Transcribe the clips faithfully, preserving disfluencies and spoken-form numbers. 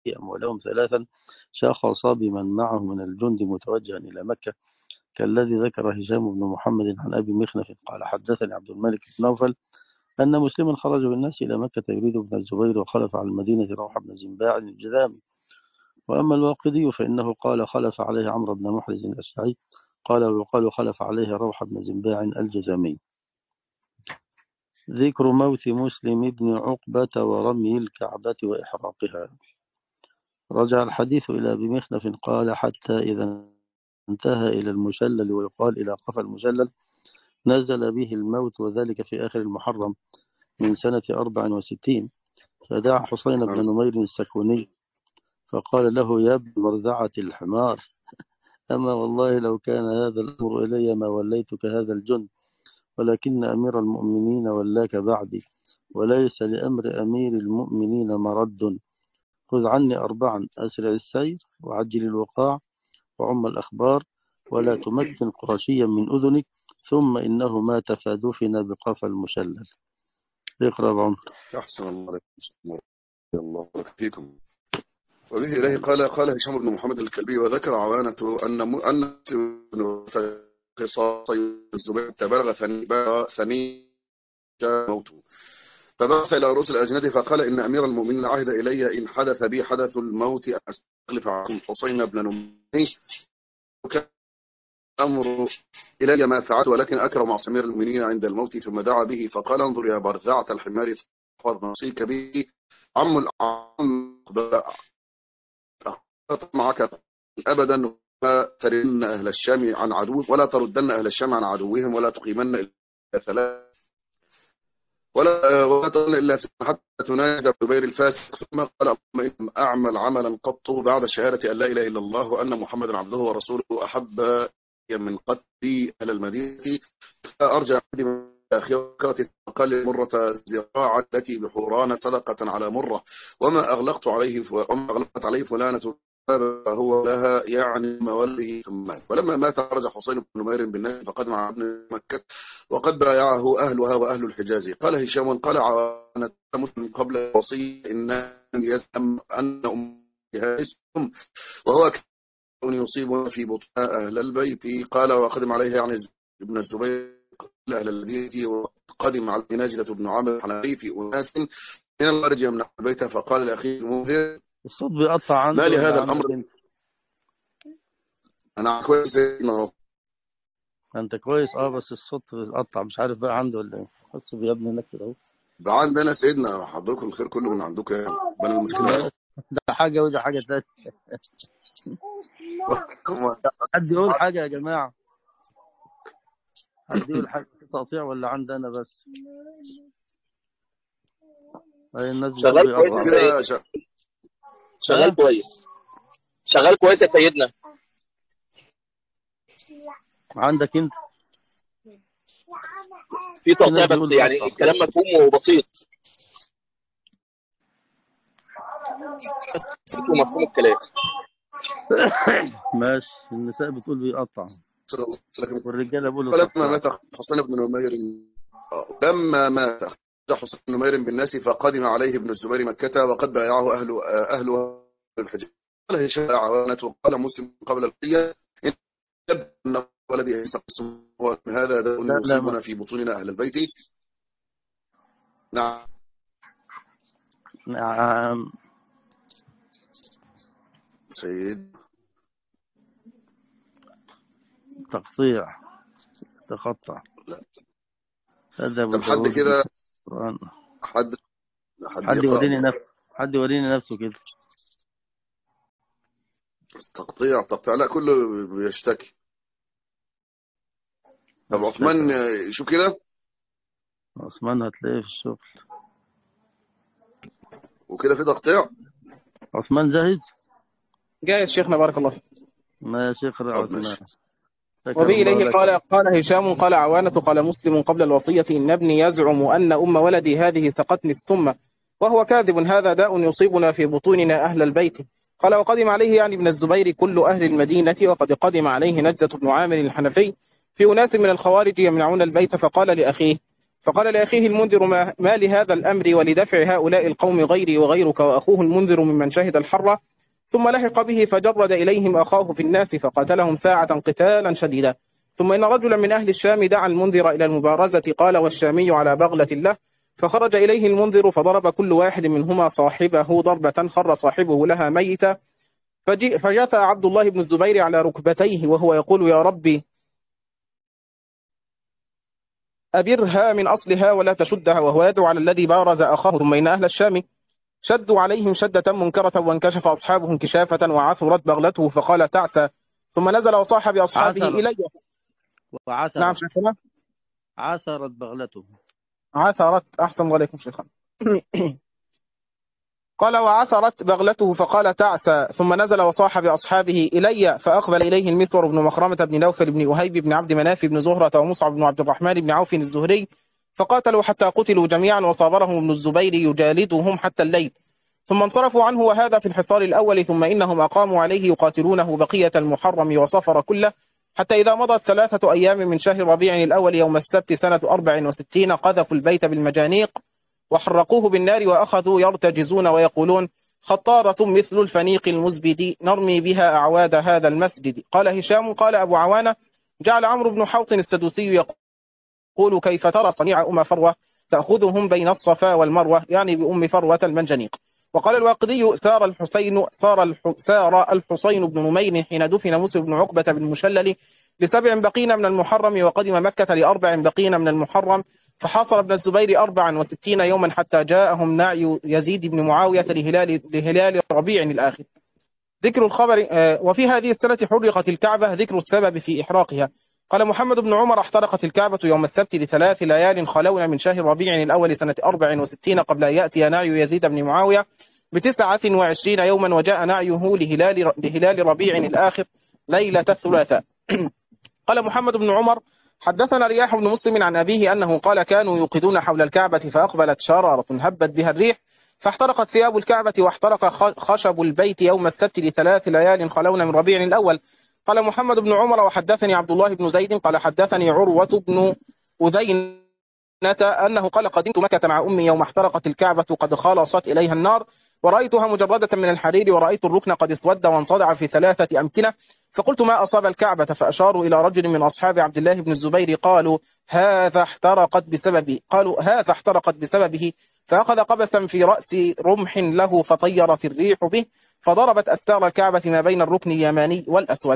أموالهم ثلاثا شخص بمن معه من الجند متوجها إلى مكة، كالذي ذكر هشام بن محمد عن أبي مخنف قال حدثني عبد الملك بن نوفل أن مسلما خرج بالناس إلى مكة يريد ابن الزبير وخلف على المدينة روح بن زنباع الجذامي. وأما الواقدي فإنه قال خلف عليه عمرو بن محرز الأشعري قال ويقال خلف عليه روح بن زنباع الجذامي. ذكر موت مسلم بن عقبة ورمي الكعبة وإحراقها. رجع الحديث إلى أبي مخنف قال حتى إذا انتهى إلى المشلل ويقال إلى قفا المشلل نزل به الموت، وذلك في آخر المحرم من سنة أربع وستين، فدعا حسين بن نمير السكوني فقال له يا ابن مرذعة الحمار، أما والله لو كان هذا الأمر إلي ما وليتك هذا الجند، ولكن أمير المؤمنين ولاك بعدي، وليس لأمر أمير المؤمنين مرد. خذ عني أربعا أسرع السير وعجل الوقاع وعم الأخبار، ولا تمكن قرشيا من أذنك، ثم إنه مات فدفن بقفا المشلل. اقرأ بعمر. أحسن الله الله فيكم. وبه إليه قال قال هشام بن محمد الكلبي وذكر عوانة أن أن قصاص الزبير تبلغ ثني موته، فبعث إلى رؤوس الأجناد فقال إن أمير المؤمنين عهد إلي إن حدث بي حدث الموت أستخلف عن حسين بن نمير، وكان أمر إلي ما فعلت، ولكن أكرم مع أمير المؤمنين عند الموت. ثم دعا به فقال انظر يا برذعة الحمار فاحفظ نصيك به عم العم معك أبدا، ولا تردن أهل الشام عن عدو ولا تردن أهل الشام عن عدوهم، ولا تقيمن إلا ثلاث ولا ولا تظن إلا حتى تناجى ببير الفاسق. ثم قال اللهم إن أعمل عملا قط بعد شهادة أن لا إله إلا الله وأن محمدا عبده ورسوله أحب من قتلي أهل المدينة، فأرجع عندي من آخرة قال مرة زراعة التي بحوران صدقة على مرة، وما أغلقت عليه وما أغلقت عليه فلانة فهو لها يعني مولده. ثم ولما مات خرج حسين بن نمير بالناس فقدم على ابن مكة وقد بايعه أهلها وأهل الحجاز. قال هشام قال عوانة مسلم قبل الوصية إن يزعم أن أمهم وهو كان يصيبنا في بطن أهل البيت. قال وقدم عليه يعني ابن الزبير أهل المدينة، وقدم على ناجلة بن عامر الحنفي في أناس من الخارج من البيت، فقال لأخيه المنذر الصوت بيقطع عنده ما لهذا الأمر. انت. أنا كويس اهو. انت كويس اه بس الصوت بيقطع، مش عارف بقى عنده ولا ايه. بص يا ابني هناك كده اهو. ده عندنا سيدنا حضركم الخير كله من عندكم يعني، بل المشكلة ده حاجة وده حاجة تانية. حد يقول حاجة يا جماعة، حد يقول حاجة في تقطيع ولا عندي أنا بس؟ أي الناس شغال كويس يا سيدنا، شغال, شغال كويس شغال كويس يا سيدنا. عندك أنت في تقطيع بس يعني الكلام مفهوم وبسيط ومفهوم الكلام. ماشي. النساء بتقول بيقطع والرجاله بيقولوا لما مات حسين بن نمير لما مات حسين بن نمير بالناس فقدم عليه ابن الزبير مكة وقد بايعه أهل أهلها الحجاز. قال هشام عوانة وقال مسلم قبل القية إن أن ولدي يستقسم هذا داء يصيبنا في بطوننا أهل البيت. نعم نعم سيد. تقطيع تقطع. لا طب حد كده حد حد, حد يوريني نفسه حد يوريني نفسه كده. تقطيع تقطيع لا كله بيشتكي. طب عثمان شو كده؟ عثمان هتلاقيه في الشغل وكده في تقطيع. عثمان جاهز؟ جاهز شيخنا بارك الله فيك. ماشي اقرأ عثمان. وبه إليه قال قال هشام قال عوانة قال مسلم قبل الوصية إن ابني يزعم أن أم ولدي هذه سقتني السم، وهو كاذب، هذا داء يصيبنا في بطوننا أهل البيت. قال وقدم عليه يعني ابن الزبير كل أهل المدينة، وقد قدم عليه نجدة بن عامر الحنفي في أناس من الخوارج يمنعون البيت، فقال لأخيه فقال لأخيه المنذر ما, ما لهذا الأمر ولدفع هؤلاء القوم غيري وغيرك وأخوه المنذر ممن شهد الحرة. ثم لحق به فجرد إليهم أخاه في الناس فقاتلهم ساعة قتالا شديدا. ثم إن رجلا من أهل الشام دعا المنذر إلى المبارزة قال والشامي على بغلة له، فخرج إليه المنذر فضرب كل واحد منهما صاحبه ضربة خر صاحبه لها ميتا، فجثى عبد الله بن الزبير على ركبتيه وهو يقول يا ربي أبرها من أصلها ولا تشدها، وهو يدعو على الذي بارز أخاه. ثم إن أهل الشام شدوا عليهم شدة منكرة وانكشف أصحابه انكشافة وعثرت بغلته فقال تعسى، ثم نزل وصاح بأصحابه عثرت إلي. وعثرت نعم شيخنا. عثرت بغلته. عثرت، أحسن عليكم شيخنا. قال وعثرت بغلته فقال تعسى، ثم نزل وصاح بأصحابه إلي، فأقبل إليه المسور بن مخرمة بن نوفل بن أهيب بن عبد مناف بن زهرة ومصعب بن عبد الرحمن بن عوف الزهري، فقاتلوا حتى قتلوا جميعا وصابرهم ابن الزبير يجالدهم حتى الليل، ثم انصرفوا عنه وهذا في الحصار الأول. ثم إنهم أقاموا عليه يقاتلونه بقية المحرم وصفر كله، حتى إذا مضت ثلاثة أيام من شهر ربيع الأول يوم السبت سنة أربع وستين قذفوا البيت بالمجانيق وحرقوه بالنار وأخذوا يرتجزون ويقولون خطارة مثل الفنيق المزبد نرمي بها أعواد هذا المسجد. قال هشام قال أبو عوانة جعل عمرو بن حوط السدوسي يقول كيف ترى صنيع أم فروة تأخذهم بين الصفا والمروة، يعني بأم فروة المنجنيق. وقال الواقدي سار الحسين سار الح سار الحسين بن نمير حين دفن مسلم بن عقبة بن مشلل لسبع بقين من المحرم وقدم مكة لأربع بقين من المحرم، فحاصر ابن الزبير أربعا وستين يوما حتى جاءهم نعي يزيد بن معاوية لهلال, لهلال ربيع الآخر. ذكر الخبر. وفي هذه السنة حرقت الكعبة، ذكر السبب في إحراقها. قال محمد بن عمر احترقت الكعبة يوم السبت لثلاث ليال خلون من شهر ربيع الأول سنة أربع وستين قبل أن يأتي نعي يزيد بن معاوية بتسعة وعشرين يوما، وجاء نعيه لهلال, لهلال ربيع الآخر ليلة الثلاثاء. قال محمد بن عمر حدثنا رياح بن مسلم عن أبيه أنه قال كانوا يوقدون حول الكعبة فأقبلت شرارة هبت بها الريح فاحترقت ثياب الكعبة واحترق خشب البيت يوم السبت لثلاث ليال خلون من ربيع الأول. قال محمد بن عمر وحدثني عبد الله بن زيد قال حدثني عروة بن أذينة أنه قال قدمت مكة مع أمي يوم احترقت الكعبة قد خلصت إليها النار ورأيتها مجردة من الحرير ورأيت الركن قد اسود وانصدع في ثلاثة أمكنة، فقلت ما أصاب الكعبة؟ فأشاروا إلى رجل من أصحاب عبد الله بن الزبير قالوا هذا احترقت بسببه قالوا هذا احترقت بسببه فأخذ قبسا في رأس رمح له فطيرت الريح به فضربت أستار الكعبة ما بين الركن اليماني والأسود.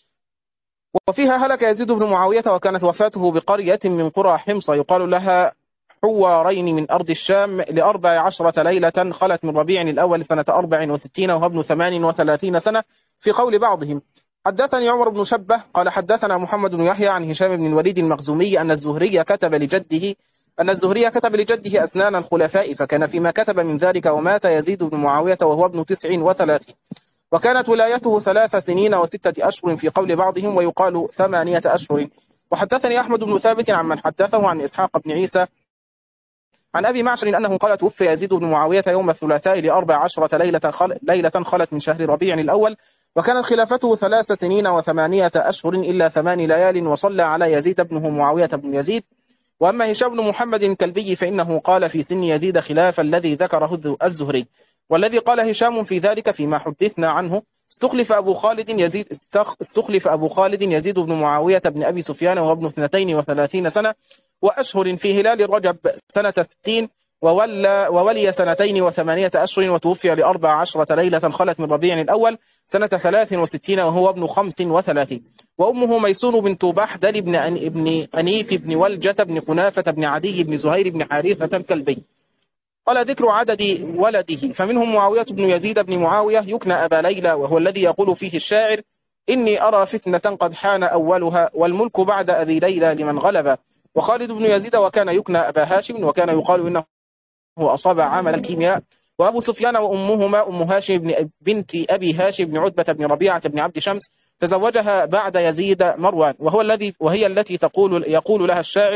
وفيها هلك يزيد بن معاوية وكانت وفاته بقرية من قرى حمص يقال لها حوارين من أرض الشام لأربع عشرة ليلة خلت من ربيع الأول سنة أربع وستين وهو ابن ثمان وثلاثين سنة في قول بعضهم. حدثني عمر بن شبه قال حدثنا محمد بن يحيى عن هشام بن الوليد المخزومي أن الزهري كتب لجده أن الزهري كتب لجده أسنان الخلفاء فكان فيما كتب من ذلك ومات يزيد بن معاوية وهو ابن تسع وثلاثين وكانت ولايته ثلاث سنين وستة أشهر في قول بعضهم ويقال ثمانية أشهر. وحدثني أحمد بن ثابت عن من حدثه عن إسحاق بن عيسى عن أبي معشر أنه قال توفي يزيد بن معاوية يوم الثلاثاء لأربع عشرة ليلة, خل... ليلة خلت من شهر ربيع الأول وكانت خلافته ثلاث سنين وثمانية أشهر إلا ثمان ليال وصلى على يزيد ابنه معاوية بن يزيد. وأما هشام بن محمد الكلبي فإنه قال في سن يزيد خلاف الذي ذكره الزهري، والذي قال هشام في ذلك فيما حدثنا عنه استخلف أبو خالد يزيد استخلف أبو خالد يزيد بن معاوية بن أبي سفيان وهو ابن اثنتين وثلاثين سنة وأشهر في هلال رجب سنة ستين وولى وولي سنتين وثمانية أشهر وتوفي لأربع عشرة ليلة خلت من ربيع الأول سنة ثلاث وستين وهو ابن خمس وثلاثين. وأمه ميسون بنت بحدل بن ابن أنيف بن ولجة بن قنافة بن عدي بن زهير بن حارثة الكلبي. قال ذكر عدد ولده فمنهم معاوية بن يزيد بن معاوية يكنى أبا ليلى وهو الذي يقول فيه الشاعر إني أرى فتنة قد حان أولها والملك بعد أبي ليلى لمن غلب. وخالد بن يزيد وكان يكنى أبا هاشم وكان يقال إنه أصاب عامل الكيمياء. وأبو سفيان وأمهما أم هاشم بن بنت أبي هاشم بن عتبة بن ربيعة بن عبد شمس تزوجها بعد يزيد مروان وهو الذي وهي التي تقول يقول لها الشاعر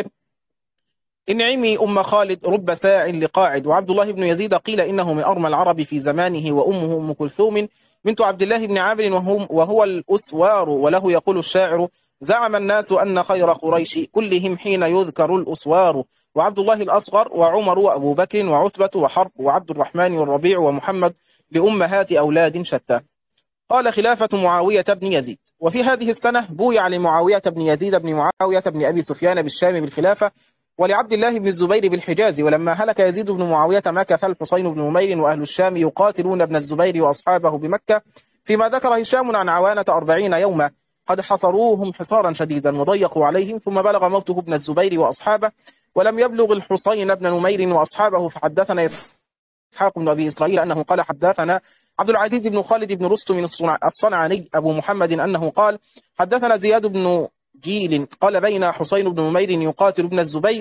إنعمي أم خالد رب ساع لقاعد. وعبد الله بن يزيد قيل إنه من أرمى العرب في زمانه وأمه أم كلثوم بنت عبد الله بن عامر وهو الأسوار. وله يقول الشاعر زعم الناس أن خير قريش كلهم حين يذكر الأسوار وعبد الله الأصغر وعمر وأبو بكر وعتبة وحرب وعبد الرحمن والربيع ومحمد لأمهات أولاد شتى. قال خلافة معاوية بن يزيد. وفي هذه السنة بويع لمعاوية بن يزيد بن معاوية بن أبي سفيان بالشام بالخلافة، ولعبد الله بن الزبير بالحجاز. ولما هلك يزيد بن معاوية مكث الحسين بن نمير وأهل الشام يقاتلون ابن الزبير وأصحابه بمكة، فيما ذكر هشام عن عوانة أربعين يوما، قد حصروهم حصارا شديدا وضيقوا عليهم، ثم بلغ موته ابن الزبير وأصحابه ولم يبلغ الحسين بن نمير وأصحابه. فحدثنا إسحاق بن أبي إسرائيل أنه قال حدثنا عبد العزيز بن خالد بن رستم الصنعاني أبو محمد أنه قال حدثنا زياد بن جيل قال بين حسين بن نمير يقاتل ابن الزبير،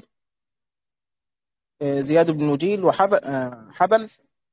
زياد بن جيل وحبل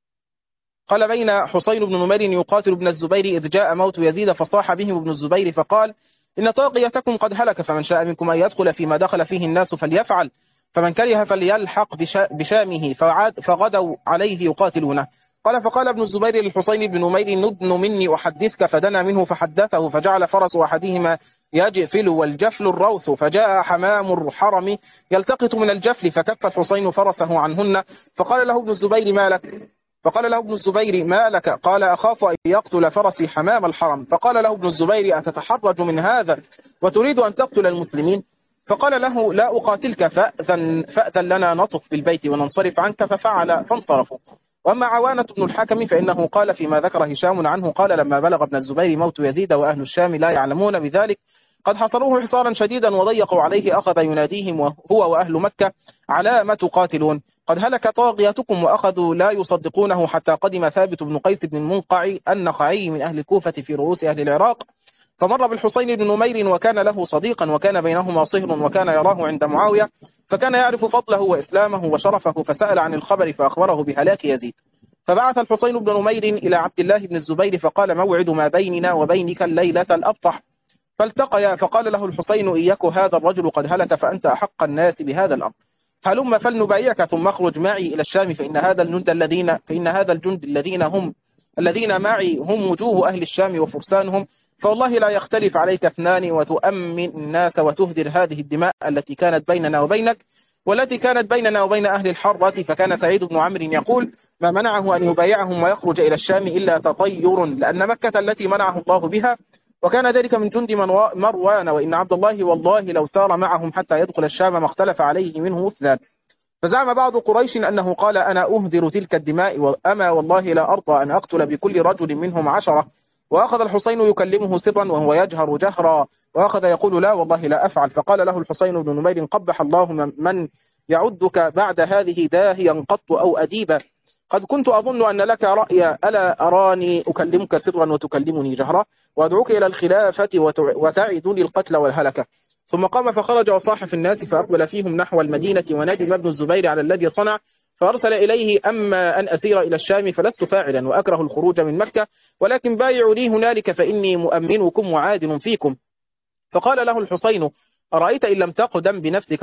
قال بين حسين بن نمير يقاتل ابن الزبير إذ جاء موت يزيد فصاح بهم ابن الزبير فقال إن طاغيتكم قد هلك، فمن شاء منكم أن يدخل فيما دخل فيه الناس فليفعل، فمن كره فليلحق بشامه. فعاد فغدوا عليه يقاتلونه. قال فقال ابن الزبير للحسين بن نمير ندن مني أحدثك، فدنا منه فحدثه، فجعل فرس أحدهما يجفل والجفل الروث، فجاء حمام الحرم يلتقط من الجفل، فكف الحسين فرسه عنهن. فقال له ابن الزبير ما لك؟ فقال له ابن الزبير ما لك؟ قال أخاف أن يقتل فرسي حمام الحرم. فقال له ابن الزبير أتتحرج من هذا وتريد أن تقتل المسلمين؟ فقال له لا أقاتلك، فأذن, فأذن لنا نطف بالبيت وننصرف عنك. ففعل فانصرفوا. وأما عوانة بن الحكم فإنه قال فيما ذكر هشام عنه قال لما بلغ ابن الزبير موت يزيد وأهل الشام لا يعلمون بذلك قد حصروه حصارا شديدا وضيقوا عليه، أخذ يناديهم وهو وأهل مكة على ما تقاتلون، قد هلك طاغيتكم، وأخذوا لا يصدقونه حتى قدم ثابت بن قيس بن المنقع النخعي من أهل الكوفة في رؤوس أهل العراق، فمر بالحسين بن نمير وكان له صديقا وكان بينهما صهر وكان يراه عند معاوية، فكان يعرف فضله وإسلامه وشرفه، فسأل عن الخبر فأخبره بهلاك يزيد. فبعث الحسين بن نمير إلى عبد الله بن الزبير فقال موعد ما بيننا وبينك الليلة الأبطح، فالتقيا. فقال له الحسين إياك هذا الرجل قد هلك فأنت أحق الناس بهذا الأمر، هلم فلنبايعك ثم اخرج معي إلى الشام، فإن هذا الجند الذين فإن هذا الجند الذين هم الذين معي هم وجوه أهل الشام وفرسانهم، فوالله لا يختلف عليك اثنان وتؤمن الناس وتهدر هذه الدماء التي كانت بيننا وبينك والتي كانت بيننا وبين أهل الحرة. فكان سعيد بن عمرو يقول ما منعه أن يبايعهم ويخرج إلى الشام إلا تطير، لأن مكة التي منعه الله بها، وكان ذلك من جند مروان، وإن عبد الله والله لو سار معهم حتى يدخل الشام ما اختلف عليه منه اثنان. فزعم بعض قريش أنه قال أنا أهدر تلك الدماء، وأما والله لا أرضى أن أقتل بكل رجل منهم عشرة. وأخذ الحسين يكلمه سرا وهو يجهر جهرا، وأخذ يقول لا والله لا أفعل. فقال له الحسين بن نمير قبح الله من يعدك بعد هذه داهيا قط أو أديبا، قد كنت أظن أن لك رأي، ألا أراني أكلمك سرا وتكلمني جهرا، وأدعوك إلى الخلافة وتعدني القتل والهلكة. ثم قام فخرج وصاح في الناس فأقبل فيهم نحو المدينة، وندم ابن الزبير على الذي صنع، فأرسل إليه أما أن أسير إلى الشام فلست فاعلا وأكره الخروج من مكة، ولكن بايعوا لي هنالك فإني مؤمنكم وعادل فيكم. فقال له الحسين أرأيت إن لم تقدم بنفسك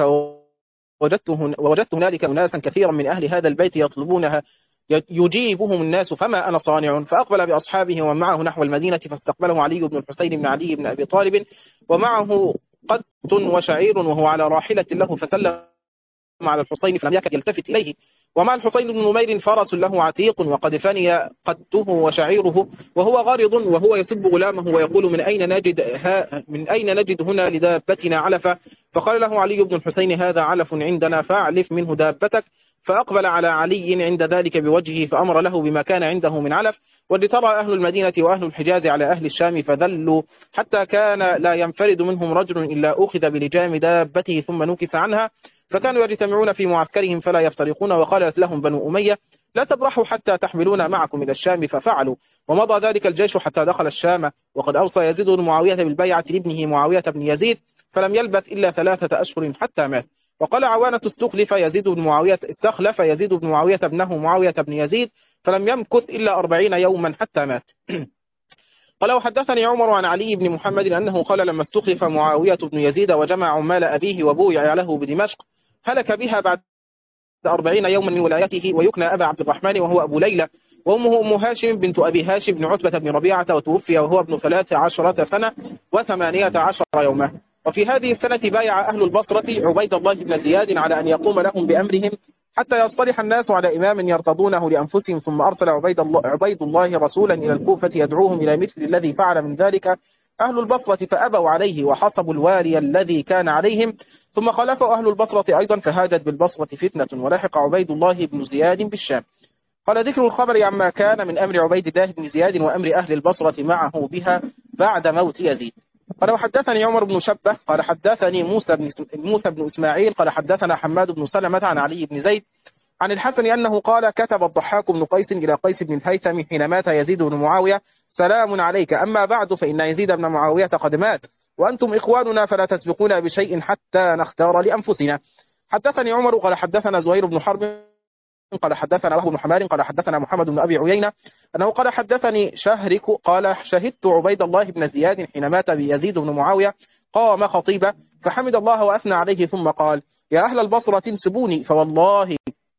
ووجدت هنالك أناسا كثيرا من أهل هذا البيت يطلبونها يجيبهم الناس فما أنا صانع. فأقبل بأصحابه ومعه نحو المدينة، فاستقبله علي بن الحسين بن علي بن أبي طالب ومعه قط وشعير وهو على راحلة له، فسلم على الحسين فلم يكد يلتفت إليه. ومع الحسين بن نمير فرس له عتيق وقد فني قدته وشعيره وهو غارض، وهو يسب غلامه ويقول من أين نجد ها من أين نجد هنا لدابتنا علفا؟ فقال له علي بن الحسين هذا علف عندنا فاعلف منه دابتك. فأقبل على علي عند ذلك بوجهه فأمر له بما كان عنده من علف. وادترى أهل المدينة وأهل الحجاز على أهل الشام فذلوا حتى كان لا ينفرد منهم رجل إلا أخذ بلجام دابته ثم نكس عنها، فكانوا يجتمعون في معسكرهم فلا يفترقون. وقالت لهم بنو أمية لا تبرحوا حتى تحملون معكم إلى الشام، ففعلوا. ومضى ذلك الجيش حتى دخل الشام، وقد أوصى يزيد بن معاوية بالبيعة لابنه معاوية بن يزيد، فلم يلبث إلا ثلاثة أشهر حتى مات. وقال عوانة استخلف يزيد بن معاوية استخلف يزيد بن معاوية ابنه معاوية بن يزيد، فلم يمكث إلا أربعين يوما حتى مات. قال وحدثني عمر عن علي بن محمد أنه قال لما استخلف معاوية بن يزيد وجمع عمال أبيه وبويع له بدمشق هلك بها بعد أربعين يوما من ولايته، ويكنى أبا عبد الرحمن وهو أبو ليلى، وأمه أم هاشم بنت أبي هاشم بن عتبة بن ربيعة، وتوفي وهو ابن ثلاث عشرة سنة وثمانية عشر يوما. وفي هذه السنة بايع أهل البصرة عبيد الله بن زياد على أن يقوم لهم بأمرهم حتى يصطلح الناس على إمام يرتضونه لأنفسهم، ثم أرسل عبيد الله, عبيد الله رسولا إلى الكوفة يدعوهم إلى مثل الذي فعل من ذلك أهل البصرة، فأبوا عليه وحصبوا الوالي الذي كان عليهم، ثم خلفوا أهل البصرة أيضا فهاجت بالبصرة فتنة، ولحق عبيد الله بن زياد بالشام. قال ذكر الخبر عما كان من أمر عبيد الله بن زياد وأمر أهل البصرة معه بها بعد موت يزيد. قال وحدثني عمر بن شبة قال حدثني موسى بن موسى بن إسماعيل قال حدثنا حماد بن سلمة عن علي بن زيد عن الحسن أنه قال كتب الضحاك بن قيس إلى قيس بن الهيثم حين مات يزيد بن معاوية: سلام عليك، أما بعد فإن يزيد بن معاوية قد مات وأنتم إخواننا فلا تسبقونا بشيء حتى نختار لأنفسنا. حدثني عمر قال حدثنا زهير بن حرب قال حدثنا وهب بن حمار قال حدثنا محمد بن أبي عيينة أنه قال حدثني شهرك قال شهدت عبيد الله بن زياد حين مات بيزيد بن معاوية قام خطيبا فحمد الله وأثنى عليه ثم قال: يا أهل البصرة انسبوني فوالله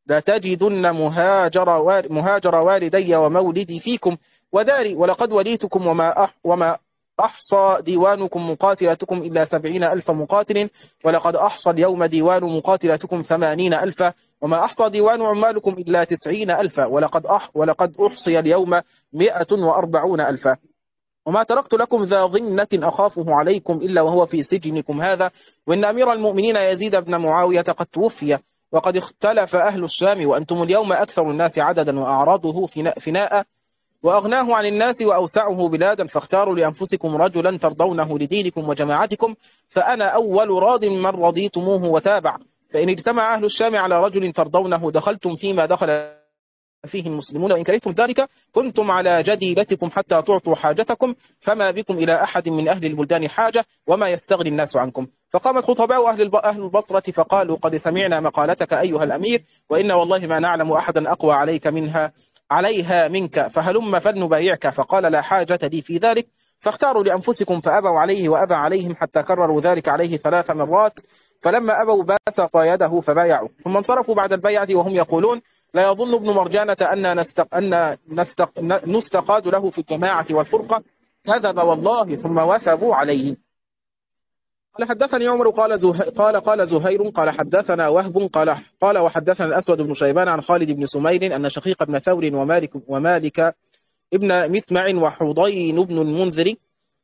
لتجدن مهاجر, مهاجر والدي ومولدي فيكم وداري، ولقد وليتكم وما, أح وما أحصى ديوانكم مقاتلتكم إلا سبعين ألف مقاتل، ولقد أحصى اليوم ديوان مقاتلتكم ثمانين ألفا، وما أحصى ديوان عمالكم إلا تسعين ألفا، ولقد, أح ولقد أحصي اليوم مئة وأربعون ألفا، وما تركت لكم ذا ظنة أخافه عليكم إلا وهو في سجنكم هذا، وإن أمير المؤمنين يزيد بن معاوية قد توفي، وقد اختلف أهل الشام، وأنتم اليوم أكثر الناس عددا وأعراضه فناء، وأغناه عن الناس وأوسعه بلادا، فاختاروا لأنفسكم رجلا ترضونه لدينكم وجماعتكم، فأنا أول راض من رضيتموه وتابع، فإن اجتمع أهل الشام على رجل ترضونه دخلتم فيما دخل فيه المسلمون، وإن كرهتم ذلك كنتم على جديلتكم حتى تعطوا حاجتكم، فما بكم إلى أحد من أهل البلدان حاجة وما يستغني الناس عنكم. فقامت خطباء أهل أهل البصرة فقالوا: قد سمعنا مقالتك أيها الأمير، وإن والله ما نعلم أحدا أقوى عليك منها عليها منك، فهلم فلنبايعك. فقال: لا حاجة لي في ذلك. فاختاروا لأنفسكم فأبوا عليه وأبى عليهم حتى كرروا ذلك عليه ثلاث مرات، فلما أبوا باسط يده فبايعوا، ثم انصرفوا بعد البيعة وهم يقولون: لا يظن ابن مرجانة أن, نستق... أن نستق... نستقاد له في الجماعة والفرقة، كذب والله، ثم وثبوا عليه. قال حدثني عمر قال زه... قال قال زهير قال حدثنا وهب قال قال وحدثنا الأسود بن شيبان عن خالد بن سمير أن شقيق بن ثور ومالك ومالك ابن مسمع وحضين بن المنذر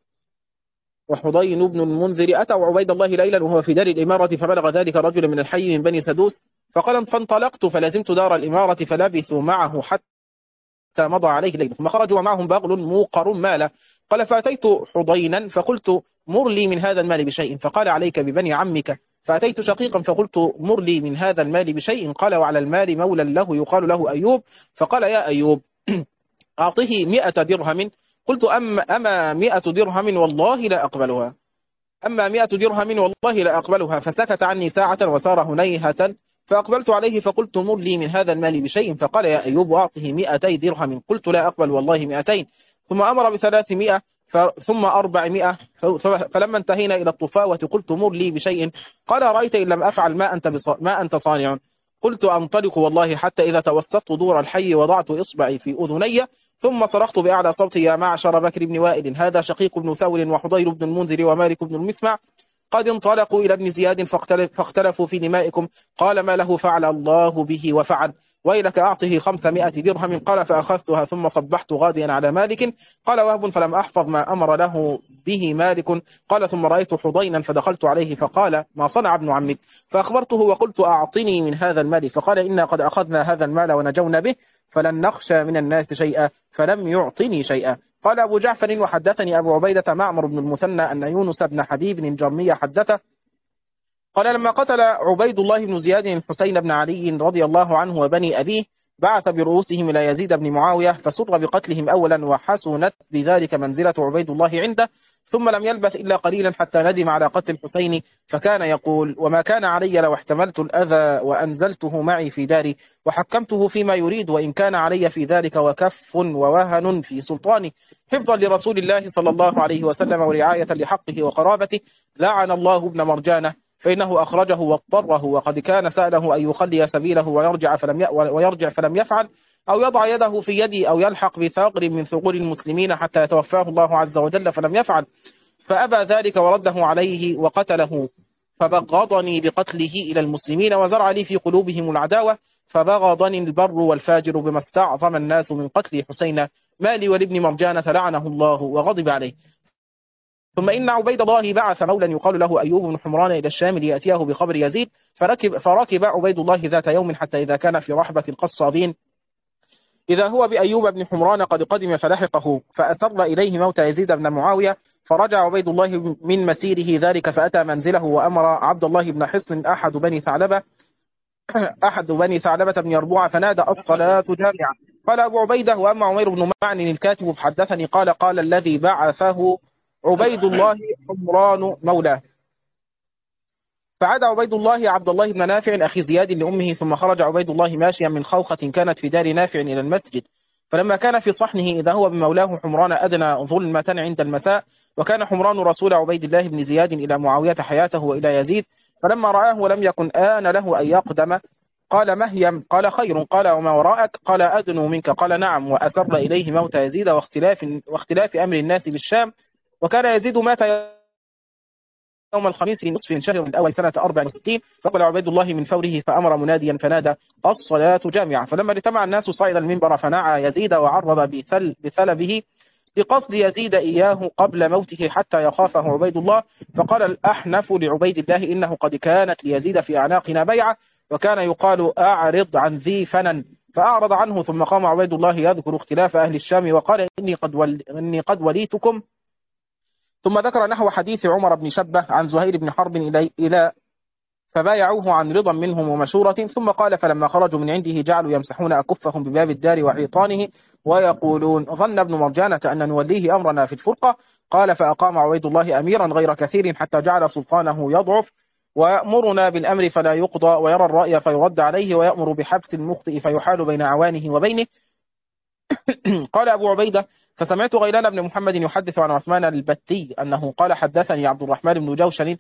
وحضين بن المنذر أتوا عبيد الله ليلا وهو في دار الإمارة، فبلغ ذلك رجل من الحي من بني سدوس، فقال: فانطلقت فلزمت دار الإمارة فلبثوا معه حتى مضى عليه ليل، ثم خرجوا ومعهم بغل موقر مالا. قال: فأتيت حضينا فقلت: مر لي من هذا المال بشيء، فقال: عليك ببني عمك. فأتيت شقيقا فقلت: مر لي من هذا المال بشيء، قال: وعلى المال مولى له يقال له أيوب. فقال: يا أيوب أعطه مئة درهم. قلت: أما, أما مئة درهم والله لا أقبلها أما مئة درهم والله لا أقبلها. فسكت عني ساعة وسار هنيهة، فأقبلت عليه فقلت: مر لي من هذا المال بشيء، فقال: يا أيوب أعطه مئتي درهم. قلت: لا أقبل والله مئتين. ثم أمر بثلاثمائة ثم أربعمائة، فلما انتهينا إلى الطفاوة قلت: مر لي بشيء. قال: رأيت إن لم أفعل ما أنت, ما أنت صانع. قلت: أنطلق والله حتى إذا توسطت دور الحي وضعت إصبعي في أذني، ثم صرخت بأعلى صوتي: يا معشر بكر بن وائل، هذا شقيق بن ثور وحضير بن المنذر ومالك بن المسمع قد انطلقوا إلى ابن زياد فاختلف فاختلفوا في دمائكم. قال: ما له فعل الله به وفعل، ويلك أعطه خمسمائة درهم. قال: فأخذتها ثم صبحت غاديا على مالك. قال وهب: فلم أحفظ ما أمر له به مالك. قال: ثم رأيت حضينا فدخلت عليه فقال: ما صنع ابن عمك؟ فأخبرته وقلت: أعطني من هذا المال. فقال: إنا قد أخذنا هذا المال ونجونا به، فلن نخشى من الناس شيئا، فلم يعطني شيئا. قال أبو جعفر: وحدثني أبو عبيدة معمر بن المثنى أن يونس بن حبيب الجرمي حدثه قال: لما قتل عبيد الله بن زياد الحسين بن علي رضي الله عنه وبني أبيه بعث برؤوسهم إلى يزيد بن معاوية، فسر بقتلهم أولا، وحسنت بذلك منزلة عبيد الله عنده، ثم لم يلبث إلا قليلا حتى ندم على قتل الحسين، فكان يقول: وما كان علي لو احتملت الأذى وأنزلته معي في داري وحكمته فيما يريد، وإن كان علي في ذلك وكف ووهن في سلطاني، حفظا لرسول الله صلى الله عليه وسلم ورعاية لحقه وقرابته، لعن الله ابن مرجانة، فإنه أخرجه واضطره، وقد كان سأله أن يخلي سبيله ويرجع فلم ويرجع فلم يفعل، أو يضع يده في يدي، أو يلحق بثغر من ثغور المسلمين حتى يتوفاه الله عز وجل فلم يفعل. فأبى ذلك ورده عليه وقتله، فبغضني بقتله إلى المسلمين وزرع لي في قلوبهم العداوة، فبغضني البر والفاجر بما استعظم الناس من قتل حسين مالي ولابن مرجانة لعنه الله وغضب عليه. ثم إن عبيد الله بعث مولا يقال له أيوب بن حمران إلى الشام ليأتيه بخبر يزيد، فركب, فركب عبيد الله ذات يوم حتى إذا كان في رحبة القصابين إذا هو بأيوب بن حمران قد قدم فلحقه، فأسر إليه موت يزيد بن معاوية. فرجع عبيد الله من مسيره ذلك فأتى منزله وأمر عبد الله بن حصن أحد بني ثعلبة أحد بني ثعلبة بن يربوع فنادى الصلاة جامعة. قال أبو عبيدة: وأما عمير بن معن الكاتب فحدثني قال قال الذي بعثه عبيد الله حمران مولاه. فعاد عبيد الله عبد الله بن نافع أخي زياد لأمه، ثم خرج عبيد الله ماشيا من خوخة كانت في دار نافع إلى المسجد، فلما كان في صحنه إذا هو بمولاه حمران أدنى ظلمة عند المساء، وكان حمران رسول عبيد الله بن زياد إلى معاوية حياته وإلى يزيد، فلما رآه ولم يكن آن له أن يقدم قال: مهيم؟ قال: خير. قال: وما وراءك؟ قال: أدنو منك. قال: نعم. وأسر إليه موت يزيد واختلاف, واختلاف أمر الناس بالشام. وكان يزيد مات يوم الخميس لنصف شهر الأول سنة أربع وستين، فقال عبيد الله من فوره فأمر مناديا فنادى الصلاة جامعة. فلما اجتمع الناس صعد المنبر فنعى يزيد وعرض بثل بثلبه بقصد يزيد إياه قبل موته حتى يخافه عبيد الله. فقال الأحنف لعبيد الله: إنه قد كانت ليزيد في أعناقنا بيعة، وكان يقال أعرض عن ذي فنن، فأعرض عنه. ثم قام عبيد الله يذكر اختلاف أهل الشام وقال: إني قد, ول... إني قد وليتكم. ثم ذكر نحو حديث عمر بن شبه عن زهير بن حرب إلى, إلى فبايعوه عن رضا منهم ومشورة. ثم قال: فلما خرجوا من عنده جعلوا يمسحون أكفهم بباب الدار وعيطانه ويقولون: ظن ابن مرجانة أن نوليه أمرنا في الفرقة. قال: فأقام عبيد الله أميرا غير كثير حتى جعل سلطانه يضعف، ويأمرنا بالأمر فلا يقضى، ويرى الرأي فيرد عليه، ويأمر بحبس المخطئ فيحال بين عوانه وبينه. قال أبو عبيدة: فسمعت غيلان بن محمد يحدث عن عثمان البتي أنه قال: حدثني عبد الرحمن بن جوشن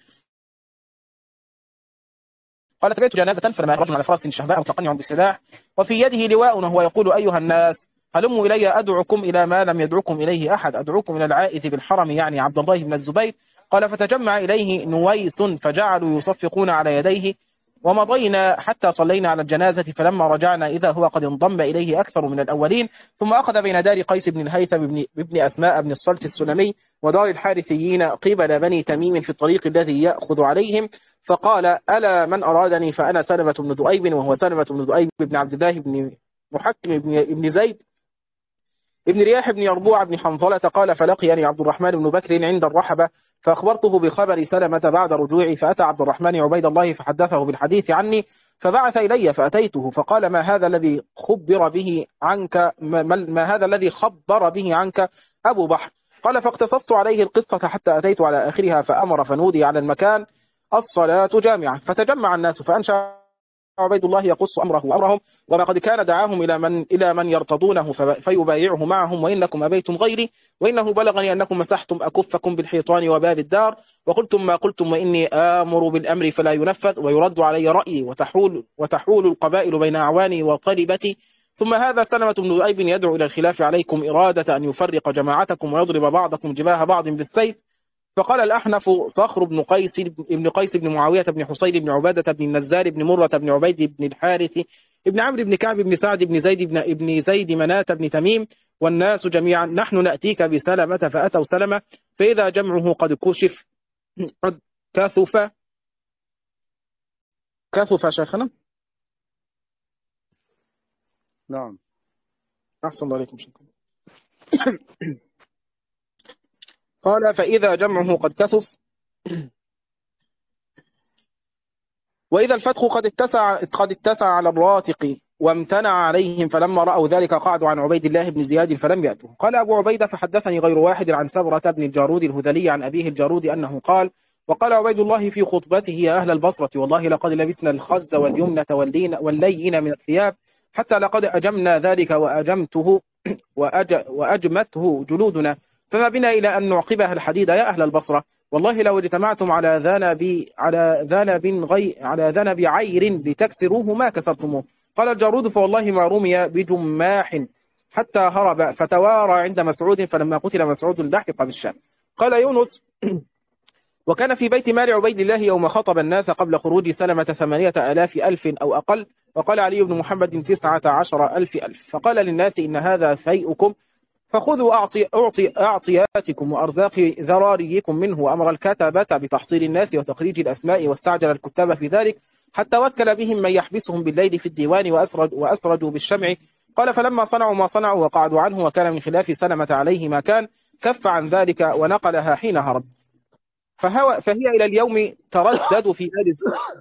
قال: تبعت جنازة فلما رجل على فرس شهباء متقنع بالسلاح وفي يده لواء وهو يقول: أيها الناس هلموا إلي أدعوكم إلى ما لم يدعوكم إليه أحد، أدعوكم إلى العائذ بالحرم، يعني عبد الله بن الزبير. قال: فتجمع إليه نويس فجعلوا يصفقون على يديه، ومضينا حتى صلينا على الجنازة، فلما رجعنا إذا هو قد انضم إليه أكثر من الأولين. ثم أخذ بين دار قيس بن الهيثم بن, بن أسماء بن الصلت السلمي ودار الحارثيين قبل بني تميم في الطريق الذي يأخذ عليهم، فقال: ألا من أرادني فأنا سلمة بن ذؤيب، وهو سلمة بن ذؤيب بن عبد الله بن محكم بن زيد ابن رياح بن يربوع بن حنظلة. قال: فلقيني عبد الرحمن بن بكر عند الرحبة فأخبرته بخبر سلمة بعد رجوعي، فأتى عبد الرحمن عبيد الله فحدثه بالحديث عني، فبعث إلي فأتيته فقال: ما هذا الذي خبر به عنك ما, ما هذا الذي خبر به عنك أبو بحر؟ قال: فاقتصصت عليه القصة حتى أتيت على آخرها، فأمر فنودي على المكان الصلاة جامعة، فتجمع الناس فأنشأ عبيد الله يقص أمره وأمرهم، وما قد كان دعاهم إلى من إلى من يرتضونه فيبايعه معهم، وإنكم أبيتم غيري، وإنه بلغني أنكم مسحتم أكفكم بالحيطان وباب الدار وقلتم ما قلتم، وإني آمر بالأمر فلا ينفذ ويرد علي رأيي، وتحول وتحول القبائل بين أعواني وطلبتي. ثم هذا سلمة بن ذؤيب يدعو إلى الخلاف عليكم إرادة أن يفرق جماعتكم ويضرب بعضكم جباه بعض بالسيف. فقال الأحنف: صخر بن قيس بن قيس بن معاوية بن حسين بن عبادة بن النزار بن مرة بن عبيد بن الحارث ابن عمرو بن كعب بن سعد بن زيد بن ابن زيد مناة بن تميم والناس جميعا، نحن نأتيك بسلمة. فأتوا سلمة فإذا جمعه قد كشف قد كثف كثف شيخنا. نعم. أحسن الله عليكم شكرا. قال: فإذا جمعه قد كثف وإذا الفتح قد اتسع قد اتسع على الراتق وامتنع عليهم، فلما رأوا ذلك قعدوا عن عبيد الله بن زياد فلم يأتوا. قال أبو عبيدة: فحدثني غير واحد عن سبرة بن الجارود الهذلي عن أبيه الجارود أنه قال: وقال عبيد الله في خطبته: يا أهل البصرة والله لقد لبسنا الخز واليمنة واللين من الثياب حتى لقد أجمنا ذلك وأجمته وأج وأجمته جلودنا، فما بنا إلى أن نعقبها الحديد يا أهل البصرة، والله لو اجتمعتم على ذنب على ذنب غي على ذنب عير لتكسروه ما كسرتموه. قال الجارود: فوالله ما رمي بجماح حتى هرب فتوارى عند مسعود، فلما قتل مسعود لحق بالشام. قال يونس: وكان في بيت مال عبيد الله يوم خطب الناس قبل خروج سلمة ثمانية آلاف ألف أو أقل، وقال علي بن محمد تسعة عشر ألف ألف، فقال للناس إن هذا فيئكم فخذوا أعطي أعطي أعطياتكم وأرزاق ذراريكم منه، وأمر الكتبة بتحصيل الناس وتخريج الأسماء، واستعجل الكتاب في ذلك حتى وكل بهم من يحبسهم بالليل في الديوان وأسرج وأسرجوا بالشمع. قال فلما صنعوا ما صنعوا وقعدوا عنه وكان من خلاف سلمة عليه ما كان، كف عن ذلك ونقلها حين هرب. فهو فهي إلى اليوم تردد في آل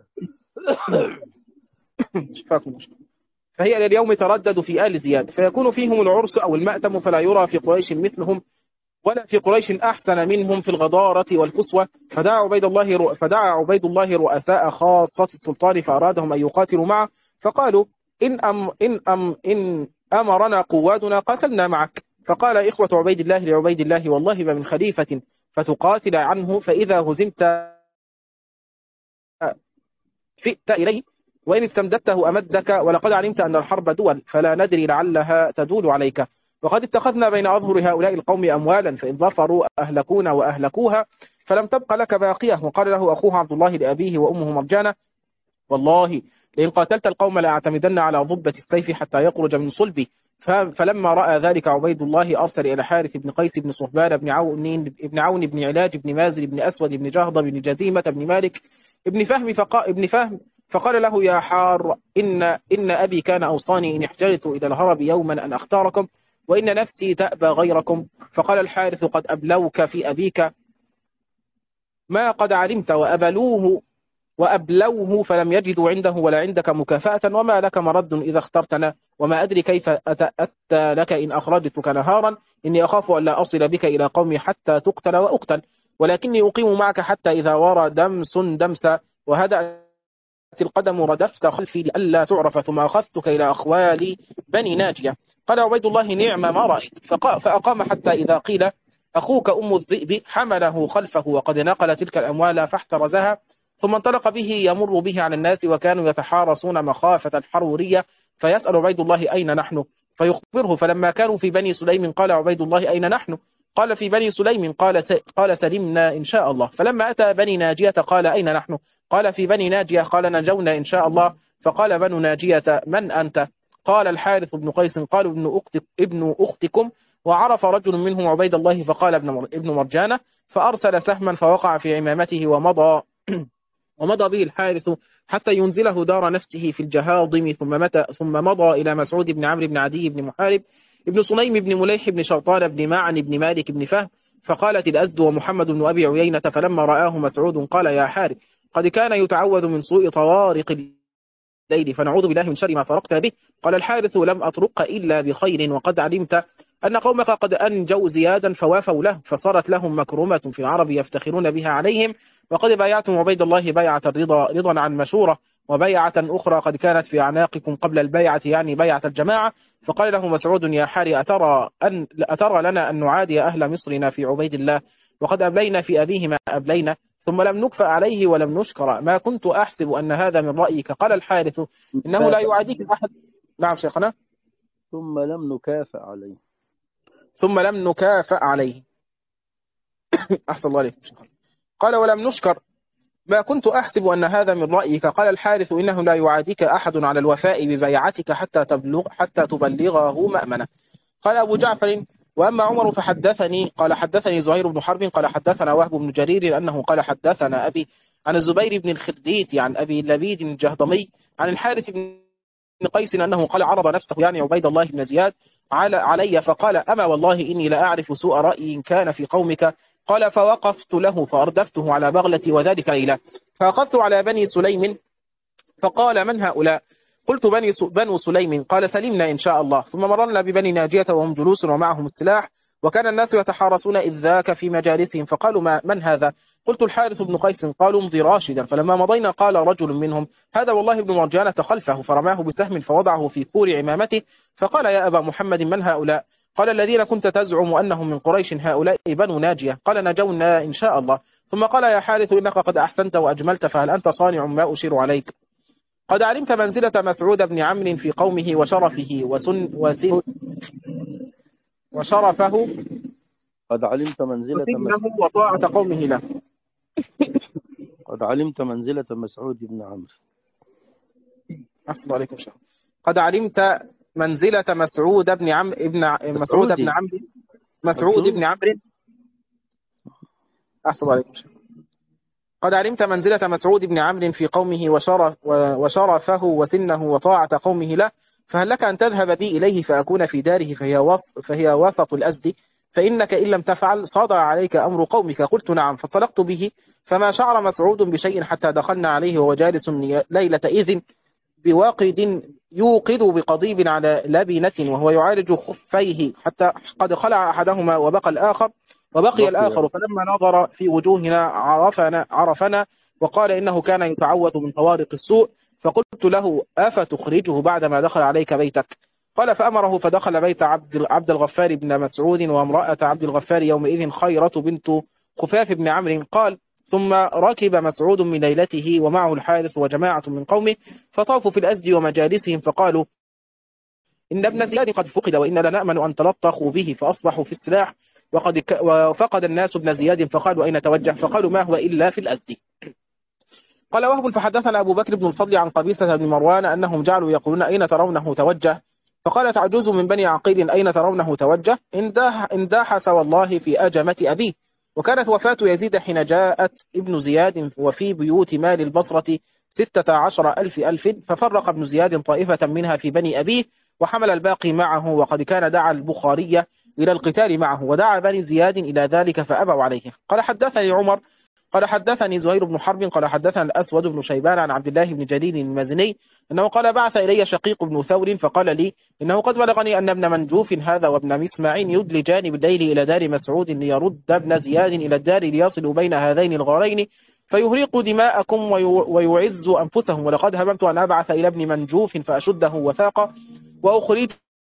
فهي إلى اليوم تردد في آل زياد، فيكون فيهم العرس أو المأتم، فلا يرى في قريش مثلهم ولا في قريش أحسن منهم في الغضارة والكسوة. فدعا عبيد الله فدعا عبيد الله رؤساء خاصة السلطان فأرادهم أن يقاتلوا معه، فقالوا إن أم إن أم إن أمرنا قوادنا قاتلنا معك. فقال إخوة عبيد الله لعبيد الله والله ما من خليفة فتقاتل عنه، فإذا هزمت فئت إليه وإن استمددته أمدك، ولقد علمت أن الحرب دول فلا ندري لعلها تدول عليك، وقد اتخذنا بين أظهر هؤلاء القوم أموالا فإن ظفروا أهلكونا وأهلكوها فلم تبق لك باقية. وقال له أخوه عبد الله لأبيه وأمه مرجانة والله لئن قاتلت القوم لأعتمدن على ضبة السيف حتى يخرج من صلبي. فلما رأى ذلك عبيد الله أرسل إلى حارث بن قيس بن صهبان بن عون بن عون بن علاج بن مازن بن أسود بن جهض بن جزيمة بن مالك ابن فهم فقا ابن فهم فقال له يا حار إن إن أبي كان أوصاني إن احتجت إلى الهرب يوما أن أختاركم وإن نفسي تأبى غيركم. فقال الحارث قد أبلوك في أبيك ما قد علمت، وأبلوه وأبلوه فلم يجدوا عنده ولا عندك مكافأة، وما لك مرد إذا اخترتنا، وما أدري كيف أتأتى لك إن أخرجتك نهارا، إني أخاف أن لا أصل بك إلى قومي حتى تقتل وأقتل، ولكني أقيم معك حتى إذا ورى دمس دمسا وهدأت القدم ردفت خلفي لئلا تعرف، ثم أخذتك إلى أخوالي بني ناجية. قال عبيد الله نعم ما رأيت. فأقام حتى إذا قيل أخوك أم الذئب حمله خلفه وقد نقل تلك الأموال فاحترزها، ثم انطلق به يمر به على الناس وكانوا يتحارسون مخافة الحرورية، فيسأل عبيد الله أين نحن فيخبره. فلما كانوا في بني سليم قال عبيد الله أين نحن؟ قال في بني سليم. قال قال سلمنا إن شاء الله. فلما أتى بني ناجية قال أين نحن؟ قال في بني ناجية. قال نجونا إن شاء الله. فقال بنو ناجية من أنت؟ قال الحارث بن قيس. قالوا ابن أخت ابن أختكم. وعرف رجل منهم عبيد الله فقال ابن ابن مرجانة، فأرسل سهما فوقع في عمامته ومضى ومضى به الحارث حتى ينزله دار نفسه في الجهاضم، ثم متى ثم مضى إلى مسعود بن عمرو بن عدي بن محارب ابن صنيم بن مليح بن شوطان بن معن بن مالك بن فهم. فقالت الأزد ومحمد بن أبي عيينة فلما رآه مسعود قال يا حارث قد كان يتعوذ من سوء طوارق الليل فنعوذ بالله من شر ما فرقت به. قال الحارث لم أطرق إلا بخير، وقد علمت أن قومك قد أنجوا زيادا فوافوا له، فصارت لهم مكرمة في العرب يفتخرون بها عليهم، وقد بايعتم عبيد الله بيعة الرضا رضا عن مشورة، وبيعة أخرى قد كانت في أعناقكم قبل البيعة يعني بيعة الجماعة. فقال له مسعود يا حاري أترى, أن أترى لنا أن نعادي أهل مصرنا في عبيد الله وقد أبلينا في أبيه ما أبلينا ثم لم نكفأ عليه ولم نشكر، ما كنت أحسب أن هذا من رأيك. قال الحارث إنه لا يعاديك أحد. نعم شيخنا. ثم لم نكافأ عليه ثم لم نكافأ عليه أحسن الله عليك. قال ولم نشكر ما كنت أحسب أن هذا من رأيك. قال الحارث إنه لا يعاديك أحد على الوفاء ببيعتك حتى تبلغ حتى تبلغه مأمنة. قال أبو جعفر وأما عمر فحدثني قال حدثني زهير بن حرب قال حدثنا وهب بن جرير أنه قال حدثنا أبي عن الزبير بن الخرديت عن أبي لبيد الجهضمي عن الحارث بن قيس أنه قال عرض نفسه يعني عبيد الله بن زياد على علي فقال أما والله إني لا أعرف سوء رأي كان في قومك. قال فوقفت له فأردفته على بغلتي وذلك ليلة، فأخذت على بني سليم فقال من هؤلاء؟ قلت بني بنو سليم. قال سلمنا إن شاء الله. ثم مررنا ببني ناجية وهم جلوس ومعهم السلاح، وكان الناس يتحارسون إذ ذاك في مجالسهم، فقالوا ما من هذا؟ قلت الحارث بن قيس. قالوا امضي راشدا. فلما مضينا قال رجل منهم هذا والله ابن مرجانة خلفه، فرماه بسهم فوضعه في كور عمامته، فقال يا أبا محمد من هؤلاء؟ قال الذين كنت تزعم أنهم من قريش هؤلاء بنو ناجية. قال نجونا إن شاء الله. ثم قال يا حارث إنك قد أحسنت وأجملت، فهل أنت صانع ما أشير عليك؟ قد علمت منزلة مسعود بن عمرو في قومه وشرفه وسن وسن وشرفه قد علمت منزلة وسجنه مس... وطاعة قومه له. قد علمت منزلة مسعود بن عمرو. أحسن عليكم شيخ. قد علمت منزلة مسعود بن عم ابن ع- مسعود بن مسعودي عمرو مسعود مسعود بن عمرو. أحسن عليكم شيخ. قد علمت منزلة مسعود بن عمرو في قومه وشرف وشرفه وسنه وطاعة قومه له، فهل لك أن تذهب بي إليه فأكون في داره فهي وسط فهي وسط الأزد، فإنك إن لم تفعل صدع عليك أمر قومك. قلت نعم، فانطلقت به، فما شعر مسعود بشيء حتى دخلنا عليه وهو جالس ليلة إذن بواقد يوقد بقضيب على لبنة وهو يعالج خفيه، حتى قد خلع أحدهما وبقى الآخر وبقي بقي الآخر، فلما نظر في وجوهنا عرفنا عرفنا وقال إنه كان يتعوذ من طوارق السوء. فقلت له أفتخرجه بعدما دخل عليك بيتك؟ قال فأمره فدخل بيت عبد عبد الغفار بن مسعود، وامرأة عبد الغفار يومئذ خيرة بنت خفاف بن عمرو. قال ثم ركب مسعود من ليلته ومعه الحارث وجماعة من قومه، فطافوا في الأزد ومجالسهم، فقالوا إن ابن زياد قد فقد وإنا لنأمن أن تلطخوا به، فأصبحوا في السلاح وقد ك... وفقد الناس ابن زياد، فقالوا أين توجه؟ فقالوا ما هو إلا في الأزد. قال وهب فحدثنا أبو بكر بن الفضل عن قبيصة بن مروان أنهم جعلوا يقولون أين ترونه توجه؟ فقالت عجوز من بني عقيل أين ترونه توجه؟ انداحس والله في أجمة أبيه. وكانت وفاة يزيد حين جاءت ابن زياد وفي بيوت مال البصرة ستة عشر ألف ألف، ففرق ابن زياد طائفة منها في بني أبيه وحمل الباقي معه، وقد كان دعا البخاري إلى القتال معه، ودعا بني زياد إلى ذلك فأبوا عليه. قال حدثني عمر قال حدثني زهير بن حرب قال حدثنا الأسود بن شيبان عن عبد الله بن جليل المازني أنه قال بعث إلي شقيق بن ثور فقال لي إنه قد بلغني أن ابن منجوف هذا وابن مسمع يدلجان بالليل إلى دار مسعود ليرد ابن زياد إلى الدار ليصلوا بين هذين الغارين فيهرقوا دماءكم ويعزوا أنفسهم، ولقد هممت أن أبعث إلى ابن منجوف فأشده وثاقه وأخرجه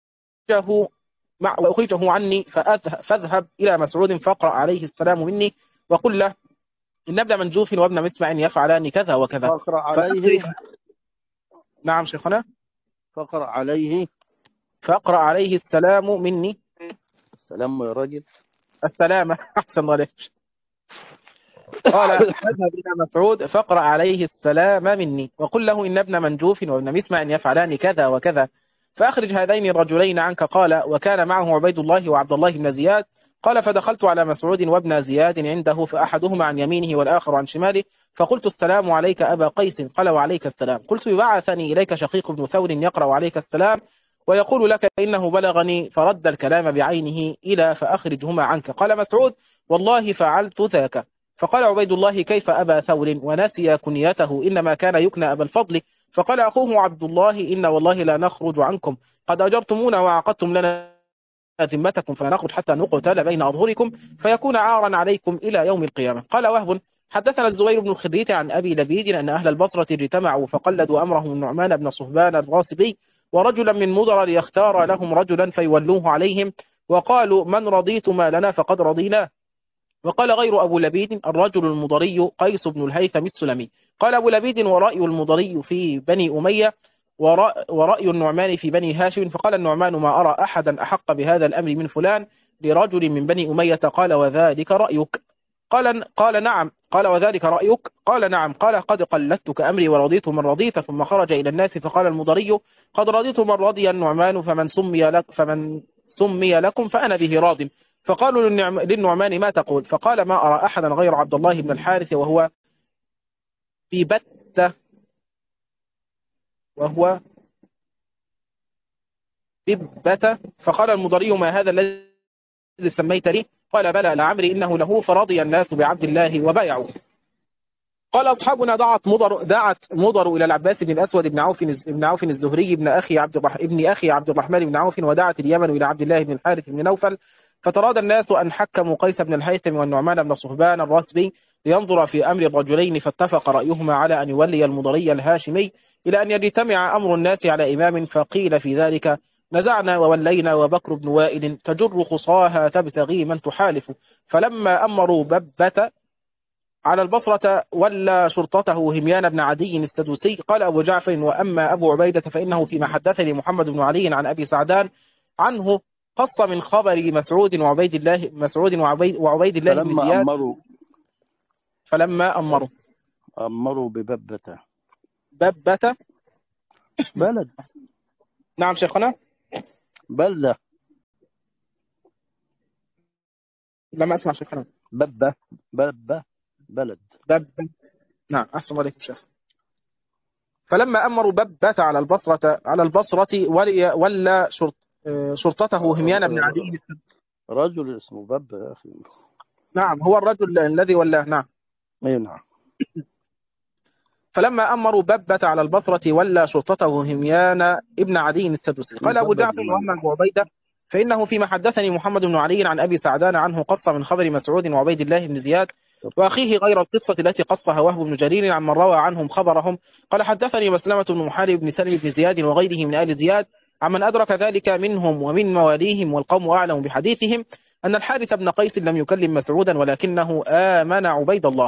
مع وأخرجه عني، فاذهب إلى مسعود فاقرأ عليه السلام مني وقل له إن ابن منجوف وابن مسمع يفعلان كذا وكذا. فاقرأ عليه. نعم شيخنا. فاقرأ عليه. فاقرأ عليه السلام مني. السلام يا راجل. السلام. أحسن عليك. قال اذهب إلى مسعود فاقرأ عليه السلام مني وقل له إن ابن منجوف وابن مسمع يفعلان كذا وكذا، فأخرج هذين الرجلين عنك. قال وكان معه عبيد الله وعبد الله بن زياد. قال فدخلت على مسعود وابن زياد عنده، فأحدهما عن يمينه والآخر عن شماله، فقلت السلام عليك أبا قيس. قال وعليك السلام. قلت بعثني إليك شقيق بن ثور يقرأ عليك السلام ويقول لك إنه بلغني، فرد الكلام بعينه إلى فأخرجهما عنك. قال مسعود والله فعلت ذاك. فقال عبيد الله كيف أبا ثور ونسي كنيته إنما كان يكنى أبا الفضل. فقال أخوه عبد الله إن والله لا نخرج عنكم، قد أجرتمونا وعقدتم لنا ذمتكم، فنخرج حتى نقتل بين أظهركم فيكون عارا عليكم إلى يوم القيامة. قال وهب حدثنا الزبير بن الخريت عن أبي لبيد أن أهل البصرة اجتمعوا فقلدوا أمرهم النعمان بن صهبان الغاصبي ورجلا من مضر ليختار لهم رجلا فيولوه عليهم، وقالوا من رضيت ما لنا فقد رضيناه. وقال غير أبو لبيد الرجل المضري قيس بن الهيثم السلمي. قال أبو لبيد ورأي المضري في بني أمية ورأي النعمان في بني هاشم. فقال النعمان ما أرى أحدا أحق بهذا الأمر من فلان لرجل من بني أمية. قال وذلك رأيك؟ قال قال نعم. قال وذلك رأيك؟ قال نعم. قال قد قلدتك أمري ورضيت من رضيت. ثم خرج إلى الناس فقال المضري قد رضيت من رضي النعمان فمن سمي لك فمن سمي لكم فأنا به راض. فقالوا للنعمان ما تقول؟ فقال ما أرى أحدا غير عبد الله بن الحارث وهو ببتة وهو ببتة. فقال المضري ما هذا الذي سميت لي؟ قال بلى لعمري إنه له، فرضي الناس بعبد الله وبايعوا. قال أصحابنا دعت مضر دعت مضر إلى العباس بن الأسود بن عوف بن عوف الزهري ابن أخي عبد ابن أخي عبد الرحمن بن عوف، ودعت اليمن إلى عبد الله بن الحارث بن نوفل، فتراد الناس أن حكموا قيس بن الهيثم والنعمان بن صهبان الراسبي لينظر في أمر الرجلين، فاتفق رأيهما على أن يولي المضري الهاشمي إلى أن يجتمع أمر الناس على إمام. فقيل في ذلك نزعنا وولينا وبكر بن وائل تجر خصاها تبتغي من تحالف. فلما أمروا ببة على البصرة ولى شرطته هميان بن عدي السدوسي. قال أبو جعفر وأما أبو عبيدة فإنه فيما حدثني محمد بن علي عن أبي سعدان عنه قص من خبر مسعود وعبيد الله مسعود وعبيد, وعبيد الله بن فلما زياد أمروا فلما أمروا أمروا بببة ببة. بلد نعم شيخنا. بلدة لما أسمع شيخنا. ببة ببة بلد ببة. نعم أحسن عليكم شيخ. فلما أمروا ببة على البصرة على البصرة ولي ولا شرط شرطته هميان بن عدي. رجل اسمه ببة يا أخي. نعم هو الرجل الذي ولاه. نعم. أي نعم. فلما أمروا ببة على البصرة ولا شرطته هميان ابن عدي السدوسي. قال أبو جعفر وأما أبو عبيدة فإنه فيما حدثني محمد بن علي عن أبي سعدان عنه قص من خبر مسعود وعبيد الله بن زياد وأخيه غير القصة التي قصها وهب بن جرير عمن روى عنهم خبرهم. قال حدثني مسلمة بن محارب بن سلم بن زياد وغيره من آل زياد عمن أدرك ذلك منهم ومن مواليهم والقوم أعلم بحديثهم أن الحارث بن قيس لم يكلم مسعودا ولكنه آمن عبيد الله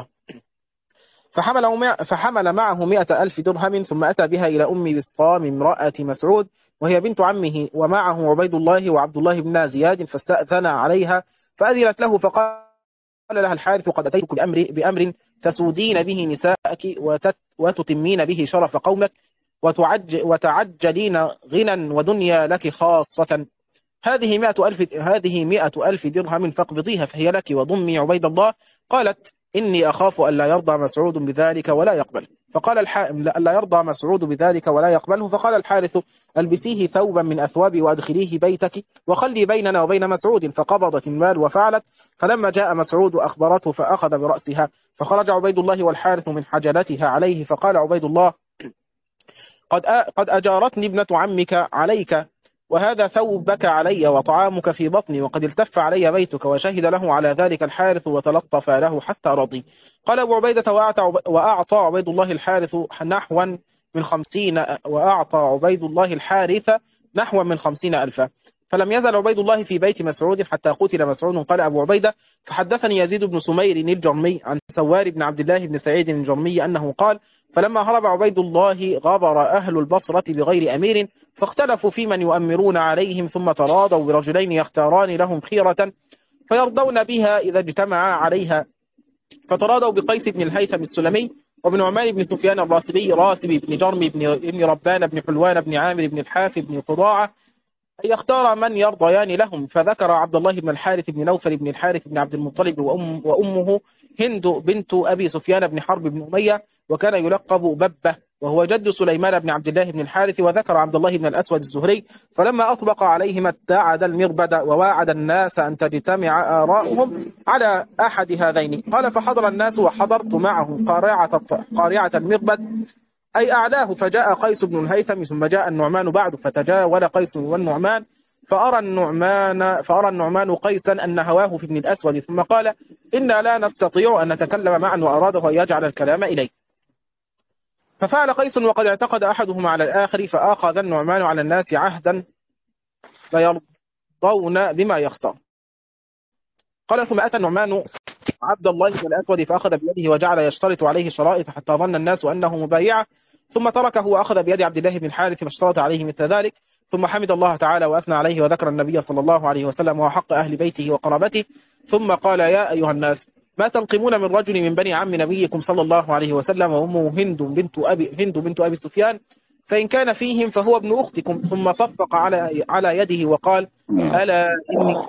فحمل فحمل معه مئة ألف درهم ثم أتى بها إلى أم بسطام امرأة مسعود وهي بنت عمه ومعه عبيد الله وعبد الله بن زياد فاستأذن عليها فأذنت له فقال لها الحارث قد أتيتك بأمر, بأمر تسودين به نساءك وتتمين به شرف قومك وتعج وتعجلين غنى ودنيا لك خاصة. هذه مئة ألف هذه مئة ألف درهم فاقبضيها فهي لك وضمي عبيد الله. قالت إني أخاف أن لا يرضى مسعود بذلك ولا يقبل فقال الحائم لا يرضى مسعود بذلك ولا يقبله. فقال الحارث ألبسيه ثوبا من أثوابي وأدخليه بيتك وخلي بيننا وبين مسعود. فقبضت المال وفعلت. فلما جاء مسعود أخبرته فأخذ برأسها فخرج عبيد الله والحارث من حجلتها عليه فقال عبيد الله قد قد أجارتني ابنة عمك عليك وهذا ثوبك علي وطعامك في بطني وقد التف علي بيتك وشهد له على ذلك الحارث وتلطف له حتى رضي. قال أبو عبيدة وأعطى عبيد الله الحارث نحوا من خمسين وأعطى عبيد الله الحارث نحوا من خمسين ألفا فلم يزل عبيد الله في بيت مسعود حتى قتل مسعود. قال أبو عبيدة فحدثني يزيد بن سمير الجرمي عن سوار بن عبد الله بن سعيد الجرمي أنه قال فلما هرب عبيد الله غبر أهل البصرة بغير أمير فاختلفوا في من يؤمرون عليهم ثم تراضوا برجلين يختاران لهم خيرة فيرضون بها إذا اجتمعا عليها فتراضوا بقيس بن الهيثم السلمي وابن عمان بن سفيان الراسبي راسب بن جرم بن ربان بن حلوان بن عامر بن الحاف بن قضاعة أن يختار من يرضيان لهم. فذكر عبد الله بن الحارث بن نوفل بن الحارث بن عبد المطلب وأم وأمه هند بنت أبي سفيان بن حرب بن أمية وكان يلقب ببة وهو جد سليمان بن عبد الله بن الحارث. وذكر عبد الله بن الأسود الزهري فلما أطبق عليهما اتعد المربد وواعد الناس أن تجتمع آراؤهم على أحد هذين. قال فحضر الناس وحضرت معه قارعة قارعة المربد أي أعلاه فجاء قيس بن الهيثم ثم جاء النعمان بعد فتجاول قيس والنعمان فأرى النعمان فأرى النعمان قيسا أن هواه في ابن الأسود ثم قال إنا لا نستطيع أن نتكلم معا وأراده أن يجعل الكلام إليه. ففعل قيس وقد اعتقد أحدهما على الآخر فأخذ النعمان على الناس عهدا لا يرضون بما يختار. قال ثم أتى النعمان عبد الله بن الأسود فأخذ بيده وجعل يشترط عليه شرائط حتى ظن الناس أنه مبايعه ثم تركه وأخذ بيد عبد الله بن الحارث فاشترط عليه مثل ذلك ثم حمد الله تعالى وأثنى عليه وذكر النبي صلى الله عليه وسلم وحق أهل بيته وقرابته ثم قال يا أيها الناس ما تنقمون من رجل من بني عم نبيكم صلى الله عليه وسلم وأمه هند بنت أبي هند بنت أبي سفيان فإن كان فيهم فهو ابن أختكم. ثم صفق على على يده وقال ألا إني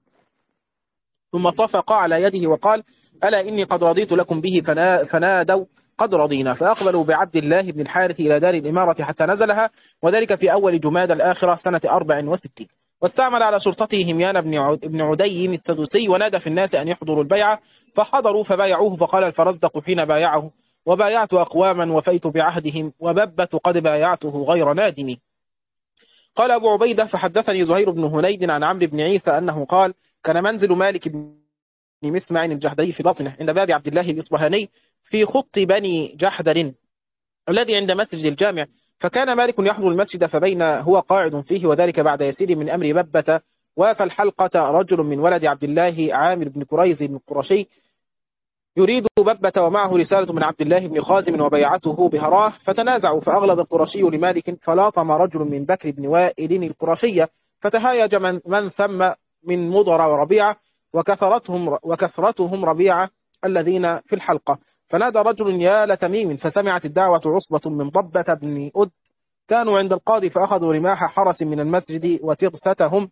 ثم صفق على يده وقال ألا إني قد رضيت لكم به فنادوا قد رضينا فأقبلوا بعبد الله بن الحارث إلى دار الإمارة حتى نزلها وذلك في أول جماد الآخرة سنة أربع وستين. واستعمل على شرطته هميان بن عدي السدوسي ونادى في الناس أن يحضروا البيعة فحضروا فبايعوه فقال الفرزدق حين بايعه وبايعت أقواما وفيت بعهدهم وببة قد بايعته غير نادم. قال أبو عبيدة فحدثني زهير بن هنيد عن عمرو بن عيسى أنه قال كان منزل مالك بن مسمع الجحدري في بطنه عند باب عبد الله الإصبهاني في خط بني جحدر الذي عند مسجد الجامع فكان مالك يحضر المسجد فبين هو قاعد فيه وذلك بعد يسير من أمر ببة وفي الحلقة رجل من ولد عبد الله عامر بن كريز القرشي يريد ببة ومعه رسالة من عبد الله بن خازم وبيعته بهراه فتنازعوا فأغلظ القرشي لمالك فلاطم رجل من بكر بن وائل القرشية فتهايج من, من ثم من مضر وربيعة وكثرتهم, وكثرتهم ربيعة الذين في الحلقة. فنادى رجل يا لتميم، فسمعت الدعوة عصبة من ضبة بن أد كانوا عند القاضي، فأخذوا رماح حرس من المسجد وترستهم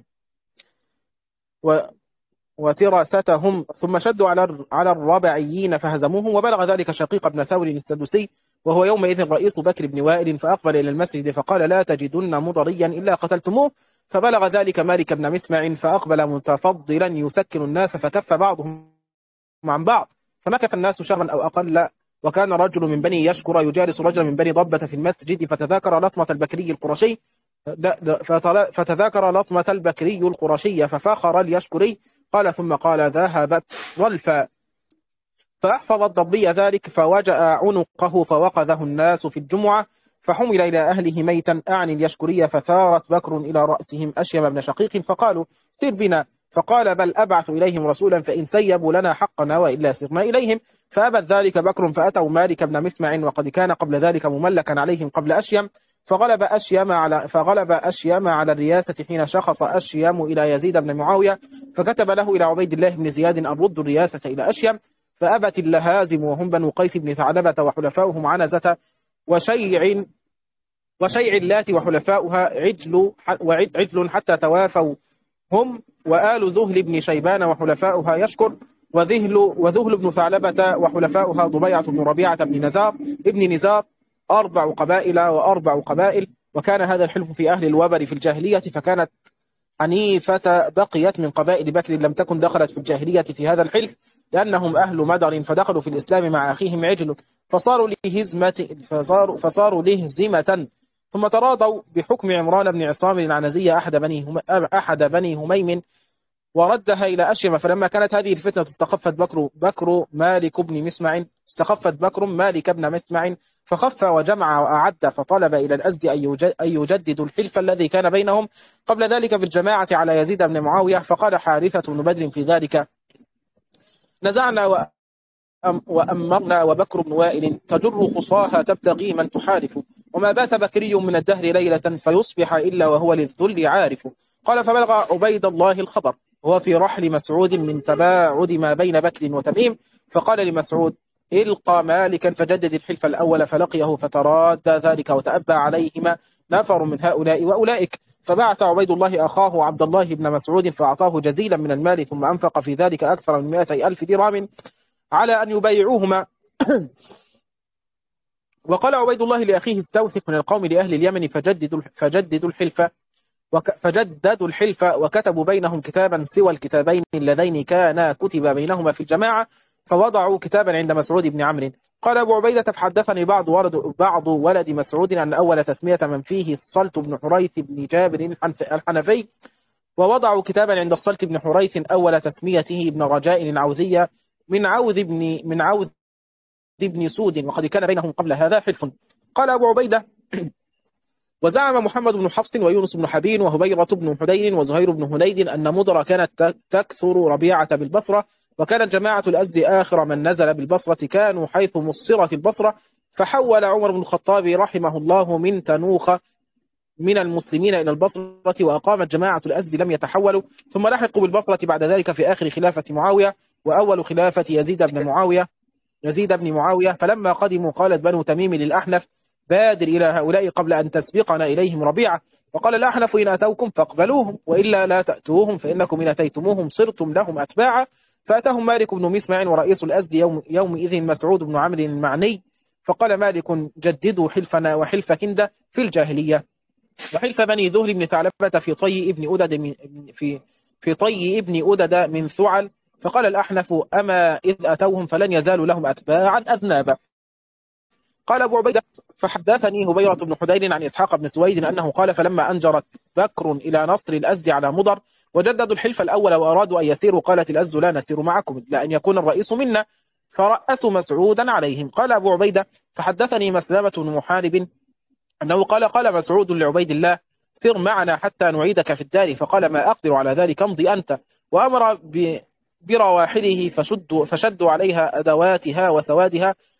و وتراستهم ثم شدوا على على الربعيين فهزموهم. وبلغ ذلك شقيق بن ثور السدوسي وهو يومئذ رئيس بكر بن وائل، فأقبل إلى المسجد فقال لا تجدن مضريا إلا قتلتموه. فبلغ ذلك مالك بن مسمع فأقبل متفضلا يسكن الناس، فكف بعضهم عن بعض، فمكث الناس شهرا أو أقل. وكان رجل من بني يشكر يجالس رجلا من بني ضبة في المسجد، فتذاكر لطمة البكري القرشي فتذاكر لطمة البكري القرشي ففاخر اليشكري. قال ثم قال ذهبت ظلفا، فأحفظ الضبي ذلك فوجأ عنقه فوقذه الناس في الجمعة، فحمل إلى أهله ميتا أعني اليشكري، فثارت بكر إلى رأسهم أشيم بن شقيق فقالوا سر بنا، فقال بل أبعث إليهم رسولا فإن سيبوا لنا حقنا وإلا سرنا إليهم. فأبت ذلك بكر فأتوا مالك بن مسمع وقد كان قبل ذلك مملكا عليهم قبل أشيم، فغلب أشيم على فغلب أشيم على الرياسة حين شخص أشيم إلى يزيد بن معاوية، فكتب له إلى عبيد الله بن زياد أن رد الرياسة إلى أشيم. فأبت اللهازم وهم بنو قيس بن ثعلبة وحلفاؤهم عنزة وشيع وشيع اللات وحلفاؤها عجل وعجل حتى توافوا هم وآل ذهل بن شيبان وحلفاؤها يشكر وذهل وذهل بن ثعلبة وحلفاؤها ضبيعة بن ربيعة بن نزار ابن نزار أربع قبائل وأربع قبائل. وكان هذا الحلف في أهل الوبر في الجاهلية، فكانت حنيفة بقيت من قبائل بكر لم تكن دخلت في الجاهلية في هذا الحلف، لأنهم أهل مدر فدخلوا في الإسلام مع أخيهم عجل فصاروا لهزمة فصاروا, فصاروا لهزمة ثم تراضوا بحكم عمران بن عصام العنزية أحد بني هم أحد بني هميم وردها إلى أشيم. فلما كانت هذه الفتنة استخفت بكر بكر مالك بن مسمع استخفت بكر مالك بن مسمع فخف وجمع وأعد، فطلب إلى الأزد أن يجددوا الحلف الذي كان بينهم قبل ذلك في الجماعة على يزيد بن معاوية. فقال حارثة بن بدر في ذلك نزعنا وأمرنا وبكر بن وائل تجر خصاها تبتغي من تحالف، وما بات بكري من الدهر ليلة فيصبح إلا وهو للذل عارف. قال فبلغ عبيد الله الخبر هو في رحل مسعود من تباعد ما بين بكر وتميم، فقال لمسعود إلقى مالكا فجدد الحلف الأول، فلقيه فتراد ذلك وتأبى عليهما نفر من هؤلاء وأولئك. فبعث عبيد الله أخاه عبد الله بن مسعود فأعطاه جزيلا من المال، ثم أنفق في ذلك أكثر من مائتي ألف درهم على أن يبايعوهما. وقال عبيد الله لأخيه استوثق من القوم لأهل اليمن فجددوا فجددوا الحلف فجددوا الحلف وكتبوا بينهم كتابا سوى الكتابين اللذين كانا كتب بينهما في الجماعة، فوضعوا كتابا عند مسعود بن عمرو. قال أبو عبيدة فحدثني بعض ولد, بعض ولد مسعود أن أول تسمية من فيه الصلت بن حريث بن جابر الحنفي، ووضعوا كتابا عند الصلت بن حريث أول تسميته ابن رجاء العوذية من عوذ بن من عوذ بن سود، وقد كان بينهم قبل هذا حلف. قال أبو عبيدة وزعم محمد بن حفص ويونس بن حبين وهبيرة بن حدين وزهير بن هنيد أن مضر كانت تكثر ربيعة بالبصرة، وكانت جماعة الأزد آخر من نزل بالبصرة كانوا حيث مصرت البصرة، فحول عمر بن الخطاب رحمه الله من تنوخ من المسلمين إلى البصرة، وأقامت جماعة الأزد لم يتحولوا، ثم لحقوا بالبصرة بعد ذلك في آخر خلافة معاوية وأول خلافة يزيد بن معاوية يزيد بن معاوية. فلما قدموا قالت بنو تميم للأحنف بادر إلى هؤلاء قبل أن تسبقنا إليهم ربيعة. وقال الأحنف إن أتوكم فاقبلوهم وإلا لا تأتوهم، فإنكم إن أتيتموهم صرتم لهم أتباعا. فأتاهم مالك بن مسمع ورئيس الأزد يوم يومئذ مسعود بن عمرو المعني، فقال مالك جددوا حلفنا وحلف كندة في الجاهلية وحلف بني ذهل بن ثعلبة في طي ابن أدد في في طي ابن أدد من ثعل. فقال الأحنف أما إذ أتوهم فلن يزالوا لهم أتباعا أذنابا. قال أبو عبيدة فحدثني هبيرة بن حدين عن إسحاق بن سويد أنه قال فلما أنجرت بكر إلى نصر الأزد على مضر وجددوا الحلف الأول وأرادوا أن يسيروا قالت الأزد لا نسير معكم إلا أن يكون الرئيس منا، فرأسوا مسعودا عليهم. قال أبو عبيدة فحدثني مسلمة بن محارب أنه قال قال مسعود لعبيد الله سر معنا حتى نعيدك في الدار، فقال ما أقدر على ذلك امضي أنت، وأمر برواحله فشدوا, فشدوا عليها أدواتها وسوادها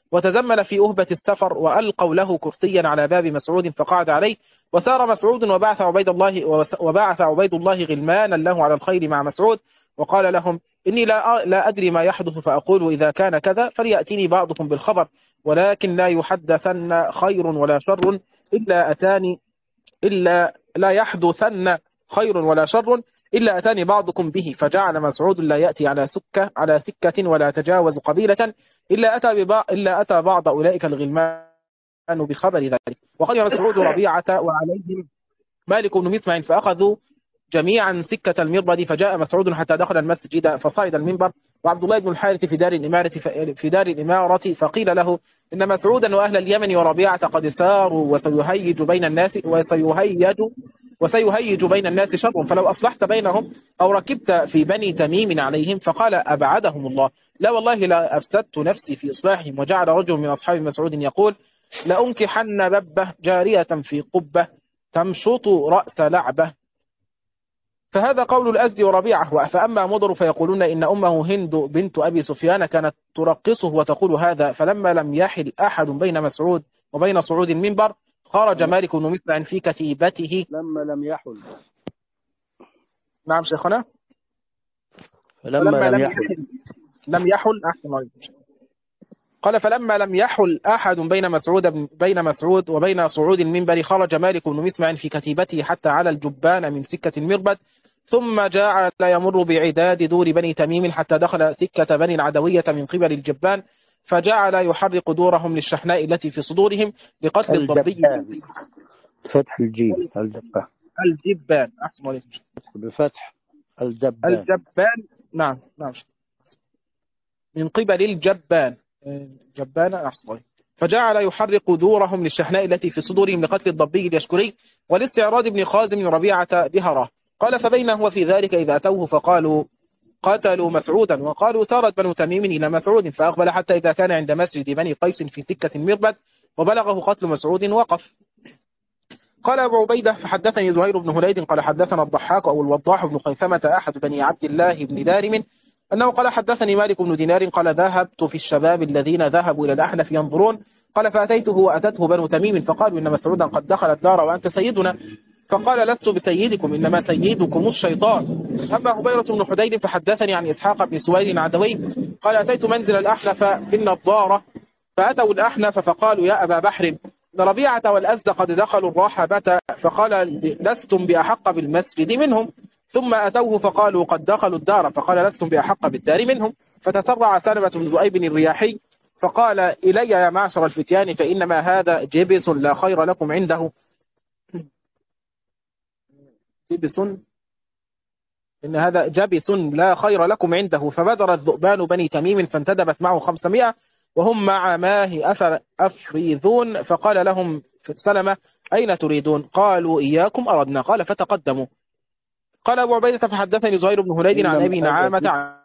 وتزمل في أهبة السفر، وألقوا له كرسيا على باب مسعود فقعد عليه، وسار مسعود وبعث عبيد الله وبعث عبيد الله غلمانا له على الخيل مع مسعود، وقال لهم: إني لا لا أدري ما يحدث، فأقول إذا كان كذا فليأتيني بعضكم بالخبر، ولكن لا يحدثن خير ولا شر إلا أتاني إلا لا يحدثن خير ولا شر إلا أتاني بعضكم به. فجعل مسعود لا يأتي على سكة على سكة ولا تجاوز قبيلة إلا أتى ببع... إلا أتى بعض أولئك الغلمان بخبر ذلك. وقال مسعود ربيعة وعليهم مالك بن مسمع، فأخذوا جميعا سكة المربد، فجاء مسعود حتى دخل المسجد فصعد المنبر، وعبد الله بن الحارث في دار الإمارة في دار الإمارة، فقيل له إن مسعودا وأهل اليمن وربيعة قد ساروا وسيهيج بين الناس وسيهيج وسيهيج بين الناس شر، فلو أصلحت بينهم أو ركبت في بني تميم عليهم. فقال: أبعدهم الله، لا والله لا أفسدت نفسي في إصلاحهم. وجعل رجل من أصحاب مسعود يقول: لأنكحن ببة جارية في قبة تمشط رأس لعبة. فهذا قول الأزدي وربيعة. فأما مضر فيقولون إن أمه هند بنت أبي سفيان كانت ترقصه وتقول هذا. فلما لم يحل أحد بين مسعود وبين صعود المنبر خرج مالك بن مسمع في كتيبته. لما لم يحل. نعم شيخنا. فلما فلما لم لم يحل يحل لم يحل أحسن عليكم. قال: فلما لم يحل أحد بين مسعود بين مسعود وبين صعود المنبر خرج مالك بن مسمع في كتيبته حتى على الجبان من سكة المربد، ثم جاء لا يمر بعداد دور بني تميم حتى دخل سكة بني العدوية من قبل الجبان، فجعل يحرق دورهم للشحناء التي في صدورهم لقتل الضبي. فتح الجيم الجبان. الجبان أحسن عليكم. بفتح الجبان. الجبان نعم نعم من قبل الجبان جبان أحسن عليكم. فجعل يحرق دورهم للشحناء التي في صدورهم لقتل الضبي اليشكري والاستعراض ابن خازم ربيعة بهرة. قال: فبين هو في ذلك إذا أتوه فقالوا قتلوا مسعودا، وقالوا سارت بنو تميم إلى مسعود، فأقبل حتى إذا كان عند مسجد بني قيس في سكة المربد وبلغه قتل مسعود وقف. قال أبو عبيدة: فحدثني زهير بن هليد قال حدثنا الضحاك أو الوضاح بن خيثمة أحد بني عبد الله بن دارم أنه قال حدثني مالك بن دينار قال: ذهبت في الشباب الذين ذهبوا إلى الأحنف ينظرون، قال: فأتيته وأتته بنو تميم فقالوا إن مسعودا قد دخل الدار وأنت سيدنا، فقال: لست بسيدكم إنما سيدكم الشيطان. أما هبيرة بن حديد فحدثني عن إسحاق بن سويد العدوي قال: أتيت منزل الأحنف في النضارة فأتوا الأحنف فقالوا: يا أبا بحر إن ربيعة والأزد قد دخلوا الراحبة، فقال: لستم بأحق بالمسجد منهم. ثم أتوه فقالوا: قد دخلوا الدار، فقال: لستم بأحق بالدار منهم. فتسرع سلمة بن ذؤيب الرياحي فقال: إلي يا معشر الفتيان فإنما هذا جبس لا خير لكم عنده. جبس إن هذا جبس لا خير لكم عنده. فبدر الذؤبان بني تميم فانتدبت معه خمسمائة وهم مع ماه أفر أفريذون، فقال لهم سلمة: أين تريدون؟ قالوا: إياكم أردنا. قال: فتقدموا. قال أبو عبيدة: فحدثني زهير بن هليد عن أبي نعامة عن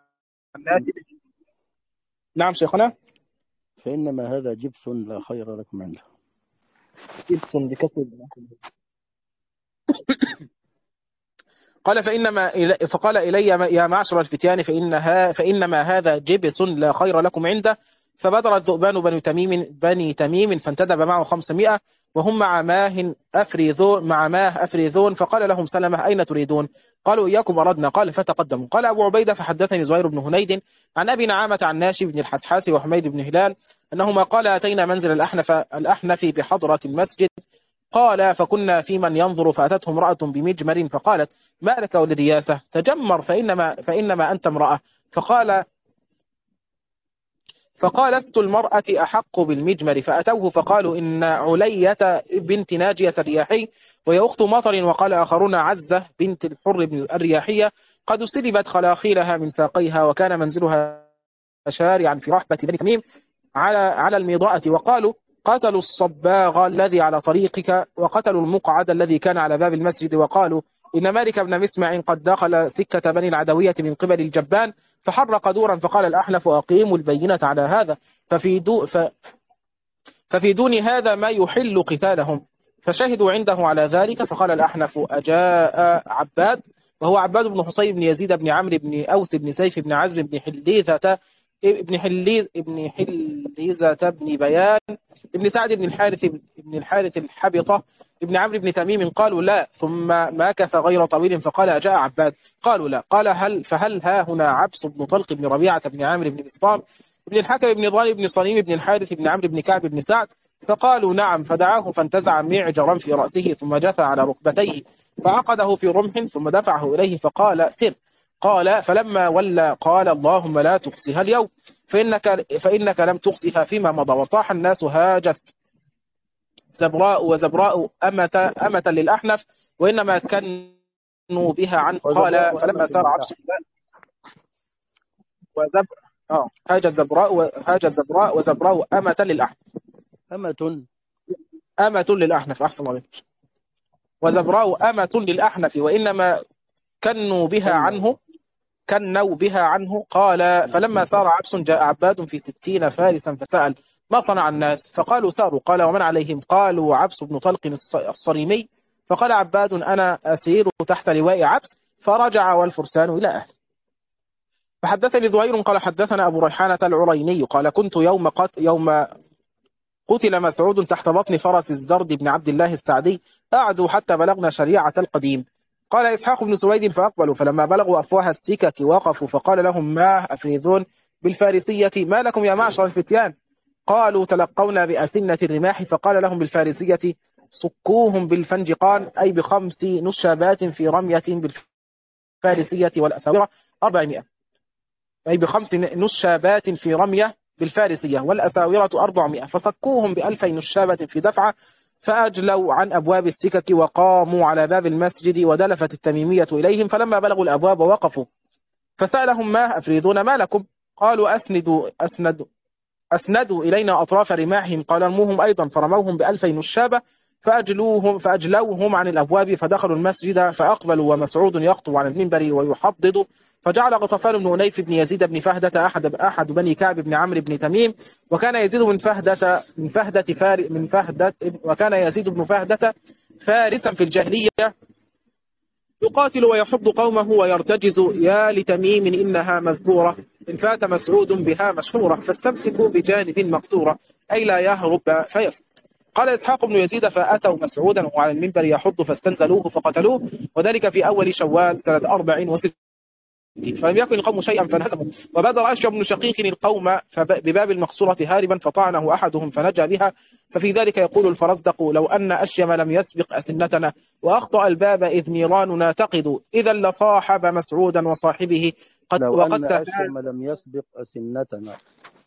نعم شيخنا. فإنما هذا جبس لا خير لكم عنده. جبس بكسر. قال: فإنما فقال إلي يا معشر الفتيان فإنها فإنما هذا جبس لا خير لكم عنده. فبدر الذؤبان بني تميم بني تميم فانتدب معه خمسمائة وهم مع ماه أفريذون مع ماه أفريذون، فقال لهم سلمة: أين تريدون؟ قالوا: إياكم أردنا. قال: فتقدموا. قال أبو عبيدة: فحدثني زهير بن هنيد عن أبي نعامة عن ناشي بن الحسحاس وحميد بن هلال أنهما قال: أتينا منزل الأحنف الأحنف بحضرة المسجد. قال: فكنا في من ينظر فأتته امرأة بمجمر فقالت: ما لك وللرياسة؟ تجمر فإنما, فإنما أنت امرأة. فقال فقال: لست المرأة أحق بالمجمر. فأتوه فقالوا: إن علية بنت ناجية الرياحي وهي أخت مطر. وقال آخرون: عزة بنت الحر بن الرياحية قد سلبت خلاخيلها من ساقيها وكان منزلها شارعا في رحبة بني تميم على على الميضاءة. وقالوا: قتلوا الصباغ الذي على طريقك وقتلوا المقعد الذي كان على باب المسجد. وقالوا: إن مالك بن مسمع قد دخل سكة بني العدوية من قبل الجبان فحرق دورا. فقال الأحنف: أقيموا البينة على هذا، ففي, دو ف ففي دون هذا ما يحل قتالهم. فشهدوا عنده على ذلك. فقال الأحنف: أجاء عباد وهو عباد بن حصين بن يزيد بن عمرو بن أوس بن سيف بن عزب بن حليثة ابن حليز ابن حليزة بن بيان ابن سعد بن الحارث ابن الحارث الحبطة ابن عمرو بن تميم قالوا لا، ثم مكث غير طويل فقال أجاء عباد؟ قالوا لا. قال هل فهل ها هنا عبس بن طلق بن ربيعة بن عامر بن بسطام ابن الحكم بن ضال بن صليم بن الحارث بن عمرو بن كعب بن سعد؟ فقالوا نعم. فدعاه فانتزع معجرا في رأسه ثم جثى على ركبتيه فعقده في رمح ثم دفعه إليه فقال سر. قال فلما ولى قال اللهم لا تقصها اليوم فإنك, فإنك لم تقصها فيما مضى. وصاح الناس هاجت زبراء وزبراء أمة, أمة للأحنف وإنما كانوا بها عنه. قال فلما سار عبس وزبر آه هاجت زبراء هاجت زبراء وزبراء أمة للأحنف أمة أمة للأحنف أحسن الله. وزبراء أمة للأحنف وإنما كنوا بها عنه كنوا بها عنه. قال فلما سار عبس جاء عباد في ستين فارسا فسأل ما صنع الناس؟ فقالوا ساروا. قال ومن عليهم؟ قالوا عبس بن طلق الصريمي. فقال عباد أنا أسير تحت لواء عبس. فرجع والفرسان إلى أهله. فحدثني ذوير قال حدثنا أبو ريحانة العريني قال كنت يوم قت يوم قتل مسعود تحت بطن فرس الزرد بن عبد الله السعدي أعدوا حتى بلغنا شريعة القديم. قال إسحاق بن سويد فأقبلوا فلما بلغوا أفواه السكك وقفوا فقال لهم ما أفريذون بالفارسية ما لكم يا معشر الفتيان؟ قالوا تلقونا بأسنة الرماح. فقال لهم بالفارسية صكوهم بالفنجقان أي بخمس نشابات في رمية بالفارسية والأساورة أربعمائة أي بخمس نشابات في رمية بالفارسية والأساورة أربعمائة. فصكوهم بألفي نشابة في دفعة فأجلوا عن أبواب السكك وقاموا على باب المسجد ودلفت التميمية إليهم. فلما بلغوا الأبواب وقفوا فسألهم ما أفريدون ما لكم؟ قالوا أسندوا أسندوا أسندوا إلينا أطراف رماحهم. قال ارموهم أيضا فرموهم بألفي نشابة فأجلوهم فأجلوهم عن الأبواب فدخلوا المسجد فأقبلوا ومسعود يخطب على المنبر ويحضض. فجعل غطفان بن أنيف بن يزيد بن فهدة أحد أحد بني كعب بن عمرو بن تميم وكان يزيد من فهدة من فهدة فار من فهدة وكان يزيد بن فهدة فارسا في الجاهلية يقاتل ويحض قومه ويرتجز يا لتميم إنها مذكورة إن فات مسعود بها مشهورة فاستمسكوا بجانب مقصورة أي لا يهرب فيفت. قال إسحاق بن يزيد فأتوا مسعودا وعلى المنبر يحض فاستنزلوه فقتلوه وذلك في أول شوال سنة أربع وستين. فلم يكن القوم شيئا فانهزموا وبادر أشيب بن شقيق القوم بباب المقصورة هاربا فطعنه أحدهم فنجا بها. ففي ذلك يقول الفرزدق لو أن أشيم لم يسبق أسنتنا وأخطأ الباب إذ نيراننا تقد إذا لصاحب مسعودا وصاحبه قد لو وقد أن أشيم لم يسبق أسنتنا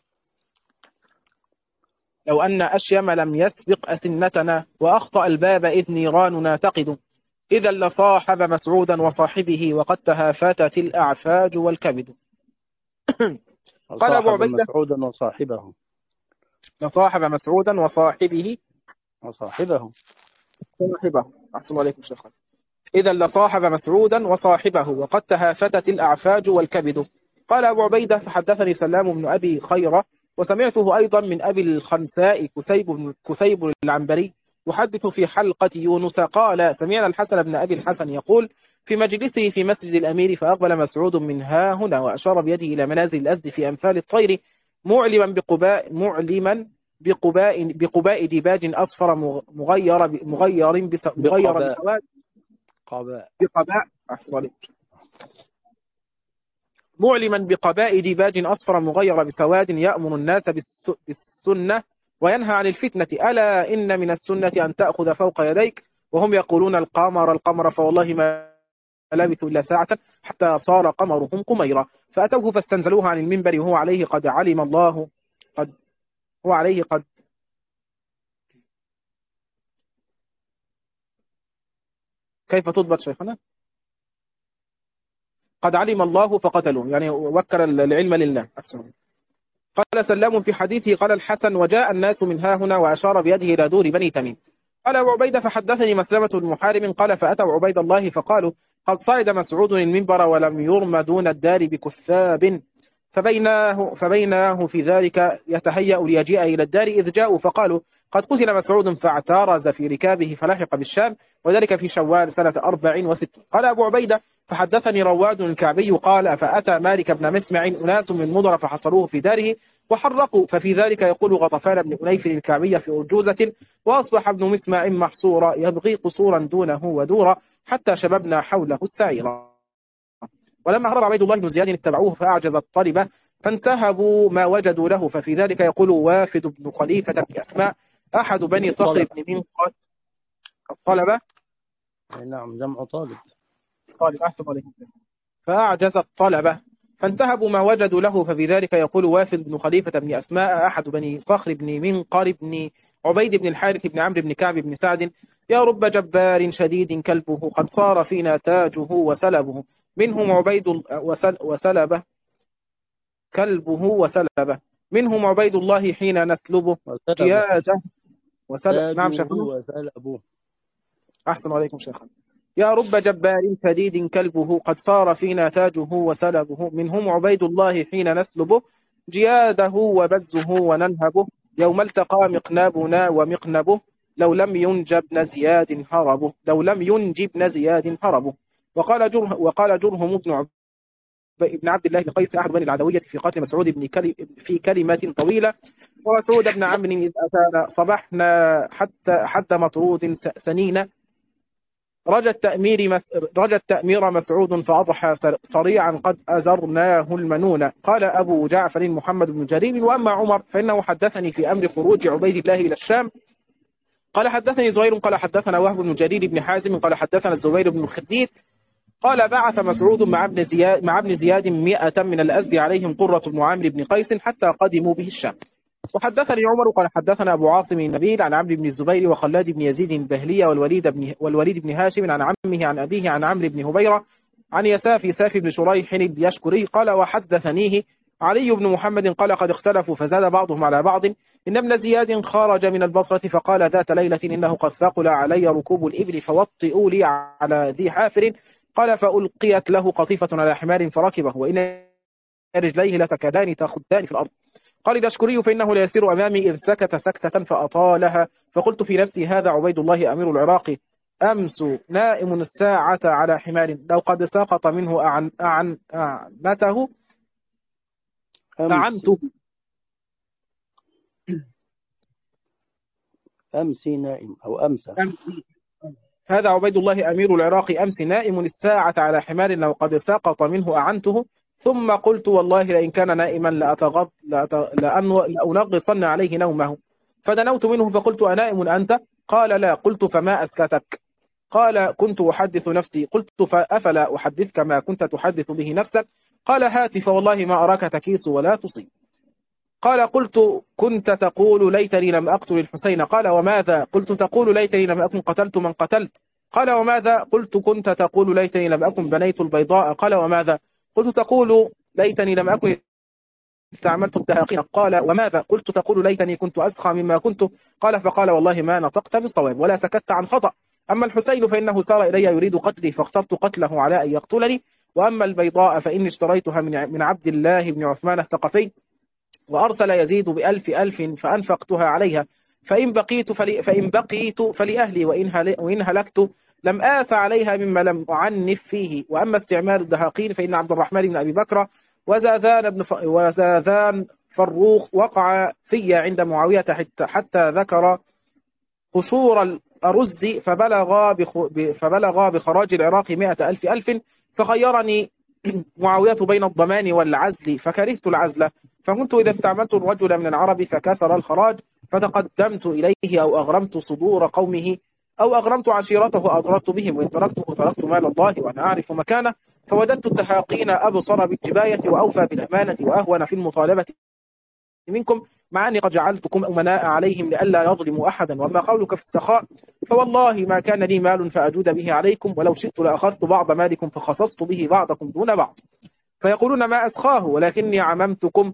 لو أن أشيم لم يسبق أسنتنا وأخطأ الباب إذ نيراننا تقد إذا لصاحب مسعودا وصاحبه وقد تهافتت الأعفاج والكبد. قال أبو عبيدة مسعودا وصاحبه لصاحب مسعودا وصاحبه وصاحبه صاحبه أحسن عليكم شيخ. إذا لصاحب مسعودا وصاحبه وقد تهافتت الأعفاج والكبد. قال أبو عبيدة فحدثني سلام بن أبي خيرة وسمعته أيضا من أبي الخنساء كسيب, كسيب العنبري يحدث في حلقة يونس قال سمعنا الحسن بن أبي الحسن يقول في مجلسه في مسجد الأمير فأقبل مسعود من ها هنا وأشار بيده إلى منازل الأزد في أمثال الطير معلما بقباء معلما بقباء بقباء ديباج أصفر مغير مغير بس مغير بسواد قباء بقباء أحسن معلما بقباء ديباج أصفر مغير بسواد يأمر الناس بالسنة وينهى عن الفتنة ألا إن من السنة أن تأخذ فوق يديك وهم يقولون القمر القمر فوالله ما لبثوا إلا ساعة حتى صار قمرهم قميرا. فأتوه فاستنزلوه عن المنبر وهو عليه قد علم الله قد هو عليه قد كيف تضبط شيخنا قد علم الله فقتلوه يعني وكر العلم لله. أحسن. قال سلام في حديثه قال الحسن وجاء الناس من ها هنا وأشار بيده إلى دور بني تميم. قال أبو عبيدة فحدثني مسلمة بن محارب قال فأتوا عبيد الله فقالوا قد صعد مسعود المنبر ولم يرم دون الدار بكثاب فبيناه, فبيناه في ذلك يتهيأ ليجيء إلى الدار إذ جاءوا فقالوا قد قتل مسعود فاعترز في ركابه فلحق بالشام وذلك في شوال سنة أربع وستين. قال أبو عبيدة فحدثني رواد الكعبي قال فأتى مالك بن مسمع أناس من مضر فحصروه في داره وحرقوا، ففي ذلك يقول غطفان بن أنيف الكعبي في أرجوزة: وأصبح ابن مسمع محصورا يبغي قصورا دونه ودورا حتى شببنا حوله السعيرا. ولما هرب عبيد الله بن زياد اتبعوه فأعجز الطلبة فانتهبوا ما وجدوا له، ففي ذلك يقول وافد بن خليفة بن أسماء أحد بني صخر بن منقاد الطلبة. نعم، جمع طالب. طالب أحسن عليكم. فأعجز الطلبة فانتهبوا ما وجدوا له، ففي ذلك يقول وافد بن خليفة بن أسماء أحد بني صخر بن منقار بن عبيد بن الحارث بن عمرو بن كعب بن سعد: يا رب جبار شديد كلبه قد صار فينا تاجه وسلبه، منهم عبيد وسل وسلبه كلبه وسلبه، منهم عبيد الله حين نسلبه جياده وسلب. نعم شيخنا وسلبه. أحسن عليكم شيخنا. يا رب جبار شديد كلبه قد صار فينا تاجه وسلبه، منهم عبيد الله حين نسلبه جياده وبزه وننهبه، يوم التقى مقنابنا ومقنبه لو لم ينجب زياد هربه لو لم ينجب زياد هربه. وقال جره وقال جرهم بن عب ابن عبد الله بن قيس أحد بني العدوية في قتل مسعود بن كلم في كلمة طويلة: ومسعود بن عمرو إذ أتانا صبحنا حتى حد مطرود سنين، رجى التأمير مس... رجى التأمير مسعود فأضحى صريعا قد أزرناه المنون. قال أبو جعفر محمد بن جرير: وأما عمر فإنه حدثني في أمر خروج عبيد الله إلى الشام. قال حدثني زهير قال حدثنا وهب بن جرير بن حازم قال حدثنا الزبير بن الخديد قال بعث مسعود مع ابن زياد مع ابن زياد مئة من الأزد عليهم قرة بن عامر بن قيس حتى قدموا به الشام. وحدثني عمر قال حدثنا أبو عاصم النبيل عن عمرو بن الزبير وخلاد بن يزيد البهلية والوليد بن والوليد بن هاشم عن عمه عن أبيه عن عمرو بن هبيرة عن يساف ساف بن شريح اليشكري قال وحدثنيه علي بن محمد قال قد اختلفوا فزاد بعضهم على بعض إن ابن زياد خرج من البصرة فقال ذات ليلة إنه قد ثقل علي ركوب الإبل فوطئوا لي على ذي حافر، قال فألقيت له قطيفة على حمار فركبه وإن رجليه لتكادان تخدان في الأرض. قال الأشكري فإنه لا يسير أمامي إذ سكت سكتة فأطالها، فقلت في نفسي هذا عبيد الله أمير العراق أمس نائم الساعة على حمار لو قد سقط منه أعن أعن أعنته أعنته أمس نائم أو أمس أمسي. هذا عبيد الله أمير العراق أمس نائم الساعة على حمار لو قد سقط منه أعنته. ثم قلت والله لئن كان نائما لأتغض لأنغصن عليه نومه، فدنوت منه فقلت أنائم أنت؟ قال لا. قلت فما أسكتك؟ قال كنت أحدث نفسي. قلت فأفلا أحدثك ما كنت تحدث به نفسك؟ قال هات فوالله ما أراك تكيس ولا تصيب. قال قلت كنت تقول ليتني لم أقتل الحسين. قال وماذا؟ قلت تقول ليتني لم أكن قتلت من قتلت. قال وماذا؟ قلت كنت تقول ليتني لم أكن بنيت البيضاء. قال وماذا؟ قلت تقول ليتني لم أكن استعملت الدهاقين. قال وماذا؟ قلت تقول ليتني كنت أسخى مما كنت. قال فقال والله ما نطقت بالصواب ولا سكت عن خطأ. أما الحسين فإنه سار إلي يريد قتلي فاخترت قتله على أن يقتلني، وأما البيضاء فإني اشتريتها من من عبد الله بن عثمان الثقفي وأرسل يزيد بألف ألف فأنفقتها عليها، فإن بقيت فلي فإن بقيت فلأهلي وإن وإن هلكت لم آس عليها مما لم أعنف فيه. وأما استعمال الدهاقين فإن عبد الرحمن بن أبي بكر وزاذان بن ف... وزاذان فروخ وقع في عند معاوية حتى, حتى ذكر قصور الرز فبلغ بخ... فبلغ بخراج العراق مئة ألف ألف، فخيرني معاوية بين الضمان والعزل فكرهت العزل، فكنت إذا استعملت الرجل من العرب فكسر الخراج فتقدمت إليه أو أغرمت صدور قومه أو أغرمت عشيرته أضررت بهم، وإن تركته تركت مال الله وأنا أعرف مكانه. فوجدت التحاقين أبصر بالجباية وأوفى بالأمانة وأهون في المطالبة منكم، مع أني قد جعلتكم أمناء عليهم لئلا يظلموا أحدا. وأما قولك في السخاء فوالله ما كان لي مال فأجود به عليكم، ولو شئت لأخذت بعض مالكم فخصصت به بعضكم دون بعض. فيقولون ما أسخاه ولكني عممتكم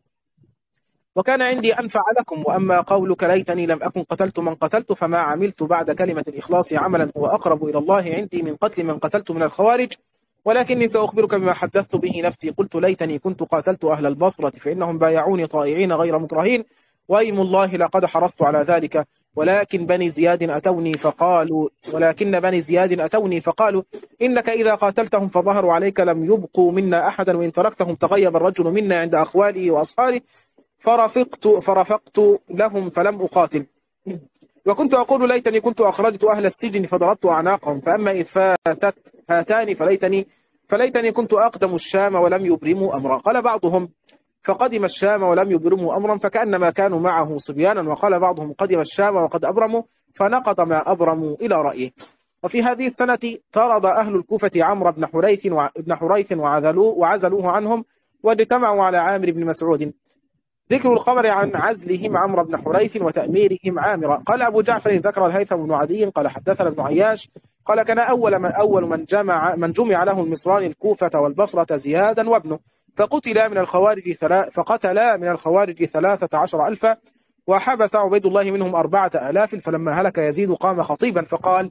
وكان عندي أنفع لكم. وأما قولك ليتني لم أكن قتلت من قتلت فما عملت بعد كلمة الإخلاص عملا هو أقرب إلى الله عندي من قتل من قتلت من الخوارج، ولكني سأخبرك بما حدثت به نفسي. قلت ليتني كنت قاتلت أهل البصرة فإنهم بايعوني طائعين غير مكرهين، وأيم الله لقد حرصت على ذلك، ولكن بني زياد أتوني فقالوا ولكن بني زياد أتوني فقالوا إنك إذا قاتلتهم فظهروا عليك لم يبقوا منا أحدا، وإن تركتهم تغيب الرجل منا عند أخواله وأصحابه، فرفقت, فرفقت لهم فلم أقاتل. وكنت أقول ليتني كنت أخرجت أهل السجن فضربت أعناقهم، فأما إذ فاتت هاتان فليتني فليتني كنت أقدم الشام ولم يبرموا أمرا. قال بعضهم فقدم الشام ولم يبرموا أمرا فكأنما كانوا معه صبيانا، وقال بعضهم قدم الشام وقد أبرموا فنقض ما أبرموا إلى رأيه. وفي هذه السنة طرد أهل الكوفة عمرو بن حريث وابن حريث وعزلوه, وعزلوه عنهم، واجتمعوا على عامر بن مسعود. ذكر الخبر عن عزلهم عمرو بن حريث وتأميرهم عامرا. قال أبو جعفر ذكر الهيثم بن عدي قال حدثنا ابن عياش قال كان أول من أول من جمع من جمع له المصران الكوفة والبصرة زيادا وابنه، فقتل من الخوارج فقتلا من الخوارج ثلاثة عشر ألفا، وحبس عبيد الله منهم أربعة آلاف. فلما هلك يزيد قام خطيبا فقال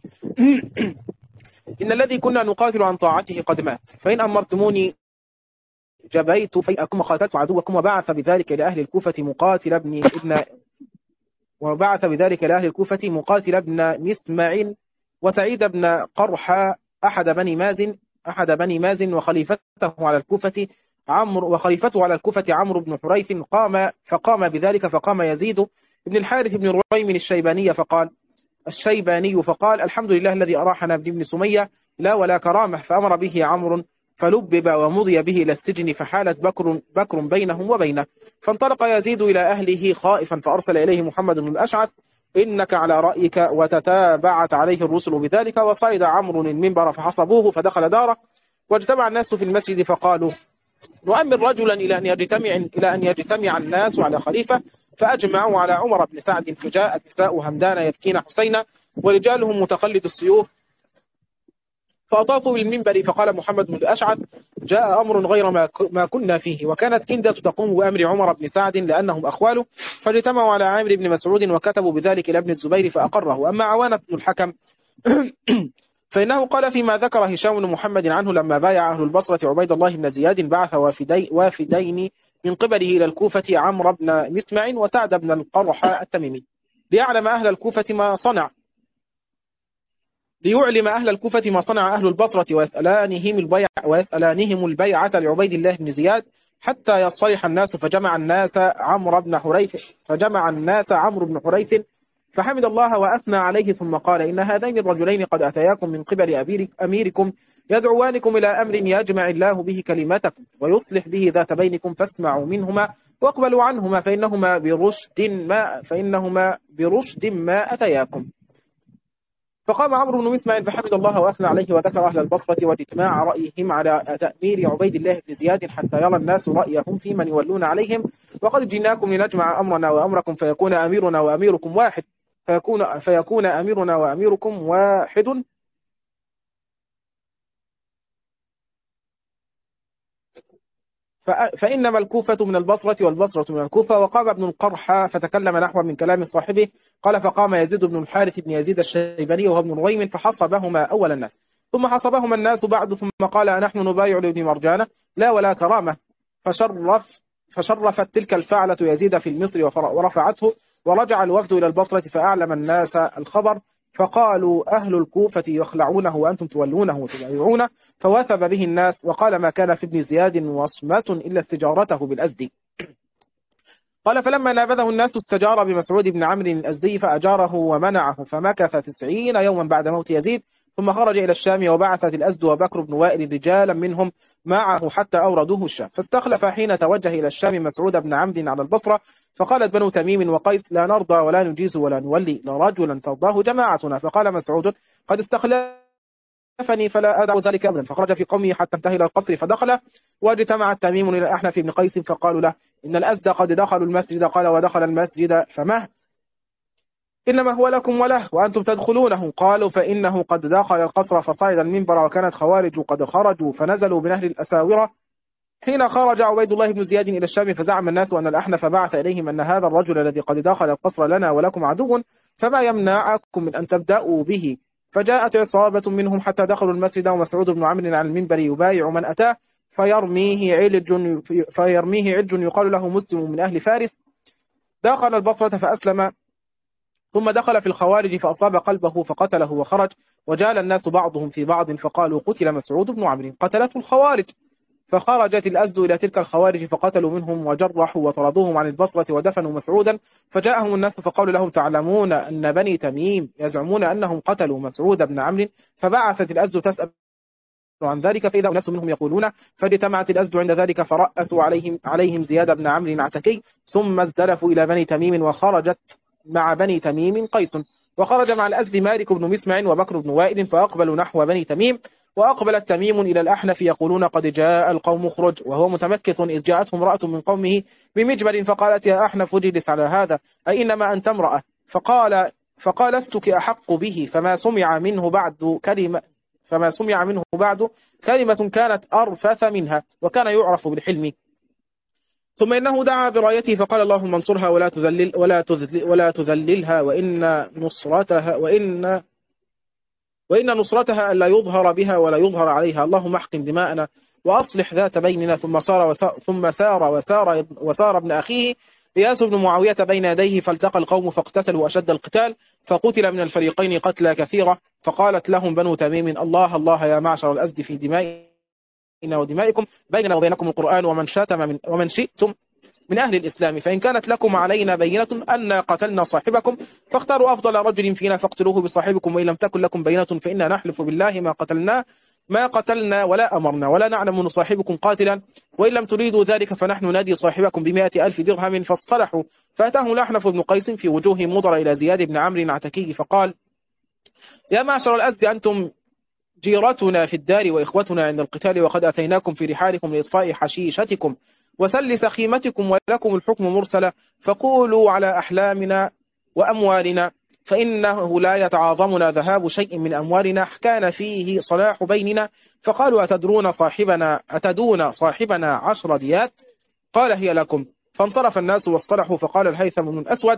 إن الذي كنا نقاتل عن طاعته قد مات، فإن أمرتموني جبيت فيئكم وقاتلت عدوكم. وبعث بذلك إلى أهل الكوفة مقاتل ابن ابن وبعث بذلك إلى أهل الكوفة مقاتل ابن مسمع وسعيد بن قرحة أحد بني مازن أحد بني مازن وخليفته على الكوفة عمرو وخليفته على الكوفة عمرو بن حريث. قام فقام بذلك فقام يزيد بن الحارث بن ريم الشيباني فقال الشيباني فقال الحمد لله الذي أراحنا بن سمية لا ولا كرامة. فأمر به عمرو فلبب ومضي به إلى السجن، فحالت بكر, بكر بينهم وبينه. فانطلق يزيد إلى أهله خائفا، فأرسل إليه محمد بن الأشعث إنك على رأيك، وتتابعت عليه الرسل بذلك. وصعد عمرو المنبر فحصبوه فدخل داره، واجتمع الناس في المسجد فقالوا نؤمر رجلا إلى أن يجتمع إلى أن يجتمع الناس على خليفة، فأجمعوا على عمر بن سعد. فجاءت نساء همدان يبكين حسينا ورجالهم متقلد السيوف، فأطافوا بالمنبر. فقال محمد بن الأشعث جاء أمر غير ما كنا فيه. وكانت كندة تقوم بأمر عمر بن سعد لأنهم أخواله، فاجتمعوا على عامر بن مسعود وكتبوا بذلك إلى ابن الزبير فأقره. أما عوانة بن الحكم فإنه قال فيما ذكر هشام بن محمد عنه لما بايع أهل البصرة عبيد الله بن زياد بعث وافدي وافدين من قبله إلى الكوفة عمرو بن مسمع وسعد بن القرحة التميمي ليعلم أهل الكوفة ما صنع ليعلم أهل الكوفة ما صنع أهل البصرة، ويسألانهم البيع ويسألانهم البيعة لعبيد الله بن زياد حتى يصلح الناس. فجمع الناس عمرو بن حريث فجمع الناس عمرو بن حريث فحمد الله وأثنى عليه، ثم قال إن هذين الرجلين قد أتياكم من قبل أميركم يدعوانكم إلى أمر يجمع الله به كلمتكم ويصلح به ذات بينكم، فاسمعوا منهما واقبلوا عنهما فإنهما برشد ما فإنهما برشد ما أتياكم. فقام عمرو بن مسمع فحمد الله وأثنى عليه، وذكر أهل البصرة واجتماع رأيهم على تأمير عبيد الله بن زياد حتى يرى الناس رأيهم في من يولون عليهم. وقد جئناكم لنجمع أمرنا وأمركم فيكون أميرنا وأميركم واحد فيكون, فيكون أميرنا وأميركم واحد. فإنما الكوفة من البصرة والبصرة من الكوفة. وقام ابن القرحة فتكلم نحو من كلام صاحبه. قال فقام يزيد بن الحارث بن يزيد الشيباني وهو ابن رويم فحصبهما أول الناس، ثم حصبهما الناس بعد، ثم قال نحن نبايع لابن مرجانة لا ولا كرامة. فشرف فشرفت تلك الفعلة يزيد في المصر ورفعته، ورجع الوفد إلى البصرة فأعلم الناس الخبر، فقالوا أهل الكوفة يخلعونه وأنتم تولونه وتبايعونه، فوثب به الناس. وقال ما كان في ابن زياد وصمة إلا استجارته بالأزدي. قال فلما نابذه الناس استجار بمسعود بن عمرو الأزدي فأجاره ومنعه، فمكث تسعين يوما بعد موت يزيد، ثم خرج إلى الشام. وبعثت الأزد وبكر بن وائل رجالا منهم معه حتى أوردوه الشام، فاستخلف حين توجه إلى الشام مسعود بن عمرو على البصرة. فقالت بنو تميم وقيس لا نرضى ولا نجيز ولا نولي لرجلا ترضاه جماعتنا. فقال مسعود قد استخلفني فلا أدع ذلك أبدا. فخرج في قومه حتى انتهى إلى القصر فدخل، واجتمع تميم إلى الأحنف بن قيس فقالوا له إن الأزد قد دخلوا المسجد. قال ودخل المسجد فما إنما هو لكم وله وأنتم تدخلونه. قالوا فإنه قد دخل القصر فصعد المنبر، وكانت خوارج قد خرجوا فنزلوا بنهر الأساورة. حين خرج عبيد الله بن زياد إلى الشام فزعم الناس أن الأحنف بعث إليهم أن هذا الرجل الذي قد دخل القصر لنا ولكم عدو، فما يمنعكم من أن تبدأوا به. فجاءت عصابة منهم حتى دخلوا المسجد، ومسعود بن عمرو على المنبر يبايع من أتاه، فيرميه علج فيرميه علج يقال له مسلم من أهل فارس. دخل البصرة فأسلم ثم دخل في الخوارج فأصاب قلبه فقتله وخرج، وجال الناس بعضهم في بعض فقالوا قتل مسعود بن عمرو قتلته الخوارج. فخرجت الأزد إلى تلك الخوارج فقتلوا منهم وجرحوا وطردوهم عن البصرة ودفنوا مسعودا. فجاءهم الناس فقالوا لهم تعلمون أن بني تميم يزعمون أنهم قتلوا مسعود بن عمرو؟ فبعثت الأزد تسأل عن ذلك فإذا أناس منهم يقولون. فاجتمعت الأزد عند ذلك فرأسوا عليهم عليهم زياد بن عمرو العتكي، ثم ازدلفوا إلى بني تميم، وخرجت مع بني تميم قيس، وخرج مع الأزد مالك بن مسمع وبكر بن وائل، فأقبلوا نحو بني تميم. وأقبلت تميم إلى الأحنف يقولون قد جاء القوم اخرج، وهو متمكث إذ جاءته امرأة من قومه بمجبل فقالت يا أحنف اجلس على هذا، أي إنما أنت امرأة؟ فقال فقال لستك أحق به، فما سمع منه بعد كلمة فما سمع منه بعد كلمة كانت أرفث منها، وكان يعرف بالحلم. ثم إنه دعا برايته فقال اللهم انصرها ولا تذلل ولا تذلل ولا تذللها، وإن نصرتها وإن وإن نصرتها ألا يظهر بها ولا يظهر عليها، اللهم احقن دماءنا وأصلح ذات بيننا. ثم سار وسار ثم سار وسار وسار ابن أخيه إياس بن معاوية بين يديه، فالتقى القوم فاقتتلوا أشد القتال، فقتل من الفريقين قتلى كثيرة. فقالت لهم بنو تميم الله الله يا معشر الأزد في دمائنا ودمائكم، بيننا وبينكم القرآن، ومن شاتم من ومن شئتم من أهل الإسلام، فإن كانت لكم علينا بينة أن قتلنا صاحبكم فاختاروا أفضل رجل فينا فاقتلوه بصاحبكم، وإن لم تكن لكم بينة فإنا نحلف بالله ما قتلنا ما قتلنا ولا أمرنا ولا نعلم من صاحبكم قاتلا، وإن لم تريدوا ذلك فنحن نادي صاحبكم بمائة ألف درهم. فاصطلحوا، فأتاه الأحنف بن قيس في وجوه مضر إلى زياد بن عمرو العتكي فقال يا معشر الأزد أنتم جيرتنا في الدار وإخوتنا عند القتال، وقد أتيناكم في رحالكم لإطفاء حشيشتكم وسل سخيمتكم، ولكم الحكم مرسلا، فقولوا على أحلامنا وأموالنا، فإنه لا يتعاظمنا ذهاب شيء من أموالنا كان فيه صلاح بيننا. فقالوا أتدرون صاحبنا أتدون صاحبنا عشر ديات؟ قال هي لكم. فانصرف الناس واصطلحوا. فقال الهيثم بن الأسود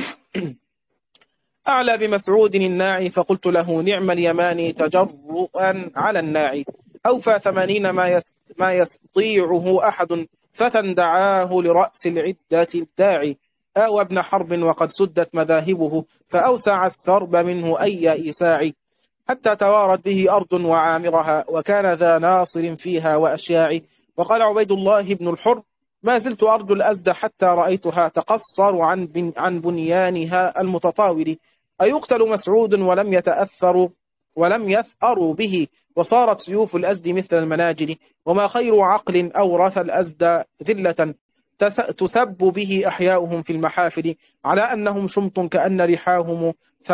أعلى بمسعود الناعي، فقلت له نعم اليماني تجرؤا على الناعي، أوفى ثمانين ما ما يستطيعه أحد، فتى دعاه لرأس العدة الداعي، آوى ابن حرب وقد سدت مذاهبه، فأوسع السرب منه أي إيساع، حتى توارت به أرض وعامرها، وكان ذا ناصر فيها وأشياع. وقال عبيد الله بن الحر ما زلت أرجو الأزد حتى رأيتها تقصر عن بن عن بنيانها المتطاول، أيقتل مسعود ولم يتأثروا ولم يثأروا به، وصارت سيوف الأزد مثل المناجل، وما خير عقل أورث الأزد ذلة تسب به أحياؤهم في المحافل، على أنهم شمط كأن رحاهم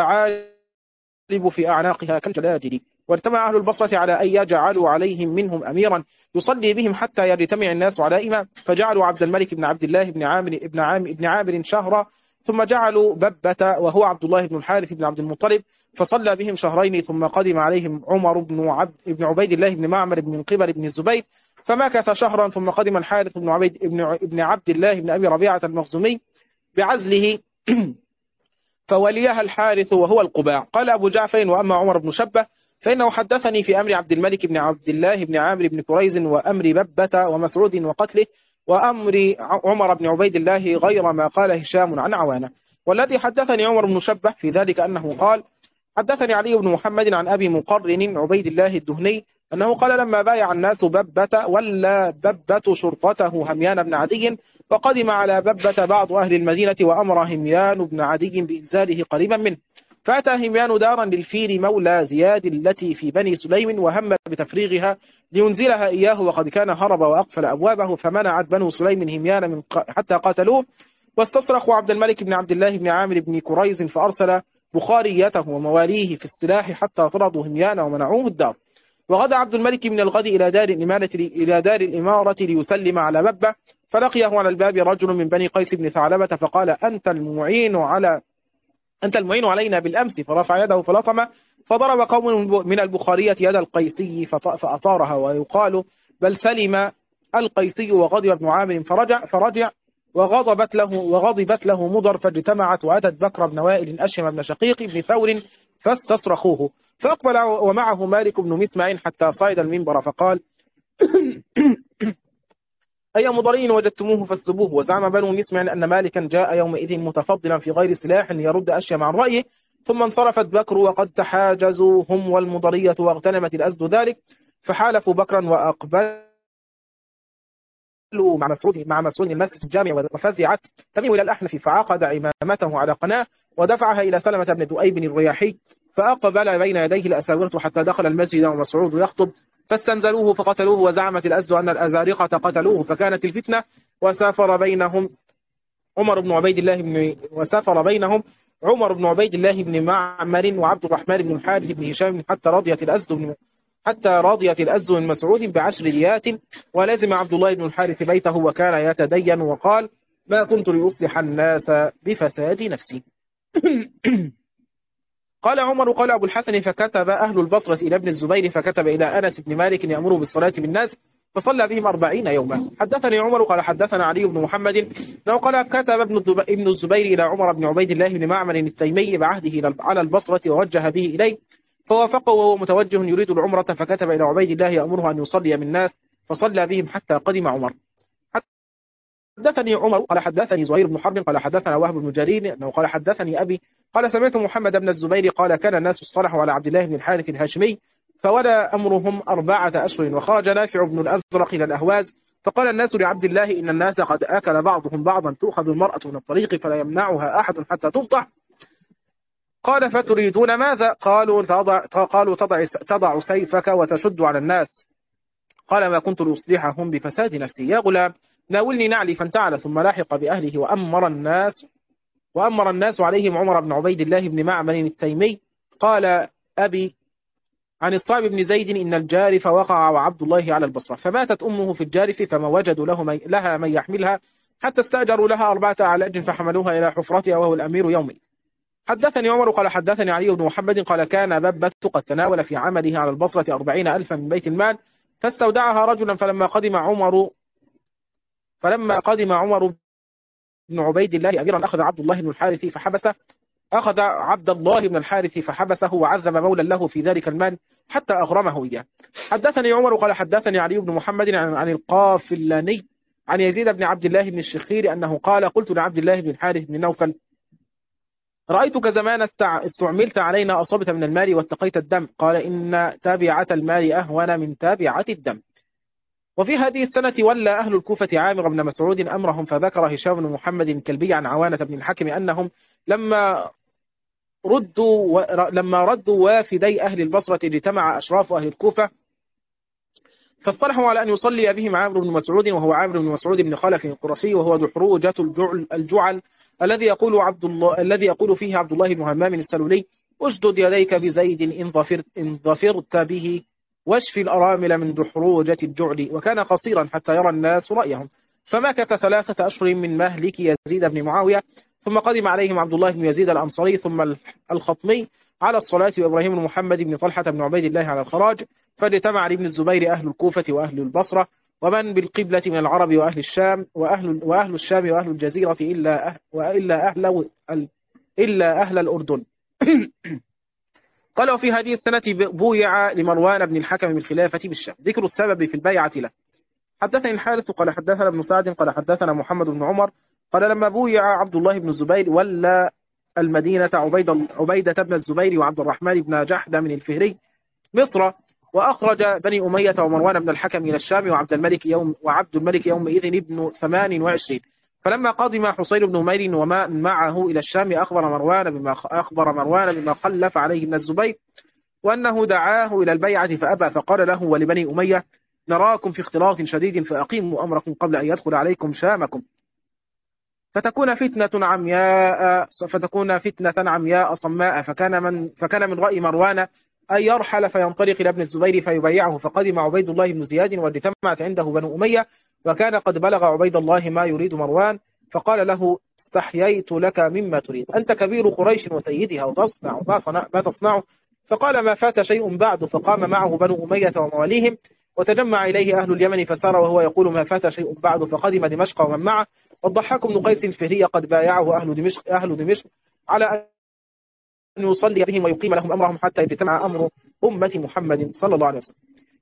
ثعالب في أعناقها كالجلاجل. واجتمع أهل البصرة على أن يجعلوا عليهم منهم أميرا يصلي بهم حتى يجتمع الناس على إمام، فجعلوا عبد الملك بن عبد الله بن عامر بن عامر بن عامر شهرا، ثم جعلوا ببة وهو عبد الله بن الحارث بن عبد المطلب، فصلى بهم شهرين، ثم قدم عليهم عمر بن عبد بن عبيد الله بن معمر بن قبل بن الزبير، فمكث شهرا، ثم قدم الحارث بن عبيد بن بن عبد الله بن أبي ربيعة المخزومي بعزله فوليها الحارث وهو القباع. قال أبو جعفر وأما عمر بن شبة فإنه حدثني في أمر عبد الملك بن عبد الله بن عامر بن كريز وأمر ببة ومسعود وقتله وأمر عمر بن عبيد الله غير ما قال هشام عن عوانة. والذي حدثني عمر بن شبة في ذلك أنه قال حدثني علي بن محمد عن أبي مقرن عبيد الله الدهني أنه قال لما بايع الناس ببة ولا ببة شرطته هميان بن عدي، وقدم على ببة بعض أهل المدينة وأمر هميان بن عدي بإنزاله قريبا منه، فأتى هميان دارا للفيل مولى زياد التي في بني سليم، وهم بتفريغها لينزلها إياه، وقد كان هرب وأقفل أبوابه، فمنعت بنو سليم هميان من حتى قاتلوه، واستصرخوا عبد الملك بن عبد الله بن عامر بن كريز، فأرسل بخاريته ومواليه في السلاح حتى طردوا هميان ومنعوه الدار. وغدا عبد الملك من الغد إلى دار الإمارة إلى دار الإمارة ليسلم على ببة، فلقيه على الباب رجل من بني قيس بن ثعلبة فقال أنت المعين على أنت المعين علينا بالأمس، فرفع يده فلطم، فضرب قوم من البخارية يد القيسي فأطارها، ويقال بل سلم القيسي وغضب ابن عامر فرجع فرجع وغضبت له وغضبت له مضر، فاجتمعت وأتت بكر بن وائل أشهم بن شقيق بن ثور فاستصرخوه، فأقبل ومعه مالك بن مسمع حتى صعد المنبر فقال أي مضرين وجدتموه فاسلبوه. وزعم بنو مسمع أن مالكا جاء يومئذ متفضلا في غير سلاح ليرد أشياء عن رأيه، ثم انصرفت بكر وقد تحاجزوا هم والمضرية واغتنمت الأزد ذلك، فحالفوا بكرا وأقبلوا مع مسعود مع مسعود المسجد الجامع، وفزعت تميم إلى الأحنف فعقد عمامته على قناة ودفعها إلى سلمة بن ذؤيب الرياحي، فأقبل بين يديه الأساورة حتى دخل المسجد ومسعود يخطب، فاستنزلوه فقتلوه. وزعمت الأزد أن الأزارقة قتلوه، فكانت الفتنة وسافر بينهم عمر بن عبيد الله بن وسافر بينهم عمر بن عبيد الله بن معمر وعبد الرحمن بن الحارث بن هشام حتى رضيت الأزد بن حتى رضيت الأزد من مسعود بعشر ديات، ولزم عبد الله بن الحارث بيته وكان يتدين وقال: ما كنت لأصلح الناس بفساد نفسي. قال عمر: قال أبو الحسن: فكتب أهل البصرة إلى ابن الزبير فكتب إلى أنس بن مالك يأمر بالصلاة بالناس، فصلى بهم أربعين يوما. حدثني عمر قال حدثنا علي بن محمد لو قال كتب ابن الزبير إلى عمر بن عبيد الله بن معمر التيمي بعهده على البصرة ووجه به إليه، فوافقه وهو متوجه يريد العمرة، فكتب إلى عبيد الله يأمره أن يصلي بالناس، فصلى بهم حتى قدم عمر. حدثني عمر قال حدثني زهير بن حرب قال حدثنا وهب بن جرير أنه قال حدثني أبي قال سمعت محمد بن الزبير قال كان الناس اصطلحوا على عبد الله بن الحارث الهاشمي فولا أمرهم أربعة أشهر، وخرج نافع بن الأزرق إلى الأهواز، فقال الناس لعبد الله إن الناس قد أكل بعضهم بعضا، تؤخذ المرأة من الطريق فلا يمنعها أحد حتى تفضح. قال فتريدون ماذا؟ قالوا تضع, قالوا تضع, تضع سيفك وتشد على الناس. قال ما كنت لأصلحهم بفساد نفسي، يا غلام ناولني نعلي، فانتعل ثم لاحق بأهله وأمر الناس وأمر الناس عليهم عمر بن عبيد الله بن معمر التيمي. قال أبي عن الصعب بن زيد إن الجارف وقع وعبد الله على البصرة، فماتت أمه في الجارف فما وجدوا له من لها من يحملها حتى استأجروا لها أربعة أعلاج فحملوها إلى حفرتها وهو الأمير يومي. حدثني عمر قال حدثني علي بن محمد قال كان ببة قد تناول في عمله على البصرة أربعين ألفا من بيت المال، فاستودعها رجلا، فلما قدم عمر فلما قدم عمر بن عبيد الله أميرا أخذ عبد الله بن الحارث فحبسه أخذ عبد الله بن الحارث فحبسه وعذب مولا له في ذلك المال حتى أغرمه إياه. حدثني عمر قال حدثني علي بن محمد عن, عن القافلاني عن يزيد بن عبد الله بن الشخير أنه قال قلت لعبد الله بن الحارث بن نوفل رأيتك زمان استعملت علينا أصبت من المال واتقيت الدم، قال إن تابعة المال أهون من تابعة الدم. وفي هذه السنة ولى أهل الكوفة عامر بن مسعود أمرهم، فذكر هشام بن محمد الكلبي عن عوانة بن الحكم أنهم لما ردوا لما ردوا وافدي أهل البصرة اجتمع أشراف أهل الكوفة فاصطلحوا على أن يصلي بهم عامر بن مسعود، وهو عامر بن مسعود بن خلف القرشي، وهو دحروجة الجعل, الجعل الذي يقول عبد الله الذي يقول فيه عبد الله بن همام السلولي اشدد يديك بزيد إن ظفرت, إن ظفرت به واشفي الأرامل من دحروجة الجعل. وكان قصيرا حتى يرى الناس رأيهم، فمكث ثلاثة أشهر من مهلك يزيد بن معاوية، ثم قدم عليهم عبد الله بن يزيد الأنصاري ثم الخطمي على الصلاة، وإبراهيم بن محمد بن طلحة بن عبيد الله على الخراج، فاجتمع لابن الزبير أهل الكوفة وأهل البصرة ومن بالقبلة من العرب وأهل الشام وأهل, وأهل الشام وأهل الجزيرة إلا أهل وإلا أهل إلا أهل الأردن. قال وفي هذه السنة بويع لمروان بن الحكم بالخلافة بالشام. ذكر السبب في البيعة له. حدثني الحارث قال حدثنا ابن سعد قال حدثنا محمد بن عمر قال لما بويع عبد الله بن الزبير ولا المدينة عبيد عبيدة بن الزبير وعبد الرحمن بن جحد من الفهري مصر، وأخرج بني أمية ومروان بن الحكم إلى الشام، وعبد الملك يوم وعبد الملك يومئذ ابن ثمان وعشرين. فلما قدم حصين بن أمير وما معه إلى الشام أخبر مروان بما أخبر مروان بما خلف عليه ابن الزبير، وأنه دعاه إلى البيعة فأبى، فقال له ولبني أمية نراكم في اختلاط شديد فأقيموا أمركم قبل أن يدخل عليكم شامكم فتكون فتنة عمياء فتكون فتنة عمياء صماء. فكان من فكان من رأي مروان أن يرحل فينطلق إلى ابن الزبير فيبيعه، فقدم عبيد الله بن زياد واجتمعت عنده بنو أمية، وكان قد بلغ عبيد الله ما يريد مروان، فقال له استحييت لك مما تريد، أنت كبير قريش وسيدها وتصنع ما, صنع ما تصنع. فقال ما فات شيء بعد، فقام معه بنو أمية ومواليهم وتجمع إليه أهل اليمن فسار وهو يقول ما فات شيء بعد، فقدم دمشق ومن معه، والضحاك بن قيس الفهري قد بايعه أهل دمشق, أهل دمشق على أن يصلي بهم ويقيم لهم أمرهم حتى يجتمع أمر أمة محمد صلى الله عليه وسلم.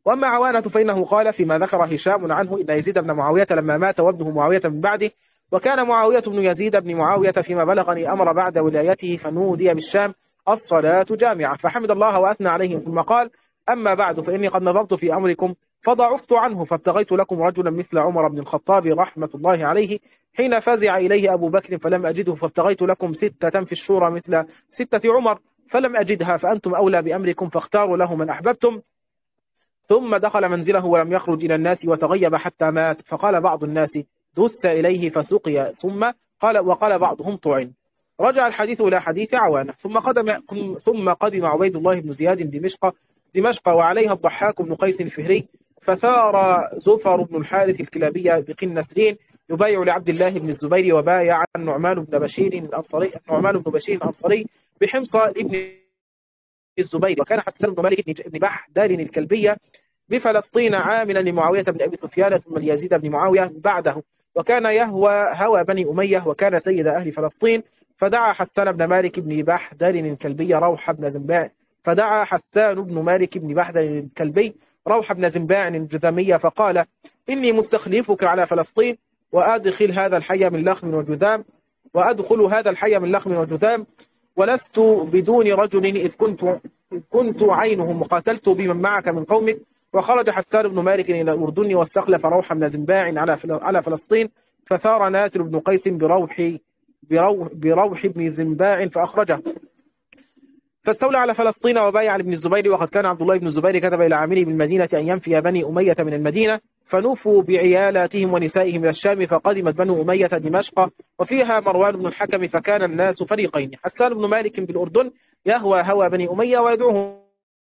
وأما عوانة فإنه قال فيما ذكر هشام عنه إن يزيد بن معاوية لما مات وابنه معاوية من بعده، وكان معاوية بن يزيد بن معاوية فيما بلغني أمر بعد ولايته فنودي بالشام الصلاة جامعة، فحمد الله وأثنى عليه ثم قال أما بعد فإني قد نظرت في أمركم فضعفت عنه فابتغيت لكم رجلا مثل عمر بن الخطاب رحمة الله عليه حين فزع إليه أبو بكر فلم أجده، فابتغيت لكم ستة في الشورى مثل ستة عمر فلم أجدها، فأنتم أولى بأمركم فاختاروا له من أحببتم. ثم دخل منزله ولم يخرج إلى الناس وتغيب حتى مات، فقال بعض الناس دس إليه فسقي، ثم قال وقال بعضهم طعن. رجع الحديث إلى حديث عوانة. ثم قدم ثم قدم عبيد الله بن زياد دمشق دمشق وعليها الضحاك بن قيس الفهري، فثار زفر بن الحارث الكلابي بقن نسرين يبايع لعبد الله بن الزبير، وبايع النعمان بن بشير الأنصاري النعمان بن بشير الأنصاري بحمص ابن الزبير. وكان حسان بن مالك بن بحدار الكلبية بفلسطين عاملا لمعاوية بن أبي سفيان ثم ليزيد بن معاوية بعده، وكان يهوى هوى بني أمية وكان سيد أهل فلسطين. فدعا حسان بن مالك بن بحدار الكلبي روح بن زنباع فدعا حسان بن مالك بن بحدار الكلبي روح بن زنباع الجذامية فقال إني مستخلفك على فلسطين وأدخل هذا الحي من لخم وجذام وأدخل هذا الحي من لخم وجذام ولست بدون رجل إذ كنت إذ كنت عينهم وقاتلت بمن معك من قومك. وخرج حسان بن مالك إلى الأردن واستخلف روح بن زنباع على على فلسطين، فثار ناتر بن قيس بروح بروح, بروح بن زنباع فأخرجه، فاستولى على فلسطين وبايع لابن الزبير. وقد كان عبد الله بن الزبير كتب إلى عامله بالمدينة أن ينفي بني أمية من المدينة، فنوفوا بعيالاتهم ونسائهم إلى الشام، فقدمت بنو أمية دمشق وفيها مروان بن الحكم، فكان الناس فريقين، حسان بن مالك بالأردن يهوى هوى بني أمية ويدعوهم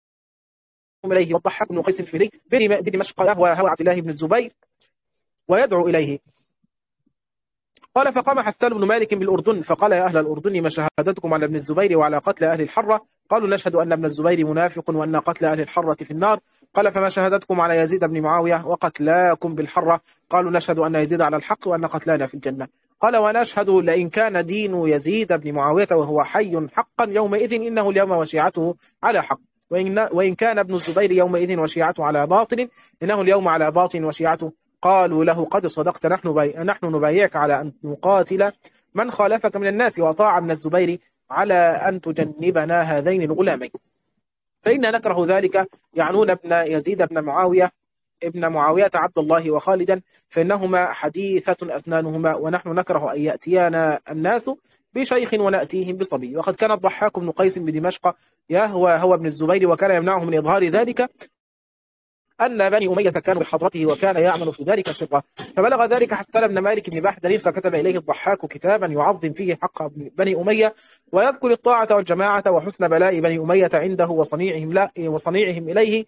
إليه، والضحاك بن قيس الفهري بدمشق يهوى هوى عبد الله بن الزبير ويدعو إليه. قال فقام حسان بن مالك بالأردن فقال يا أهل الأردن ما شهادتكم على ابن الزبير وعلى قتل أهل الحرة؟ قالوا نشهد أن ابن الزبير منافق وأن قتل أهل الحرة في النار. قال فما شهادتكم على يزيد بن معاوية وقتلاكم بالحرة؟ قالوا نشهد أن يزيد على الحق وأن قتلانا في الجنة. قال ونشهد لئن كان دين يزيد بن معاوية وهو حي حقا يومئذ إنه اليوم وشيعته على حق، وإن, وإن كان ابن الزبير يومئذ وشيعته على باطل إنه اليوم على باطل وشيعته. قالوا له قد صدقت، نحن, باي... نحن نبايعك على أن نقاتل من خالفك من الناس وطاع من الزبير على أن تجنبنا هذين الغلامين، فإن نكره ذلك، يعنون ابن يزيد بن معاوية ابن معاوية عبد الله وخالدا، فإنهما حديثة أسنانهما، ونحن نكره أن يأتينا الناس بشيخ ونأتيهم بصبي. وقد كان الضحاك بن قيس بدمشق يهوى هو ابن الزبير، وكان يمنعه من إظهار ذلك أن بني أمية كانوا بحضرته وكان يعمل في ذلك سرا، فبلغ ذلك حسان بن مالك بن بحدر فكتب إليه الضحاك كتابا يعظم فيه حق بني أمية ويذكر الطاعة والجماعة وحسن بلاء بني أمية عنده وصنيعهم, لا وصنيعهم إليه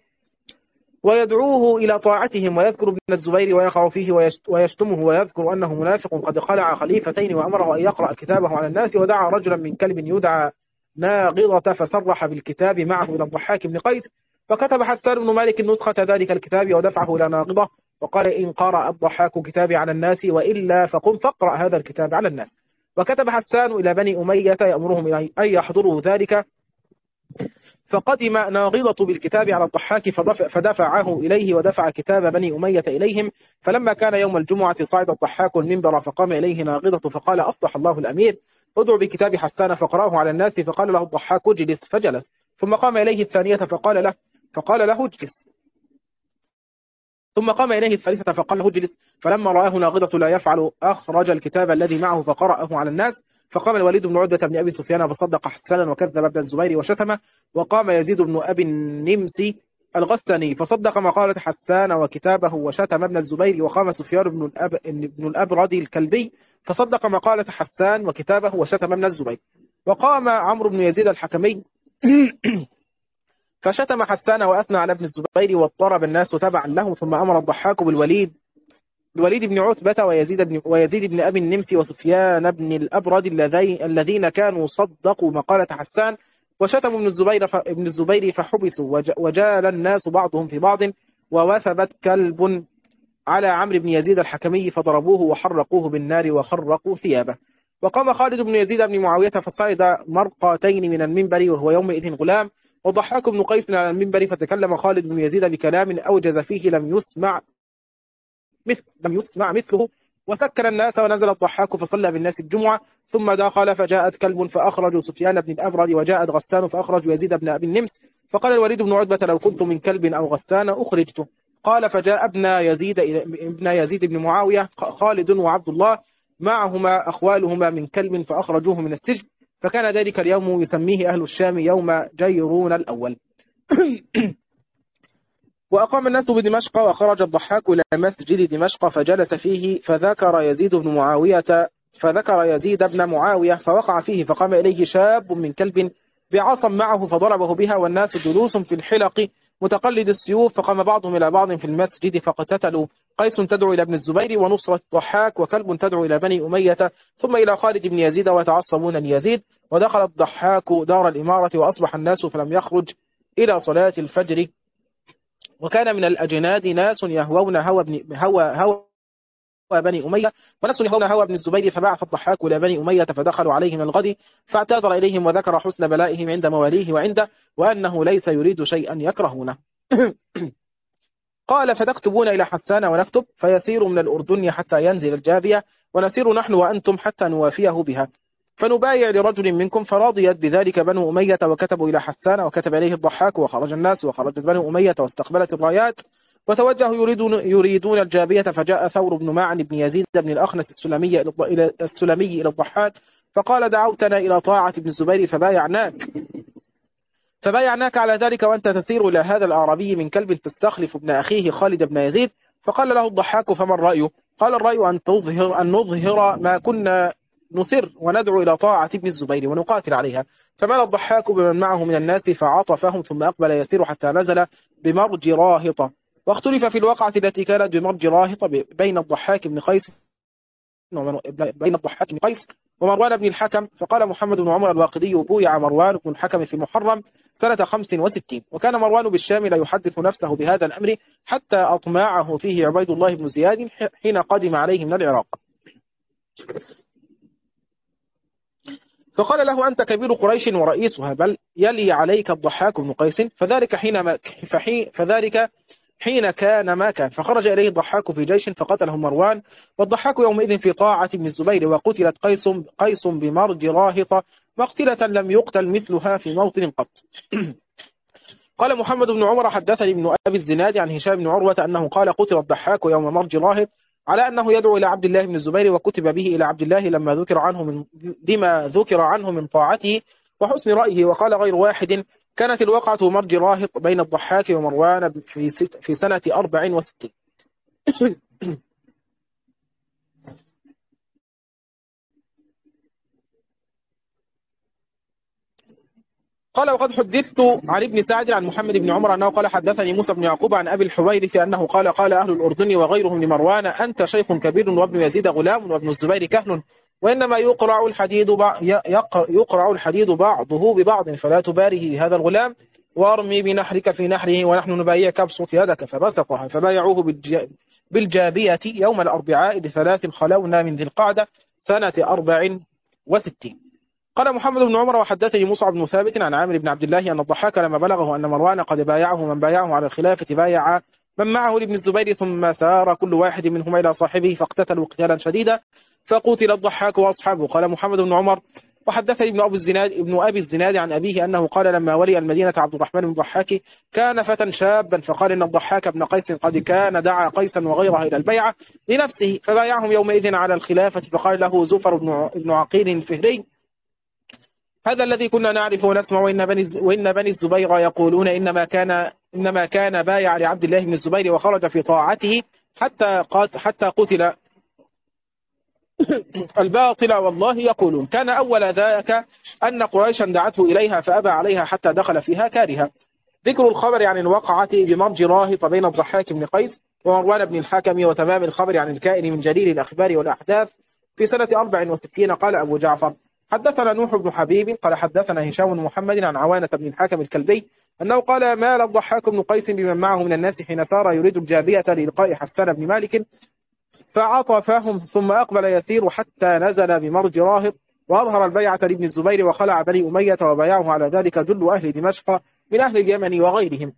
ويدعوه إلى طاعتهم، ويذكر ابن الزبير ويقع فيه ويشتمه ويذكر أنه منافق قد خلع خليفتين، وأمره أن يقرأ كتابه على الناس، ودعا رجلا من كلب يدعى ناغضة فصرح بالكتاب معه إلى الضحاك بن قيس، فكتب حسان بن مالك نسخة ذلك الكتاب ودفعه إلى ناغضة وقال إن قرأ الضحاك كتابي على الناس وإلا فقم فاقرأ هذا الكتاب على الناس. وكتب حسان إلى بني أمية يأمرهم أن يحضروا ذلك، فقدم ناغضة بالكتاب على الضحاك فدفعه إليه ودفع كتاب بني أمية إليهم. فلما كان يوم الجمعة صعد الضحاك المنبر فقام إليه ناغضة فقال أصلح الله الأمير ادعو بكتاب حسان فقرأه على الناس، فقال له الضحاك اجلس فجلس، ثم قام إليه الثانية فقال له فقال له اجلس، ثم قام إليه الثالثة فقال له اجلس، فلما رآه ناغضة لا يفعل أخرج الكتاب الذي معه فقرأه على الناس. فقام الوليد بن عتبة بن أبي سفيان فصدق حسانا وكذب ابن الزبير وشتمه، وقام يزيد بن أبي النمسي الغساني فصدق مقالة حسان وكتابه وشتم ابن الزبير، وقام سفيان بن الأب بن الأبرد الكلبي فصدق مقالة حسان وكتابه وشتم ابن الزبير، وقام عمرو بن يزيد الحكمي فشتم حسان وأثنى على ابن الزبير واضطرب الناس تبعا له. ثم أمر الضحاك بالوليد الوليد بن عتبة ويزيد بن, ويزيد بن أبي النمسي وسفيان بن الأبرد الذين كانوا صدقوا مقالة حسان وشتموا ابن الزبير, ابن الزبير فحبسوا، وجال الناس بعضهم في بعض، ووثبت كلب على عمرو بن يزيد الحكمي فضربوه وحرقوه بالنار وخرقوا ثيابه. وقام خالد بن يزيد بن معاوية فصعد مرقتين من المنبر وهو يومئذ غلام، وضحاك بن قيس على المنبر فتكلم خالد بن يزيد بكلام أوجز فيه لم يسمع مثل لم يسمع مثله، وسكر الناس ونزل الضحاك فصلى بالناس الجمعة، ثم دخل فجاءت كلب فأخرجوا سفيان بن الأبرد، وجاءت غسان فأخرجوا يزيد بن أبي النمس، فقال الوليد بن عتبة لو كنت من كلب أو غسان أخرجته. قال فجاء ابن يزيد ابن يزيد بن معاوية خالد وعبد الله معهما أخوالهما من كلب فأخرجوه من السجن، فكان ذلك اليوم يسميه أهل الشام يوم جيرون الأول. وأقام الناس بدمشق، وخرج الضحاك إلى مسجد دمشق فجلس فيه، فذكر يزيد بن معاوية فذكر يزيد بن معاوية فوقع فيه، فقام إليه شاب من كلب بعصا معه فضربه بها، والناس جلوس في الحلق متقلد السيوف، فقام بعضهم إلى بعض في المسجد فاقتتلوا، قيس تدعو إلى ابن الزبير ونصرة الضحاك، وكلب تدعو إلى بني أمية، ثم إلى خالد بن يزيد ويتعصبون ليزيد. ودخل الضحاك دار الإمارة وأصبح الناس فلم يخرج إلى صلاة الفجر. وكان من الأجناد ناس يهوون هوى بن هوى هوى بني أمية، وناس يهوون هوى بن الزبير، فبعث الضحاك إلى بني أمية فدخلوا عليه من الغد، فاعتذر إليهم وذكر حسن بلائهم عند مواليه وعنده، وأنه ليس يريد شيئا يكرهونه. قال فتكتبون إلى حسان ونكتب، فيسير من الأردن حتى ينزل الجابية، ونسير نحن وأنتم حتى نوافيه بها، فنبايع لرجل منكم. فرضيت بذلك بنو أمية، وكتبوا إلى حسان وكتب إليه الضحاك، وخرج الناس وخرجت بنو أمية واستقبلت الرايات، وتوجهوا يريدون, يريدون الجابية. فجاء ثور بن معن بن يزيد بن الأخنس السلمي إلى السلمي إلى الضحاك فقال دعوتنا إلى طاعة ابن الزبير فبايعناك فبايعناك على ذلك، وأنت تسير إلى هذا الأعرابي من كلب تستخلف ابن أخيه خالد بن يزيد. فقال له الضحاك فما الرأي؟ قال الرأي أن تظهر أن نظهر ما كنا نسر وندعو إلى طاعة ابن الزبير ونقاتل عليها. فمال الضحاك بمن معه من الناس فعاطفهم، ثم أقبل يسير حتى نزل بمرج راهطة. واختلف في الوقعة التي كانت بمرج راهطة بين الضحاك بن قيس بين الضحاك بن قيس ومروان بن الحكم. فقال محمد بن عمر الواقدي بويع مروان بن الحكم في محرم سنة خمس وستين، وكان مروان بالشام لا يحدث نفسه بهذا الأمر حتى أطمعه فيه عبيد الله بن زياد حين قدم عليه من العراق. فقال له أنت كبير قريش ورئيسها، بل يلي عليك الضحاك بن قيس، فذلك حين ما فحي فذلك حين كان ما كان. فخرج إليه الضحاك في جيش فقتله مروان، والضحاك يومئذ في طاعة ابن الزبير، وقتلت قيس قيس بمرج راهطة مقتلة لم يقتل مثلها في موطن قط. قال محمد بن عمر حدثني ابن أبي الزناد عن هشام بن عروة أنه قال قتل الضحاك يوم مرج راهط على أنه يدعو إلى عبد الله بن الزبير، وكتب به إلى عبد الله لما ذكر عنه من لما ذكر عنه من طاعته وحسن رأيه. وقال غير واحد كانت الوقعة مرج راهط بين الضحاك ومروان في في سنة أربع وستين. قال وقد حدثت عن ابن سعد عن محمد بن عمر أنه قال حدثني موسى بن يعقوب عن أبي الحويرث أنه قال قال أهل الأردن وغيرهم لمروان أنت شيخ كبير وابن يزيد غلام وابن الزبير كهل، وإنما يقرع الحديد يقرع الحديد بعضه ببعض، فلا تباره هذا الغلام وارمي بنحرك في نحره ونحن نبايعك بسط يدك. فبسطها فبايعوه بالجابية يوم الأربعاء بثلاث خلونا من ذي القعدة سنة أربع وستين. قال محمد بن عمر وحدثني مصعب بن ثابت عن عامر بن عبد الله أن الضحاك لما بلغه أن مروان قد بايعه من بايعه على الخلافة بايع من معه لابن الزبير، ثم سار كل واحد منهما إلى صاحبه فاقتتلوا قتالا شديدا فقتل الضحاك وأصحابه. قال محمد بن عمر وحدثني ابن أبي الزناد ابن أبي الزناد عن أبيه أنه قال لما ولي المدينة عبد الرحمن بن الضحاك كان فتى شابا، فقال إن الضحاك بن قيس قد كان دعا قيسا وغيره إلى البيعة لنفسه، فبايعهم يومئذ على الخلافة. فقال له زفر بن عقيل الفهري هذا الذي كنا نعرف ونسمع، وإن بني وإن بني الزبير يقولون إنما كان إنما كان بايع لعبد الله بن الزبير وخرج في طاعته حتى قات حتى قتل. الباطل والله يقولون كان أول ذاك أن قريشا دعته إليها فأبى عليها حتى دخل فيها كارها. ذكر الخبر عن الوقعة بمرج راهط بين الضحاك بن قيس ومروان بن الحكم، وتمام الخبر عن الكائن من جليل الأخبار والأحداث في سنة أربع وستين. قال أبو جعفر حدثنا نوح بن حبيب قال حدثنا هشام بن محمد عن عوانة بن الحكم الكلبي أنه قال مال الضحاك بن قيس بمن معه من الناس حين سار يريد الجابية للقاء حسان بن مالك، فعطفهم ثم أقبل يسير حتى نزل بمرج راهط وأظهر البيعة لابن الزبير وخلع بني أمية وبايعه على ذلك جل أهل دمشق من أهل اليمن وغيرهم.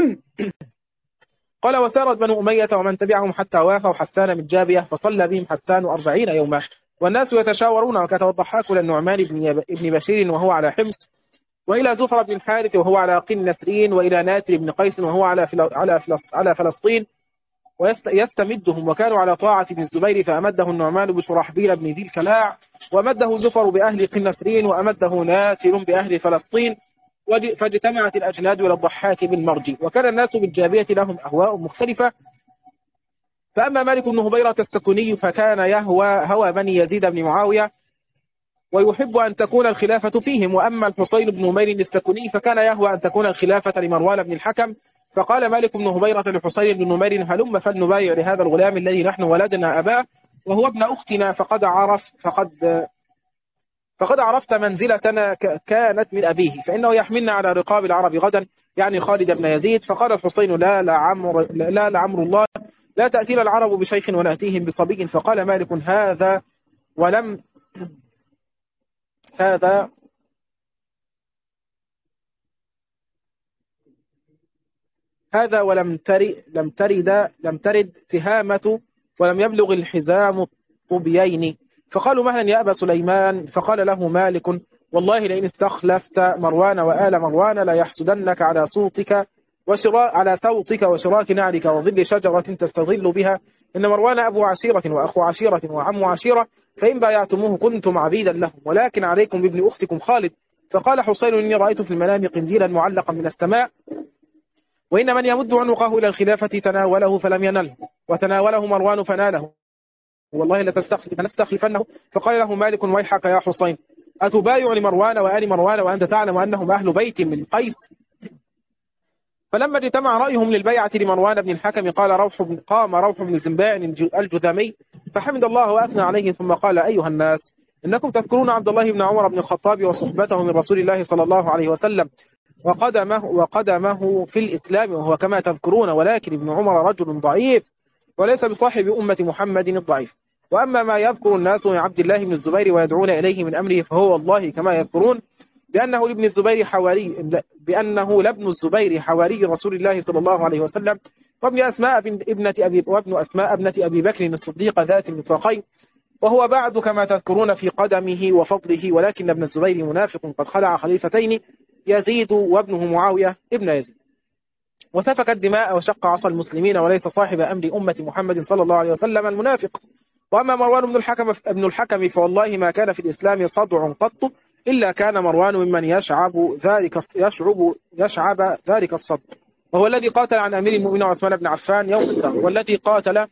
قال وسارت بنو أمية ومن تبعهم حتى وافوا حسان من جابية فصلى بهم حسان أربعين يوما والناس يتشاورون. وكتب الضحاك إلى النعمان بن بشير وهو على حمص، وإلى زفر بن الحارث وهو على قن نسرين، وإلى ناتر بن قيس وهو على على فلسطين ويستمدهم. وكانوا على طاعة ابن الزبير فأمده النعمان بشرحبيل بن ذي الكلاع، وأمده زفر بأهل قن نسرين، وأمده ناتر بأهل فلسطين، فاجتمعت الأجناد إلى الضحاك بالمرج. وكان الناس بالجابية لهم أهواء مختلفة. فأما مالك بن هبيرة السكني فكان يهوى هوى بني يزيد بن معاوية ويحب أن تكون الخلافة فيهم. وأما الحصين بن همير السكني فكان يهوى أن تكون الخلافة لمروان بن الحكم. فقال مالك بن هبيرة لحصين بن همير هلم فلنبايع لهذا الغلام الذي نحن ولدنا أباه وهو ابن أختنا، فقد عرف فقد فقد عرفت منزلتنا كانت من أبيه، فإنه يحملنا على رقاب العرب غدا، يعني خالد بن يزيد. فقال الحصين لا لعمر لا لعمر الله لا تأتينا العرب بشيخ ونأتيهم بصبي. فقال مالك هذا ولم هذا هذا ولم ترد لم ترد لم ترد تهامة ولم يبلغ الحزام الطبيين. فقالوا مهلا يا أبا سليمان. فقال له مالك والله لئن استخلفت مروان وآل مروان لا يحسدنك على صوتك وشراء على صوتك وشراك نعلك وظل شجرة تستظل بها. إن مروان أبو عشيرة وأخو عشيرة وعم عشيرة، فإن بايعتموه كنتم عبيدا لهم، ولكن عليكم بابن أختكم خالد. فقال حسين إني رأيت في المنام قنديلا معلقا من السماء، وإن من يمد عنقه إلى الخلافة تناوله فلم ينله، وتناوله مروان فناله، والله لنستخلفنه. فقال له مالك ويحك يا حسين أتبايع لمروان وآل مروان وأنت تعلم أنهم أهل بيت من قيس؟ فلما اجتمع رأيهم للبيعة لمروان بن الحكم قال روح بن قام روح بن زنباع الجذامي فحمد الله وأثنى عليه، ثم قال أيها الناس إنكم تذكرون عبد الله بن عمر بن الخطاب وصحبته من رسول الله صلى الله عليه وسلم وقدمه, وقدمه في الإسلام وهو كما تذكرون، ولكن ابن عمر رجل ضعيف وليس بصاحب أمة محمد الضعيف. وأما ما يذكر الناس من عبد الله بن الزبير ويدعون إليه من أمره فهو والله كما يذكرون بأنه لابن الزبير حواري بأنه لابن الزبير حواري رسول الله صلى الله عليه وسلم، وابن أسماء ابنة أبي وابن أسماء ابنة أبي بكر الصديق ذات المطلقين، وهو بعد كما تذكرون في قدمه وفضله، ولكن ابن الزبير منافق قد خلع خليفتين يزيد وابنه معاوية ابن يزيد، وسفك الدماء وشق عصا المسلمين، وليس صاحب أمر أمة محمد صلى الله عليه وسلم المنافق. وأما مروان بن الحكم ابن الحكم فوالله ما كان في الإسلام صدع قط إلا كان مروان ممن يشعب ذلك يشعب يشعب ذلك الصدع، وهو الذي قاتل عن أمير المؤمنين عثمان بن عفان يوم الدهر، والذي قاتل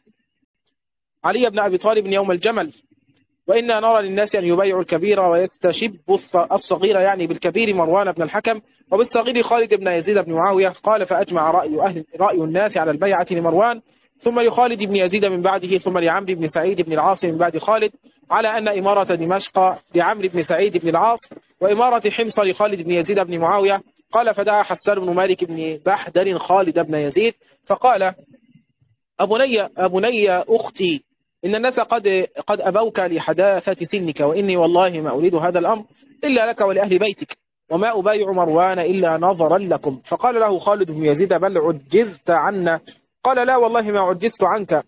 علي بن أبي طالب يوم الجمل. وإنا نرى للناس أن يبايعوا الكبير ويستشب الصغير، يعني بالكبير مروان بن الحكم وبالصغير خالد بن يزيد بن معاوية. قال فأجمع رأي أهل رأي الناس على البيعة لمروان ثم لخالد بن يزيد من بعده ثم لعمرو بن سعيد بن العاص من بعد خالد، على أن إمارة دمشق لعمرو بن سعيد بن العاص وإمارة حمص لخالد بن يزيد بن معاوية. قال فدعا حسان بن مالك بن بحدر خالد بن يزيد فقال أبني أبني أختي إن الناس قد قد أبوك لحداثة سنك، وإني والله ما أريد هذا الأمر إلا لك ولأهل بيتك، وما أبايع مروان إلا نظرا لكم. فقال له خالد بن يزيد بل عجزت عنا. قال لا والله ما عجزت عنك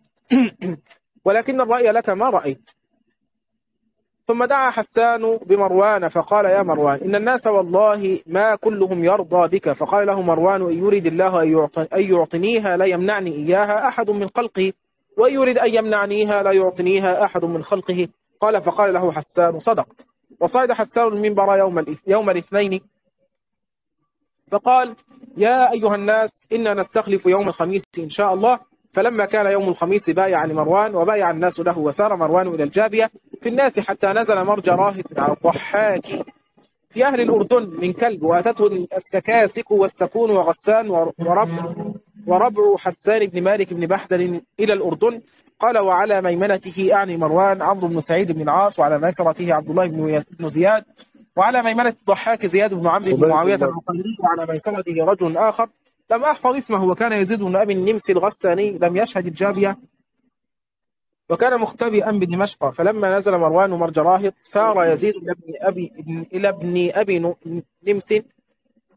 ولكن الرأي لك ما رأيت. ثم دعا حسان بمروان فقال يا مروان إن الناس والله ما كلهم يرضى بك. فقال له مروان إن يريد الله أن يعطنيها لا يمنعني إياها أحد من خلقه، وإن يريد أن يمنعنيها لا يعطنيها أحد من خلقه. قال فقال له حسان صدقت. وصعد حسان المنبر يوم يوم الاثنين فقال يا أيها الناس إنا نستخلف يوم الخميس إن شاء الله. فلما كان يوم الخميس بايع لمروان وبايع الناس له، وسار مروان إلى الجابية في الناس حتى نزل مرج راهط على الضحاك في أهل الأردن من كلب، وأتته السكاسك والسكون وغسان وربع وربع حسان بن مالك بن بحدر إلى الأردن. قال وعلى ميمنته أعني مروان عمرو بن سعيد بن العاص، وعلى ميسرته عبد الله بن زياد، وعلى ميمنة الضحاك زياد بن عمرو بن معاوية العقيلي، وعلى ميسرته رجل آخر لم أحفظ اسمه وكان يزيد بن أبي النمس الغساني لم يشهد الجابية وكان مختبئا بدمشق. فلما نزل مروان مرج راهط ثار يزيد إلى ابن أبي إلى ابن أبي نمس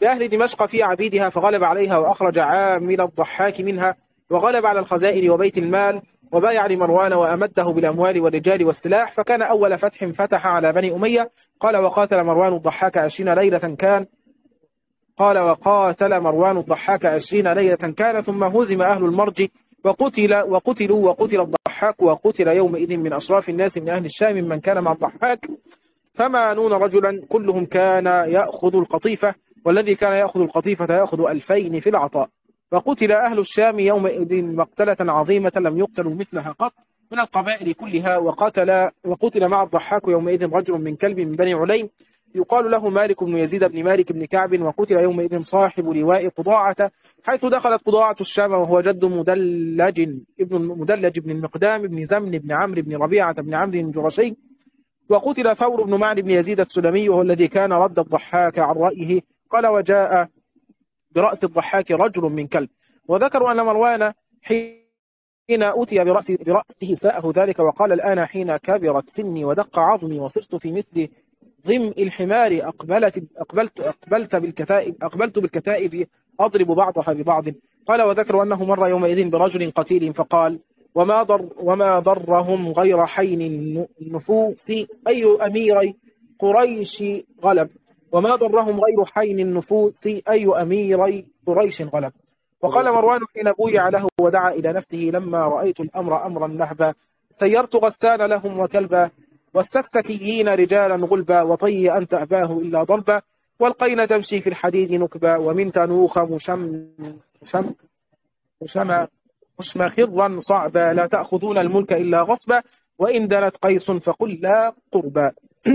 بأهل دمشق في عبيدها فغلب عليها وأخرج عامل الضحاك منها وغلب على الخزائن وبيت المال وبايع لمروان وأمده بالأموال والرجال والسلاح، فكان أول فتح فتح على بني أمية. قال وقاتل مروان الضحاك عشرين ليلة كان قال وقاتل مروان الضحاك عشرين ليلة كان ثم هزم أهل المرج وقتل وقتلوا وقتل الضحاك وقتل يومئذ من أشراف الناس من أهل الشام من كان مع الضحاك ثمانون رجلا كلهم كان يأخذ القطيفة، والذي كان يأخذ القطيفة يأخذ ألفين في العطاء. وقتل أهل الشام يومئذ مقتلة عظيمة لم يقتلوا مثلها قط من القبائل كلها. وقتل وقتل مع الضحاك يومئذ رجل من كلب من بني عليم يقال له مالك بن يزيد بن مالك بن كعب. وقتل يومئذ صاحب لواء قضاعة حيث دخلت قضاعة الشام وهو جد مدلج ابن مدلج بن المقدام بن زمن بن عمرو بن ربيعة بن عمرو الجرشي. وقتل ثور بن معن بن يزيد السلمي وهو الذي كان رد الضحاك عن رأيه. قال وجاء برأس الضحاك رجل من كلب. وذكروا أن مروان حين أتي برأس برأسه ساءه ذلك وقال الآن حين كبرت سني ودق عظمي وصرت في مثل ضمء الحمار أقبلت أقبلت أقبلت بالكتائب أقبلت بالكتائب أضرب بعضها ببعض. قال وذكروا أنه مر يومئذ برجل قتيل فقال وما ضر وما ضرهم غير حين النفوس أي أميري قريش غلب وما ضرهم غير حين النفوس أي أميري قريش غلب. وقال مروان حين بويع له ودعا إلى نفسه لما رأيت الأمر أمرا نهبا سيرت غسان لهم وكلبا والسكسكيين رجالا غلبا وطي أنت أباه إلا ضربا والقين تمشي في الحديد نكبا ومن تنوخ مشم مشم مشم مشمخرا صعبا لا تأخذون الملك إلا غصبا وإن دنت قيس فقل لا قربا.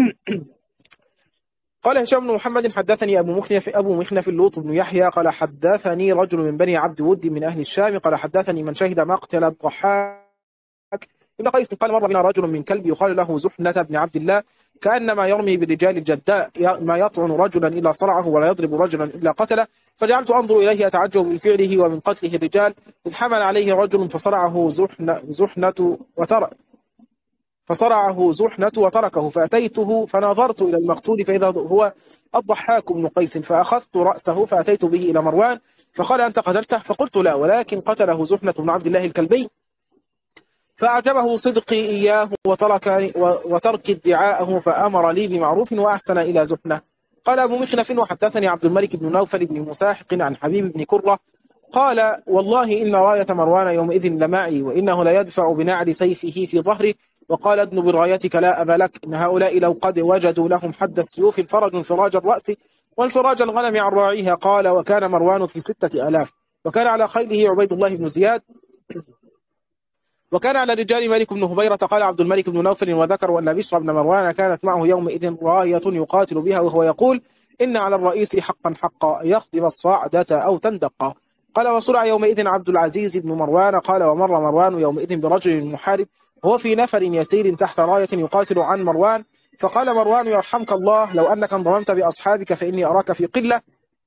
قال هشام بن محمد حدثني أبو مخنف أبو مخنف اللوط بن يحيى قال حدثني رجل من بني عبد ود من أهل الشام قال حدثني من شهد مقتل الضحاك ابن قيس قال مر بنا رجل من كلب يقال له زحنة بن عبد الله كأنما يرمي برجال الجداء ما يطعن رجلا إلا صرعه ولا يضرب رجلا إلا قتله فجعلت أنظر إليه أتعجب من فعله ومن قتله الرجال إذ حمل عليه رجل فصرعه زحنة, زحنة وترك فصرعه زحنة وتركه فأتيته فنظرت إلى المقتول فإذا هو الضحاك بن قيس فأخذت رأسه فأتيت به إلى مروان فقال أنت قتلته فقلت لا ولكن قتله زحنة بن عبد الله الكلبي فأعجبه صدقي إياه وترك وترك ادعاءه فأمر لي بمعروف وأحسن إلى زحنة. قال أبو مخنف وحدثني عبد الملك بن نوفل بن مساحق عن حبيب بن كرة قال والله إن راية مروان يومئذ لمعي وإنه لا يدفع بنعل سيفه في ظهره. وقال ادن برايتك لا أبا لك إن هؤلاء لو قد وجدوا لهم حد السيوف الفرج انفراج الرأس وانفراج الغنم عن راعيها. قال وكان مروان في ستة آلاف وكان على خيله عبيد الله بن زياد وكان على رجال مالك بن هبيرة. قال عبد الملك بن نوفل وذكروا أن بشر بن مروان كانت معه يومئذ راية يقاتل بها وهو يقول إن على الرئيس حقا حقا يخدم الصاعدة أو تندق. قال وصرع يومئذ عبد العزيز بن مروان. قال ومر مروان يومئذ برجل محارب وهو في نفر يسير تحت راية يقاتل عن مروان فقال مروان يرحمك الله لو أنك انضممت بأصحابك فإني أراك في قلة.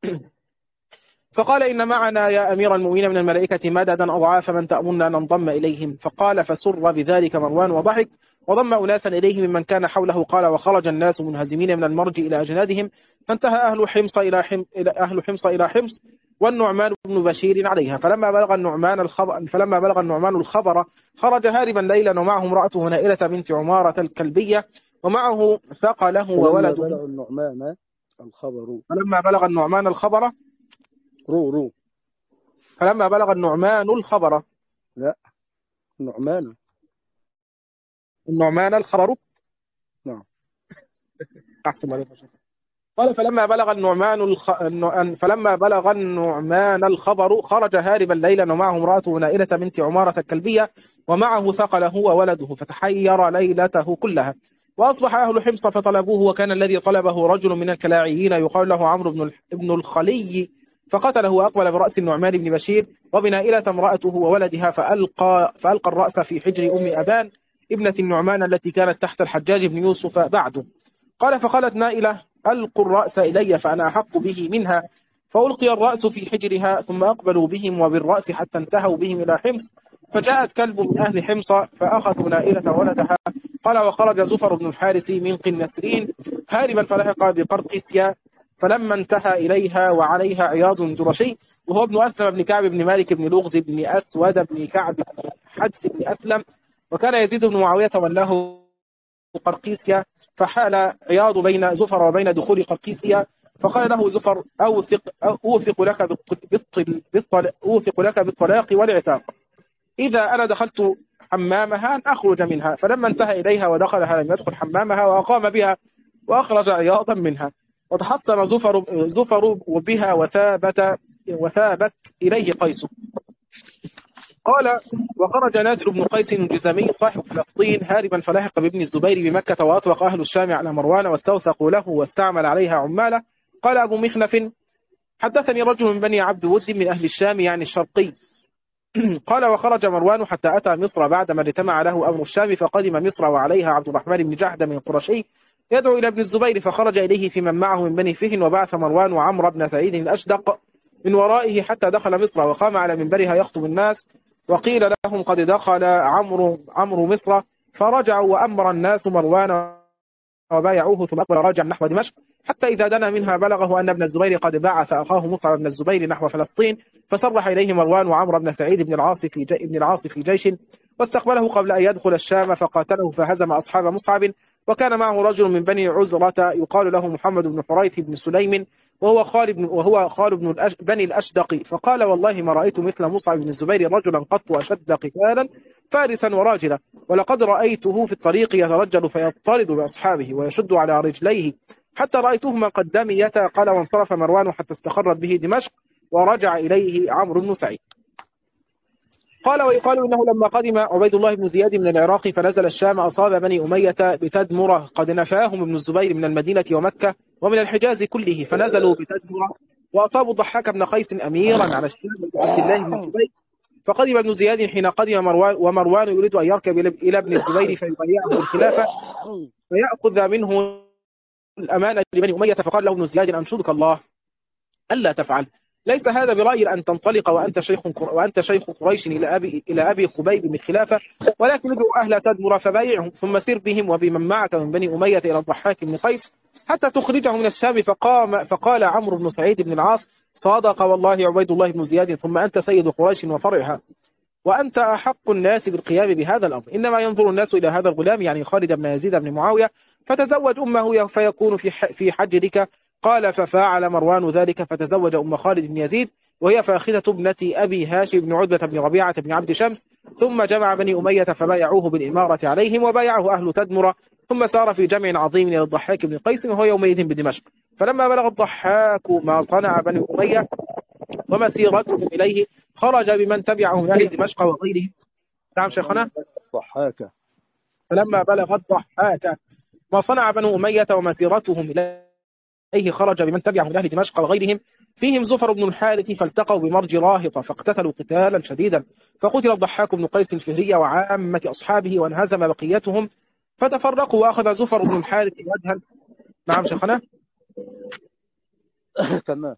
فقال إن معنا يا أمير المؤمنين من الملائكة مددا أضعاف من تأمرنا أن ننضم إليهم. فقال فسر بذلك مروان وضحك وضم أناسا إليه ممن كان حوله. قال وخرج الناس منهزمين من المرج إلى أجنادهم فانتهى أهل حمص إلى حمص إلى أهل حمص إلى حمص والنعمان بن بشير عليها. فلما بلغ النعمان الخبر فلما بلغ النعمان الخبر خرج هاربا ليلا ومعه امرأته نائلة بنت عمارة الكلبية ومعه ثقله وولده. بلغ النعمان الخبر فلما بلغ النعمان الخبر رو رو فلما بلغ النعمان الخبر لا النعمان النعمان الخبر نعم أحسن عليك. قال فلما بلغ النعمان الخ... فلما بلغ النعمان الخبر خرج هاربا ليلا ومعه امرأته نائلة بنت عمارة الكلبية ومعه ثقله وولده فتحير ليلته كلها. وأصبح أهل حمص فطلبوه وكان الذي طلبه رجل من الكلاعيين يقال له عمرو بن ابن الخلي فقتله وأقبل برأس النعمان بن بشير وبنائلة امرأته وولدها فألقى, فألقى الرأس في حجر أم أبان ابنة النعمان التي كانت تحت الحجاج بن يوسف بعده. قال فقالت نائلة ألقوا الرأس إلي فأنا أحق به منها فألقي الرأس في حجرها ثم أقبلوا بهم وبالرأس حتى انتهوا بهم إلى حمص فجاءت كلب من أهل حمص فأخذوا نائلة ولدها. قال وخرج زفر بن الحارث من قنسرين هاربا فلحق بقرقسيا فلما انتهى إليها وعليها عياض جرشي وهو ابن أسلم بن كعب بن مالك بن لغز بن أسود بن كعب بن حدس بن أسلم، وكان يزيد بن معاوية وله قرقيسيا، فحال عياض بين زفر وبين دخول قرقيسيا، فقال له زفر: أوثق أوثق لك بالطل بالطل أوثق لك بالطلاق والعتاق، إذا أنا دخلت حمامها أن أخرج منها. فلما انتهى إليها ودخلها لم يدخل حمامها، وأقام بها وأخرج عياضا منها، وتحصن زفر زفر بها وثابت وثابت إليه قيس. قال: وخرج نادر بن قيس الجزامي صاحب فلسطين هاربا فلاحق بابن الزبير بمكة، وأطلق أهل الشام على مروان واستوثقوا له واستعمل عليها عماله. قال أبو مخنف: حدثني رجل من بني عبد ود من أهل الشام يعني الشرقي قال: وخرج مروان حتى أتى مصر بعدما اجتمع له أمر الشام، فقدم مصر وعليها عبد الرحمن بن جحد من القرشي يدعو إلى ابن الزبير، فخرج إليه في من معه من بني فهن، وبعث مروان وعمر بن سعيد الأشدق من ورائه حتى دخل مصر، وقام على منبرها يخطب الناس، وقيل لهم: قد دخل عمرو عمرو مصر، فرجعوا وأمر الناس مروان وبايعوه، ثم أقبل راجع نحو دمشق، حتى إذا دنا منها بلغه أن ابن الزبير قد بعث أخاه مصعب بن الزبير نحو فلسطين، فصرح إليه مروان وعمر بن سعيد بن العاص في جي ابن العاص في جيش، واستقبله قبل أن يدخل الشام، فقاتله فهزم أصحاب مصعب. وكان معه رجل من بني عزرة يقال له محمد بن حريث بن سليم، وهو خالد بن وهو خالد بن الأش بني الأشدق، فقال: والله ما رأيت مثل مصعب بن الزبير رجلا قط أشد قتالا فارسا وراجلا، ولقد رأيته في الطريق يترجل فيضطرد بأصحابه ويشد على رجليه حتى رأيتهما قد دميتا. قال: وانصرف مروان حتى استقرت به دمشق، ورجع إليه عمرو بن سعيد. قال: ويقال إنه لما قدم عبيد الله بن زياد من العراق فنزل الشام أصاب بني أمية بتدمرة قد نفاهم ابن الزبير من المدينة ومكة ومن الحجاز كله، فنزلوا بتدمرة وأصابوا الضحاك بن قيس أميرا على الشام عبد الله بن الزبير. فقدم ابن زياد حين قدم مروان، ومروان يريد أن يركب إلى ابن الزبير فيبايعه الخلافة فيأخذ منه الأمانة لبني أمية. فقال له ابن زياد: أنشدك الله ألا تفعل، ليس هذا برأيي أن تنطلق وأنت شيخ وأنت شيخ قريش إلى أبي إلى أبي خبيب من خلافة، ولكن ادعو أهل تدمر فبايعهم، ثم سر بهم وبمن معك من بني أمية إلى الضحاك بن قيس حتى تخرجه من الشام. فقام فقال عمرو بن سعيد بن العاص: صادق والله عبيد الله بن زياد، ثم أنت سيد قريش وفرعها، وأنت أحق الناس بالقيام بهذا الأمر، إنما ينظر الناس إلى هذا الغلام يعني خالد بن يزيد بن معاوية، فتزوج أمه فيكون في في حجرك. قال: ففعل مروان ذلك، فتزوج أم خالد بن يزيد، وهي فاخذة ابنة أبي هاشم بن عتبة بن ربيعة بن عبد شمس. ثم جمع بني أمية فبايعوه بالإمارة عليهم، وبايعه أهل تدمر، ثم سار في جمع عظيم إلى الضحاك بن قيس، وهو يومئذ بدمشق. فلما بلغ الضحاك ما صنع بني أمية ومسيرتهم إليه، خرج بمن تبعه من أهل دمشق وغيرهم. نعم شيخنا. ضحاك. فلما بلغ الضحاك ما صنع بنو أمية ومسيرتهم إليه، خرج بمن تبعه من أهل دمشق وغيرهم، فيهم زفر بن الحارث، فالتقوا بمرج راهطة فاقتتلوا قتالا شديدا، فقتل الضحاك بن قيس الفهري وعامة أصحابه، وانهزم بقيتهم فتفرقوا، وأخذ زفر بن الحارث وجها. نعم شيخنا. تمام.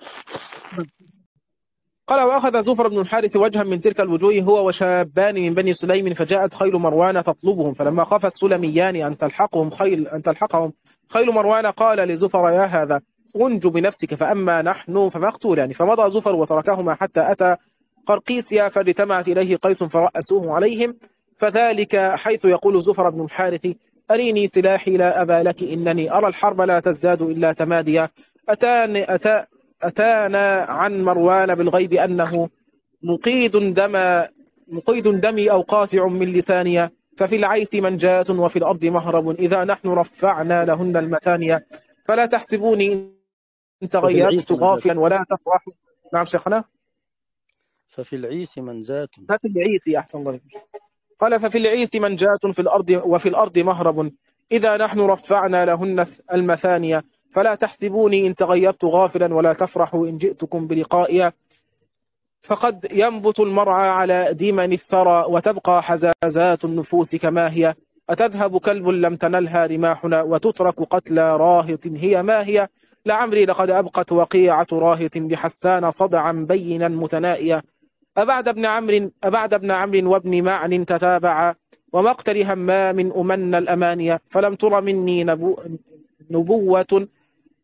قال: وأخذ زفر بن الحارث وجها من تلك الوجوه هو وشابان من بني سليم، فجاءت خيل مروان تطلبهم، فلما خاف السلميان أن تلحقهم خيل أن تلحقهم خيل مروان قال لزفر: يا هذا انج بنفسك، فأما نحن فمقتولان. فمضى زفر وتركهما حتى أتى قرقيسيا، فاجتمعت إليه قيس فرأسوه عليهم، فذلك حيث يقول زفر بن الحارث: أريني سلاحي لا أبا لك، إنني أرى الحرب لا تزداد إلا تماديا. أتاني أتى أتانا عن مروان بالغيب أنه مقيد دم مقيد دمي أو قاطع من لسانيا، ففي العيس منجاة وفي الأرض مهرب، إذا نحن رفعنا لهن المثانية، فلا تحسبوني إن تغيرت غافلا ولا تفرحوا. نعم شيخنا. ففي العيس منجاة. ففي العيس أحسن الله. قال: ففي العيس منجاة في الأرض وفي الأرض مهرب، إذا نحن رفعنا لهن المثانية، فلا تحسبوني إن تغيبت غافلا ولا تفرحوا إن جئتكم بلقائي، فقد ينبت المرعى على ديمن الثرى، وتبقى حزازات النفوس كما هي، أتذهب كلب لم تنلها رماحنا، وتترك قتلى راهط هي ما هي، لعمري لقد أبقت وقيعة راهط بحسان صدعا بينا متنائيا، أبعد ابن عمرو أبعد ابن عمرو وابن معن تتابعا، ومقتل همام أمن الأمانية، فلم تر مني نبو نبوة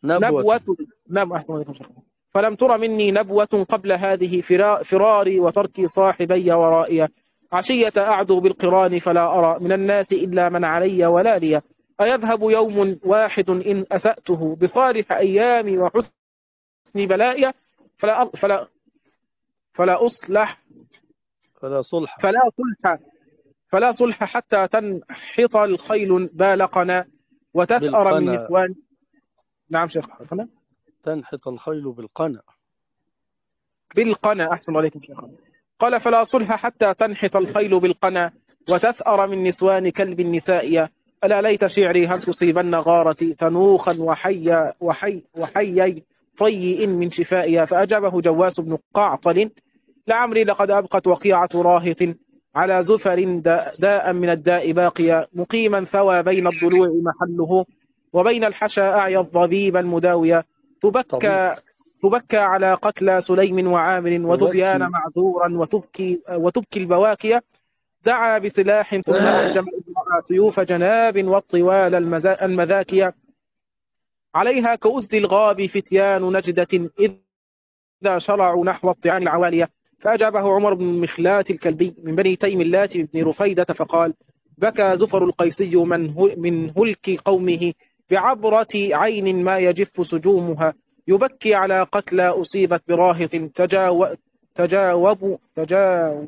نبوة. نبوة نعم أحسن عليكم شيخ. فلم تر مني نبوة قبل هذه فرا- فراري وتركي صاحبي ورائي، عشية أعدو بالقران فلا أرى من الناس إلا من علي ولا لي، أيذهب يوم واحد إن أسأته بصالح أيامي وحسن بلائي، فلا أ- فلا فلا أصلح فلا صلح فلا صلح فلا صلح حتى تنحط الخيل بالقنا وتثأر من بالقنا. نسوان. نعم شيخ حسنا. تنحط الخيل بالقنا. بالقنا أحسن عليكم شيخ. قال فلا صلح حتى تنحط الخيل بالقنا وتثأر من نسوان كلب النساء، ألا ليت شعري هل تصيبن غارتي تنوخا وحي وحي وحي طيء من شفائها. فأجابه جواس بن قعطل لعمري لقد أبقت وقيعة راهط على زفر داء, داء من الداء باقيا، مقيما ثوى بين الضلوع محله وبين الحشا أعيا الضبيب المداوية، تبكى تبكى على قتلى سليم وعامر وذبيان تبكي. معذورا وتبكي وتبكي البواكية، دعا بسلاح ثم أهجم إجراء سيوف جناب والطوال المزا- المذاكية، عليها كأسد الغاب فتيان نجدة إذا شرعوا نحو الطعام العوالية. فأجابه عمر بن مخلات الكلبي من بني تيم اللات بن رفيدة فقال بكى زفر القيسي من هل من هلك قومه بعبرة عين ما يجف سجومها، يبكي على قتلى أصيبت براهط تجاو تجاوب تجاو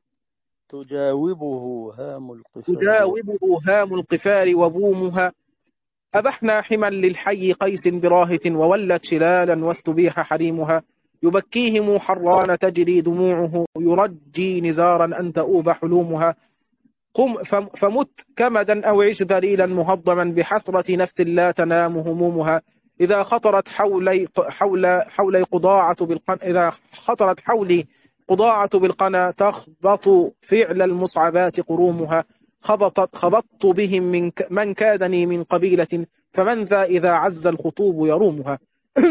تجاوبه هام القفار. تجاوبه هام القفار وبومها، أبحنا حما للحي قيس براهة وولت شلالا واستبيح حريمها، يبكيهم حران تجري دموعه يرجي نزارا أن تؤوب حلومها، قم فم- فمت كمدا أو عش ذليلا مهضما بحسرة نفس لا تنام همومها، إذا خطرت حولي حول حولي قضاعة بالقنا إذا خطرت حولي قضاعة بالقنا تخبط فعل المصعبات قرومها، خبطت خبطت بهم من ك- من كادني من قبيلة فمن ذا إذا عز الخطوب يرومها.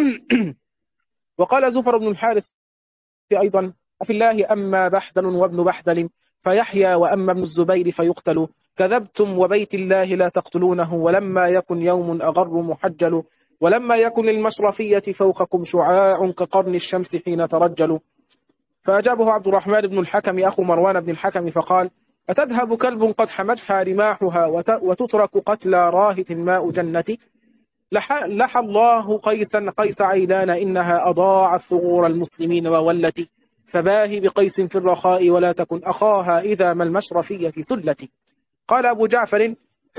وقال زفر بن الحارث أيضا أفي الله أما بحدل وابن بحدل فيحيى وأما ابن الزبير فيقتل، كذبتم وبيت الله لا تقتلونه ولما يكن يوم أغر محجل، ولما يكن للمشرفية فوقكم شعاع كقرن الشمس حين ترجل. فأجابه عبد الرحمن بن الحكم أخو مروان بن الحكم فقال أتذهب كلب قد حمتها رماحها وت- وتترك قتلى راهة ماء جنتي، لح, لح الله قيسا قيس عيلان إنها أضاعت ثغور المسلمين وولتي، فباهي بقيس في الرخاء ولا تكن أخاها إذا ما المشرفية سلتي. قال أبو جعفر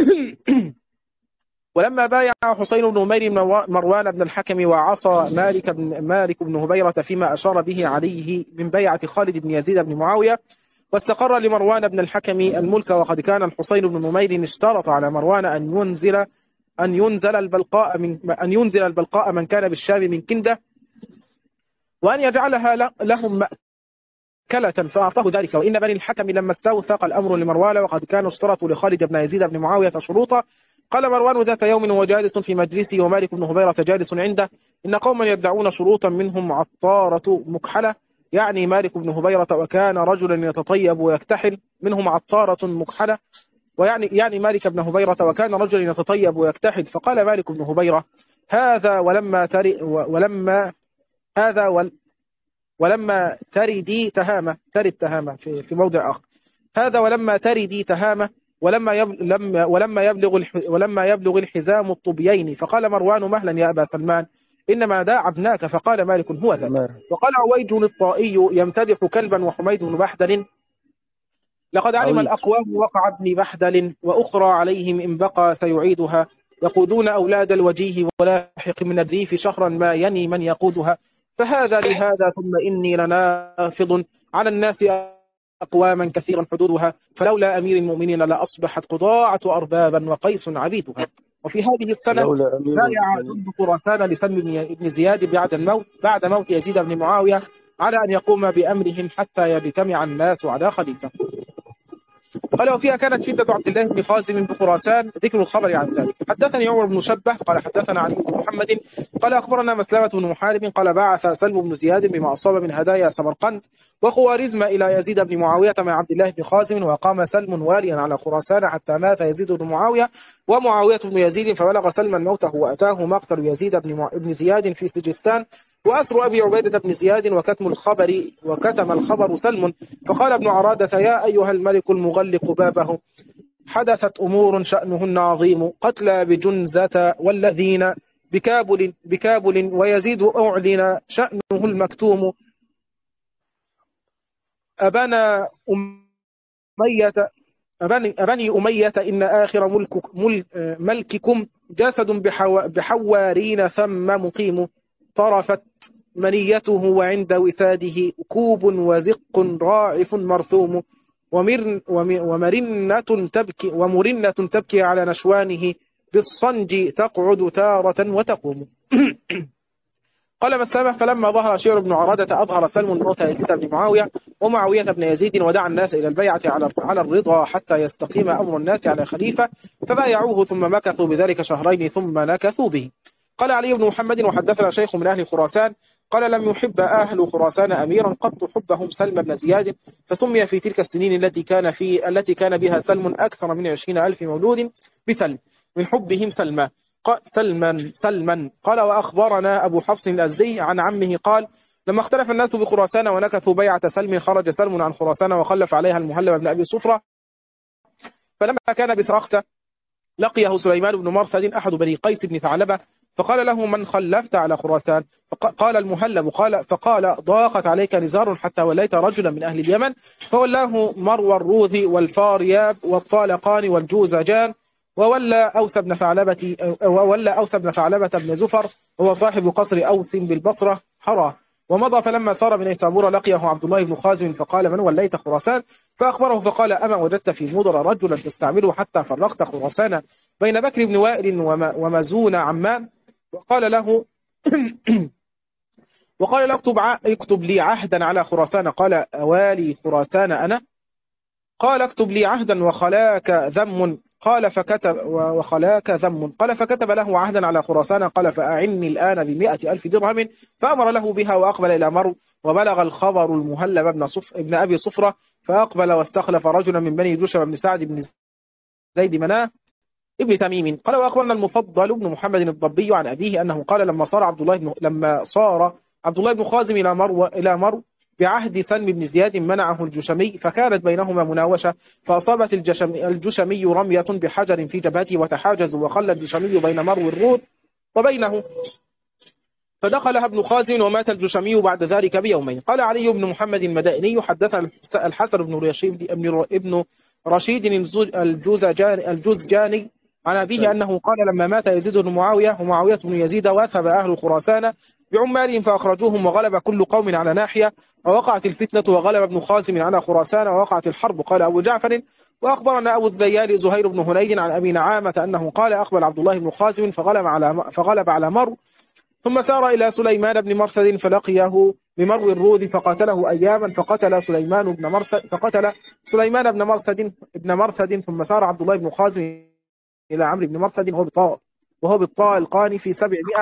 ولما بايع حسين بن أمير مروان بن الحكم وعصى مالك بن مالك بن هبيرة فيما أشار به عليه من بيعة خالد بن يزيد بن معاوية، واستقر لمروان بن الحكم الملك، وقد كان الحسين بن نمير اشترط على مروان أن ينزل أن ينزل البلقاء من أن ينزل البلقاء من كان بالشام من كندة، وأن يجعلها لهم مأكلة، فأعطاه ذلك. وإن بني الحكم لما استوثق الأمر لمروان وقد كانوا اشترطوا لخالد بن يزيد بن معاوية شروطا، قال مروان ذات يوم وهو جالس في مجلسه ومالك بن هبيرة جالس عنده إن قوما يدعون شروطا منهم عطارة مكحلة، يعني مالك بن هبيرة وكان رجلا يتطيب ويكتحل، منهم عطارة مكحلة ويعني يعني مالك بن هبيرة وكان رجلا يتطيب ويكتحل، فقال مالك بن هبيرة هذا ولما تري ولما هذا ول ولما تردي تهامة ترد تهامة في, في موضع آخر، هذا ولما تردي تهامة ولما يبلغ لما ولما يبلغ الح ولما يبلغ الحزام الطبيين، فقال مروان مهلا يا أبا سلمان إنما داع ابناك، فقال مالك هو ذا. وقال عويد الطائي يمتدح كلبا وحميد بن بحدل لقد علم عويد. الأقوام وقع ابن بحدل وأخرى عليهم إن بقى سيعيدها، يقودون أولاد الوجيه ولاحق من الريف شهرا ما يني من يقودها، فهذا لهذا ثم إني لنافض على الناس أقواما كثيرا حدودها، فلولا أمير المؤمنين لأصبحت قضاعة أربابا وقيس عبيدها. وفي هذه السنة لولا أمير بايع المؤمنين. جند خراسان لسلم بن زياد بعد الموت بعد موت يزيد بن معاوية على أن يقوم بأمرهم حتى يجتمع الناس على خليفة. قال وفيها كانت شدة عبد الله بن خازم بخراسان ذكر الخبر عن ذلك. حدثني عمر بن شبه قال حدثنا علي بن محمد قال أخبرنا مسلمة بن محارب قال بعث سلم بن زياد بما أصاب من هدايا سمرقند وخوارزم إلى يزيد بن معاوية مع عبد الله بن خازم، وقام سلم واليا على خراسان حتى مات يزيد بن معاوية ومعاوية بن يزيد، فبلغ سلما موته وأتاه مقتل يزيد بن زياد في سجستان وأسر أبي عبيدة بن زياد وكتم الخبر وكتم الخبر سلم. فقال ابن عرادة يا أيها الملك المغلق بابه حدثت أمور شأنهن عظيم، قتلى بجنزة والذين بكابل, بكابل ويزيد أعلن شأنه المكتوم، أبنى أمية أبني, أبني أمية إن آخر ملك ملك ملككم جسد بحو بحوارين ثم مقيم، طرفت منيته وعند وساده كوب وزق راعف مرثوم، ومرن ومرنة تبكي ومرنة تبكي على نشوانه بالصنج تقعد تارة وتقوم. قال مسامح فلما ظهر شعر بن عرادة أظهر سلم موت يزيد بن معاوية ومعاوية بن يزيد ودعا الناس إلى البيعة على على الرضا حتى يستقيم أمر الناس على خليفة، فبايعوه ثم مكثوا بذلك شهرين ثم نكثوا به. قال علي بن محمد وحدثنا شيخ من أهل خراسان قال لم يحب أهل خراسان أميرا قط حبهم سلم بن زياد، فسمي في تلك السنين التي كان في التي كان بها سلم أكثر من عشرين ألف مولود بسلم من حبهم سلمى سلما سلما. قال وأخبرنا أبو حفص الأزدي عن عمه قال لما اختلف الناس بخراسان ونكثوا بيعة سلم خرج سلم عن خراسان وخلف عليها المهلب بن أبي صفرة، فلما كان بسرخسة لقيه سليمان بن مرثد أحد بني قيس بن ثعلبة فقال له من خلفت على خراسان؟ قال المهلب قال فقال ضاقت عليك نزار حتى وليت رجلا من أهل اليمن، فولاه مروى الروذي والفارياب والطالقان والجوزجان وولى أوس بن ثعلبة وولى أوس بن ثعلبة بن زفر وهو صاحب قصر أوس بالبصرة حراه، ومضى فلما صار من نيسابور لقيه عبد الله بن خازم فقال من وليت خراسان؟ فأخبره فقال أما وجدت في مضر رجلا تستعمله حتى فرقت خراسان بين بكر بن وائل ومزون عمان؟ وقال له وقال له اكتب, اكتب لي عهدا على خراسان. قال أوالي خراسان أنا؟ قال اكتب لي عهدا وخلاك ذم. قال فكتب وخلاك ذم. قال فكتب له عهدا على خراسان. قال فأعني الآن بمئة ألف درهم، فأمر له بها وأقبل إلى مرو، وبلغ الخبر المهلب ابن, صف ابن أبي صفرة، فأقبل واستخلف رجلا من بني جشم بن سعد بن زيد مناه ابن تميم. قال وأخبرنا المفضل بن محمد الضبي عن أبيه أنه قال لما صار عبد الله بن لما صار عبد الله بن خازم إلى مرو إلى مرو بعهد سلم بن زياد منعه الجشمي، فكانت بينهما مناوشة، فأصابت الجشمي, الجشمي رمية بحجر في جبهته وتحاجزوا، وخلى الجشمي بين مرو الرود وبينه، فدخلها ابن خازم ومات الجشمي بعد ذلك بيومين. قال علي بن محمد المدائني حدثنا الحسن بن رشيد ابن رشيد الجوزجاني عن أبيه أنه قال لما مات يزيد بن معاوية ومعاوية بن يزيد واثب أهل خراسان بعمالهم فأخرجوهم، وغلب كل قوم على ناحية، ووقعت الفتنة وغلب ابن خازم على خراسان ووقعت الحرب. قال أبو جعفر وأخبرنا أبو الذيال زهير بن هنيد عن أبي نعامة أنه قال أقبل عبد الله بن خازم فغلب على فغلب على مرو، ثم سار إلى سليمان بن مرثد فلقيه بمرو الروذ فقاتله أياما، فقتل سليمان بن مرثد فقتل سليمان بن مرثد ابن مرثد ثم سار عبد الله بن خازم إلى عمرو بن مرثد وهو بالطاء وهو بالطالقان في سبعمائة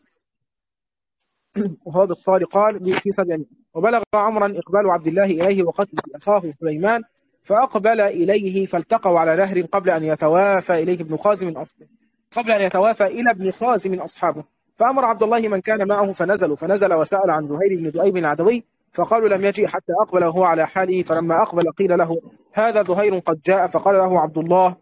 وهو بالطالقان في سبعمائة وبلغ عمرا إقبال عبد الله إليه وقتل أخاه سليمان، فأقبل إليه فالتقوا على نهر قبل أن يتوافى إليه ابن خازم أصحابه قبل أن يتوافى إلى ابن خازم أصحابه، فأمر عبد الله من كان معه فنزلوا فنزل وسأل عن زهير بن ذؤيب العدوي، فقالوا لم يجيء حتى أقبل وهو على حاله، فلما أقبل قيل له هذا زهير قد جاء، فقال له عبد الله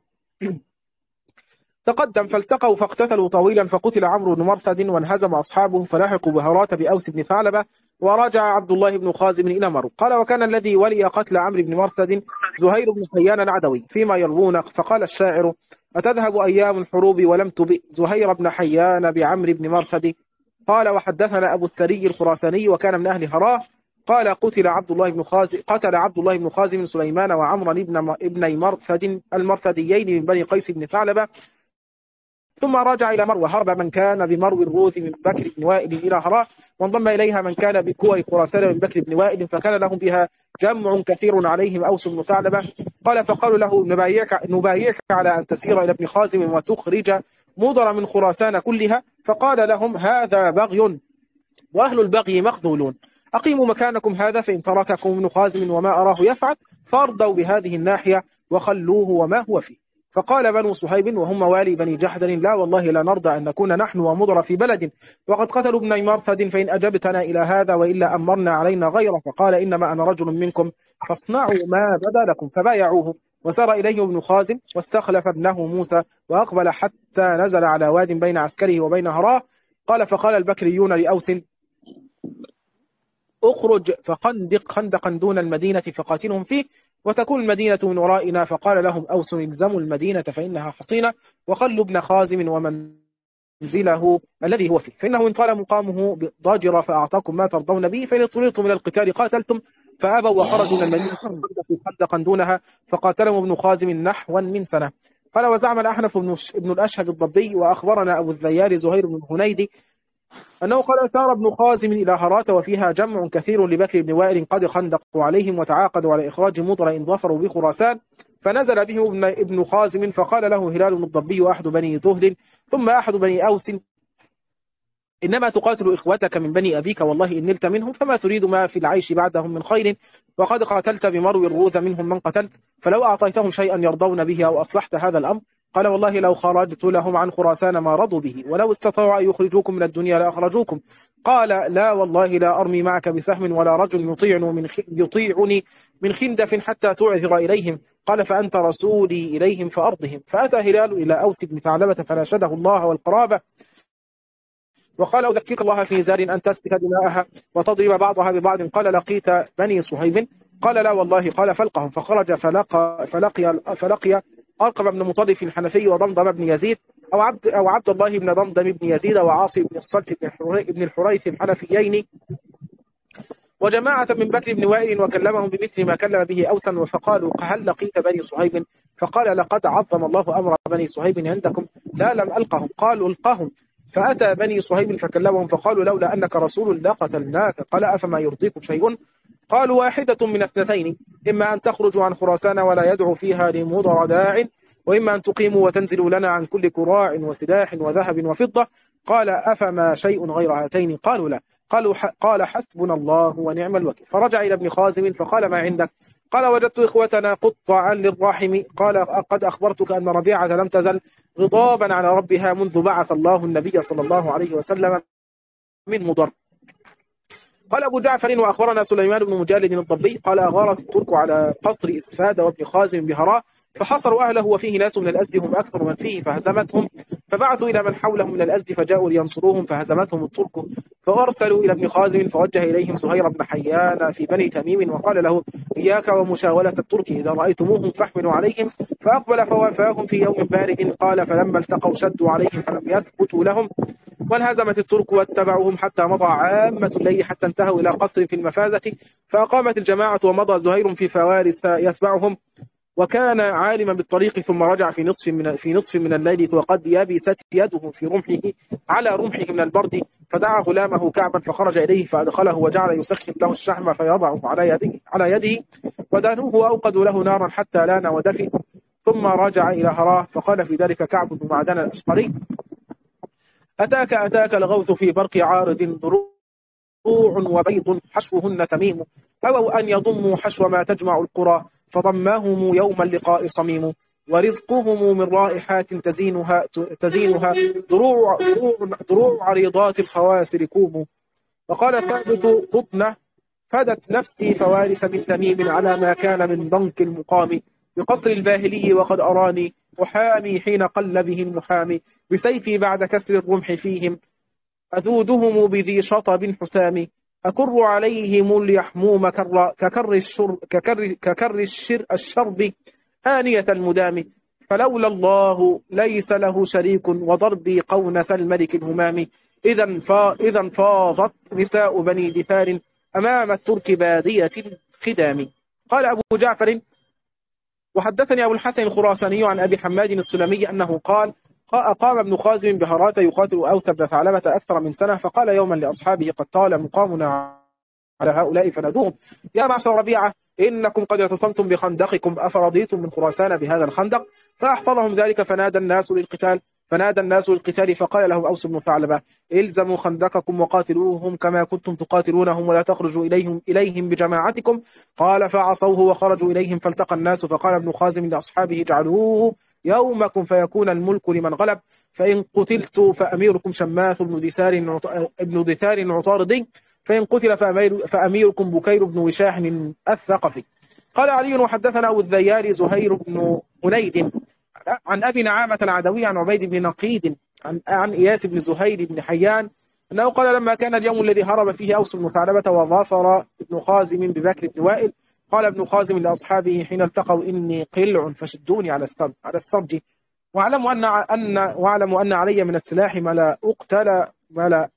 تقدم، فالتقوا فاقتتلوا طويلا، فقتل عمرو بن مرثد وانهزم أصحابه، فلاحقوا بهرات بأوس بن ثعلبة، ورجع عبد الله بن خازم إلى مرو. قال وكان الذي ولي قتل عمرو بن مرثد زهير بن حيان العدوي فيما يروون، فقال الشاعر أتذهب أيام الحروب ولم تبئ زهير بن حيان بعمرو بن مرثد. قال وحدثنا أبو السري الخراساني وكان من أهل هراه قال قتل عبد الله بن خازم قتل عبد الله بن خازم سليمان وعمرا ابن ابن مرثد المرثديين من بني قيس بن ثعلبة، ثم رجع إلى مرو، هرب من كان بمرو الروذ من بكر بن وائل إلى هراء، وانضم إليها من كان بكوى خراسان من بكر بن وائل، فكان لهم بها جمع كثير عليهم أوس بن ثعلبة. قال فقالوا له نبايعك, نبايعك على أن تسير إلى ابن خازم وتخرج مضر من خراسان كلها. فقال لهم هذا بغي وأهل البغي مخذولون، أقيموا مكانكم هذا، فإن ترككم ابن خازم وما أراه يفعل فارضوا بهذه الناحية وخلوه وما هو فيه. فقال بنو صهيب وهم موالي بني جحدل لا والله لا نرضى أن نكون نحن ومضر في بلد وقد قتلوا ابن مرثد، فإن أجبتنا إلى هذا وإلا أمرنا علينا غيره. فقال إنما أنا رجل منكم فاصنعوا ما بدا لكم. فبايعوه وسار إليه ابن خازم واستخلف ابنه موسى وأقبل حتى نزل على واد بين عسكره وبين هراه. قال فقال البكريون لأوس اخرج فخندق خندقا دون المدينة فقاتلهم فيه وتكون المدينة من ورائنا. فقال لهم أوس الزموا المدينة فإنها حصينة وخلوا ابن خازم ومنزله الذي هو فيه، فإنه إن طال مقامه ضاجرا فأعطاكم ما ترضون به، فإن اضطررتم من القتال قاتلتم. فأبوا وخرجوا من المدينة خندقا دونها فقاتلهم ابن خازم نحوا من سنة. قال وزعم الأحنف ابن الأشهب الضبي وأخبرنا أبو الذيار زهير بن هنيدي أنه قال سار ابن خازم إلى هرات وفيها جمع كثير لبكر بن وائل قد خندقوا عليهم وتعاقدوا على إخراج مضر إن ظفروا بخراسان، فنزل بهم ابن خازم فقال له هلال بن الضبي أحد بني ذهل ثم أحد بني أوس إنما تقاتل إخوتك من بني أبيك والله إن نلت منهم فما تريد ما في العيش بعدهم من خير، وقد قاتلت بمرو الروذ منهم من قتلت، فلو أعطيتهم شيئا يرضون به أو أصلحت هذا الأمر. قال والله لو خرجت لهم عن خراسان ما رضوا به، ولو استطاعوا أن يخرجوكم من الدنيا لأخرجوكم. قال لا والله لا أرمي معك بسهم ولا رجل يطيعني من يطيعني من خندف حتى تعذر إليهم. قال فأنت رسولي إليهم فأرضهم. فأتى هلال إلى أوس بن ثعلبة فناشده الله والقرابة وقال أذكرك الله في زار أن تسفك دماءها وتضرب بعضها ببعض. قال لقيت بني صهيب؟ قال لا والله. قال فلقهم. فخرج فلقى فلقي فلقي أرقم بن مطرف الحنفي وضمضم بن يزيد أو عبد أو عبد الله بن ضمضم بن يزيد وعاصي بن الصلت بن الحريث الحنفيين وجماعة من بكر بن وائل وكلمهم بمثل ما كلم به أوسا. فقالوا هل لقيت بني صهيب؟ فقال لقد عظم الله أمر بني صهيب عندكم لا لم ألقهم. قالوا القهم. فأتى بني صهيب فكلمهم فقالوا لولا أنك رسول لقتلناك. قال أفما يرضيكم شيء؟ قالوا واحدة من اثنتين، إما أن تخرجوا عن خراسان ولا يدعو فيها لمضر داع، وإما أن تقيموا وتنزلوا لنا عن كل كراع وسلاح وذهب وفضة. قال أفما شيء غير هاتين؟ قالوا لا. قالوا قال حسبنا الله ونعم الوكيل. فرجع إلى ابن خازم فقال ما عندك؟ قال وجدت إخوتنا قطعا للرحم. قال قد أخبرتك أن ربيعة لم تزل غضابا على ربها منذ بعث الله النبي صلى الله عليه وسلم من مضر. قال أبو جعفر وأخبرنا سليمان بن مجالد الضبي قال أغارت الترك على قصر إسفاد وابن خازم بهراء فحصروا أهله وفيه ناس من الأزد هم أكثر من فيه فهزمتهم، فبعثوا إلى من حولهم من الأزد فجاءوا لينصروهم فهزمتهم الترك، فأرسلوا إلى ابن خازم فوجه إليهم زهير بن حيان في بني تميم وقال له إياك ومشاولة الترك إذا رأيتموهم فاحملوا عليهم. فأقبل فوافاهم في يوم بارد. قال فلما التقوا شدوا عليهم فلم يثبتوا لهم وانهزمت الترك واتبعوهم حتى مضى عامة الليل حتى انتهوا إلى قصر في المفازة فأقامت الجماعة ومضى زهير في فوارس يتبعهم وكان عالما بالطريق ثم رجع في نصف من في نصف من الليل وقد يبست يده في رمحه على رمحه من البرد فدعا غلامه كعبا فخرج إليه فأدخله وجعل يسخن له الشحم فيضعه على يده على يده ودانوه وأوقدوا له نارا حتى لان ودفن ثم رجع إلى هراه. فقال في ذلك كعب بن معدن الأشقري أتاك أتاك الغوث في برق عارض ضروع وبيض حشوهن تميم أو أن يضموا حشو ما تجمع القرى فضماهم يوم اللقاء صميم ورزقهم من رائحات تزينها تزينها ضروع ضروع عريضات الخواسر كوم. وقال ثابت قطنة فدت نفسي فوارس من تميم على ما كان من ضنك المقام بقصر الباهلي وقد أراني محامي حين قل به المحامي بسيفي بعد كسر الرمح فيهم أذودهم بذي شطب حسام أكر عليهم اليحموم كر ككر الشر ككر ككر الشر الشرب آنية المدام فلولا الله ليس له شريك وضربي قونس الملك الهمام إذا فا إذا فاضت نساء بني دثار أمام الترك بادية الخدام. قال أبو جعفر وحدثني أبو الحسن الخراساني عن أبي حماد السلمي أنه قال أقام ابن خازم بهرات يقاتل أوس بن ثعلبة أكثر من سنة فقال يوما لأصحابه قد طال مقامنا على هؤلاء فنادوهم يا معشر ربيعة إنكم قد اعتصمتم بخندقكم أفرضيتم من خراسان بهذا الخندق؟ فأحفظهم ذلك فنادى الناس للقتال فنادى الناس للقتال فقال لهم أوس بن ثعلبة إلزموا خندقكم وقاتلوهم كما كنتم تقاتلونهم ولا تخرجوا إليهم إليهم بجماعتكم. قال فعصوه وخرجوا إليهم فالتقى الناس فقال ابن خازم لأصحابه اجعلوه يومكم فيكون الملك لمن غلب فإن قتلت فأميركم شماث بن دثار ابن دثار عطاردي فإن قتل فأمير فأميركم بكير بن وشاح الثقفي. قال علي وحدثنا أبو الذيال زهير بن هنيد عن أبي نعامة العدوي عن عبيد بن نقيد عن, عن إياس بن زهير بن حيان أنه قال لما كان اليوم الذي هرب فيه أوس بن ثعلبة وظافر ابن خازم ببكر بن وائل قال ابن خازم لأصحابه حين التقوا إني قلع فشدوني على السرج على السرج واعلم أن أن واعلم أن علي من السلاح ما لا أقتل ما لا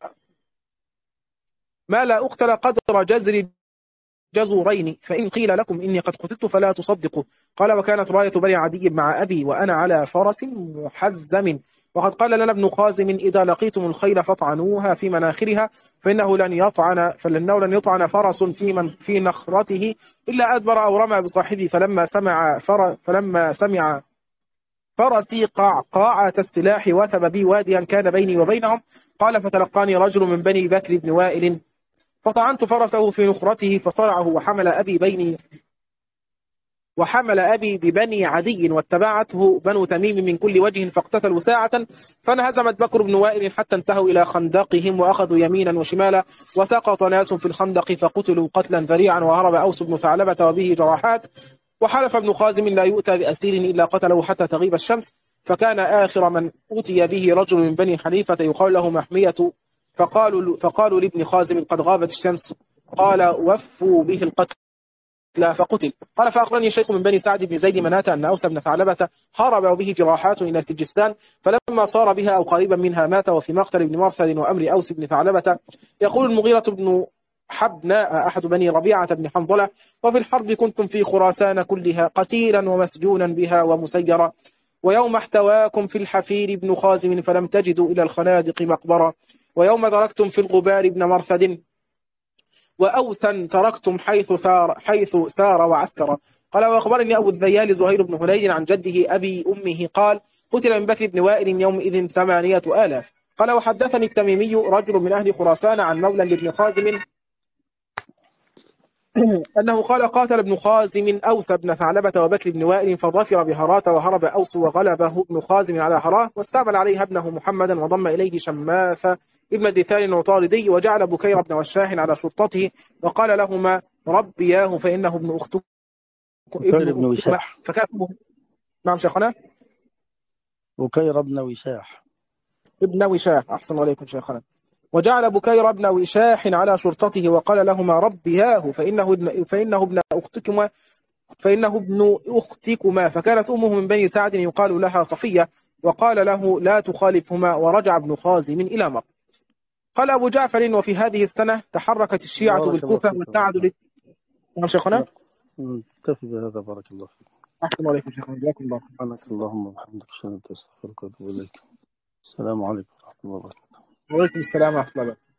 ما لا أقتل قدر جزر جزورين فإن قيل لكم إني قد قتلت فلا تصدقوا. قال وكانت راية بني عدي مع أبي وأنا على فرس محزم وقد قال لنا ابن خازم إذا لقيتم الخيل فاطعنوها في مناخرها فإنه لن يطعن فلأنه لن يطعن فرس في من في نخرته إلا أدبر أو رمى بصاحبه فلما سمع فر فلما سمع فرسي قعقاعة السلاح وثب بي واديا كان بيني وبينهم. قال فتلقاني رجل من بني بكر بن وائل فطعنت فرسه في نخرته فصرعه وحمل أبي بيني وحمل أبي ببني عدي واتبعته بنو تميم من كل وجه فاقتتلوا ساعة فانهزمت بكر بن وائل حتى انتهوا إلى خندقهم وأخذوا يمينا وشمالا وسقط ناس في الخندق فقتلوا قتلا ذريعا وهرب أوس بن ثعلبة وبه جراحات وحلف ابن خازم لا يؤتى بأسير إلا قتله حتى تغيب الشمس فكان آخر من أوتي به رجل من بني حنيفة يقال له محمية فقالوا, فقالوا لابن خازم قد غابت الشمس قال وفوا به القتل لا فقتل. قال فأخبرني شيخ من بني سعد بن زيد مناة أن أوس بن ثعلبة هرب وبه جراحات إلى سجستان فلما صار بها أو قريبا منها مات وفي مقتل ابن مرثد وأمر أوس بن ثعلبة. يقول المغيرة بن حبناء أحد بني ربيعة بن حنظلة وفي الحرب كنتم في خراسان كلها قتيلا ومسجونا بها ومسيرا ويوم احتواكم في الحفير ابن خازم فلم تجدوا إلى الخنادق مقبرا ويوم تركتم في الغبار ابن مرثد وأوسا تركتم حيث ثار حيث سار وعسكر. قال وأخبرني أبو الذيال زهير بن هنيد عن جده أبي أمه قال قتل من بكر بن وائل يومئذ ثمانية آلاف. قال وحدثني التميمي رجل من أهل خراسان عن مولى لابن خازم أنه قال قاتل ابن خازم أوس بن ثعلبة وبكر بن وائل فظفر بهرات وهرب أوس وغلبه ابن خازم على هراه واستعمل عليها ابنه محمدا وضم إليه شماث ابن دثار عطاردي وجعل بكير بن وشاح على شرطته وقال لهما ربياه فإنه ابن أختك بكير بن وشاح فكان نعم شيخنا بكير بن وشاح ابن وشاح أحسن عليكم شيخنا وجعل بكير بن وشاح على شرطته وقال لهما ربياه فإنه ابن فإنه ابن أختكما فإنه ابن أختكما فكانت أمه من بني سعد يقال لها صفية وقال له لا تخالفهما ورجع ابن خازم إلى مكة. قال أبو جعفر وفي هذه السنة تحركت الشيعة بالكوفة واتعدوا لل... نعم شيخنا نكتفي بهذا بارك الله فيك. أحسن عليكم شيخنا جزاكم الله سبحانك اللهم وبحمدك أشهد أن لا إله إلا أنت أستغفرك وأتوب إليك. السلام عليكم ورحمة الله وبركاته. وعليكم السلام ورحمة الله.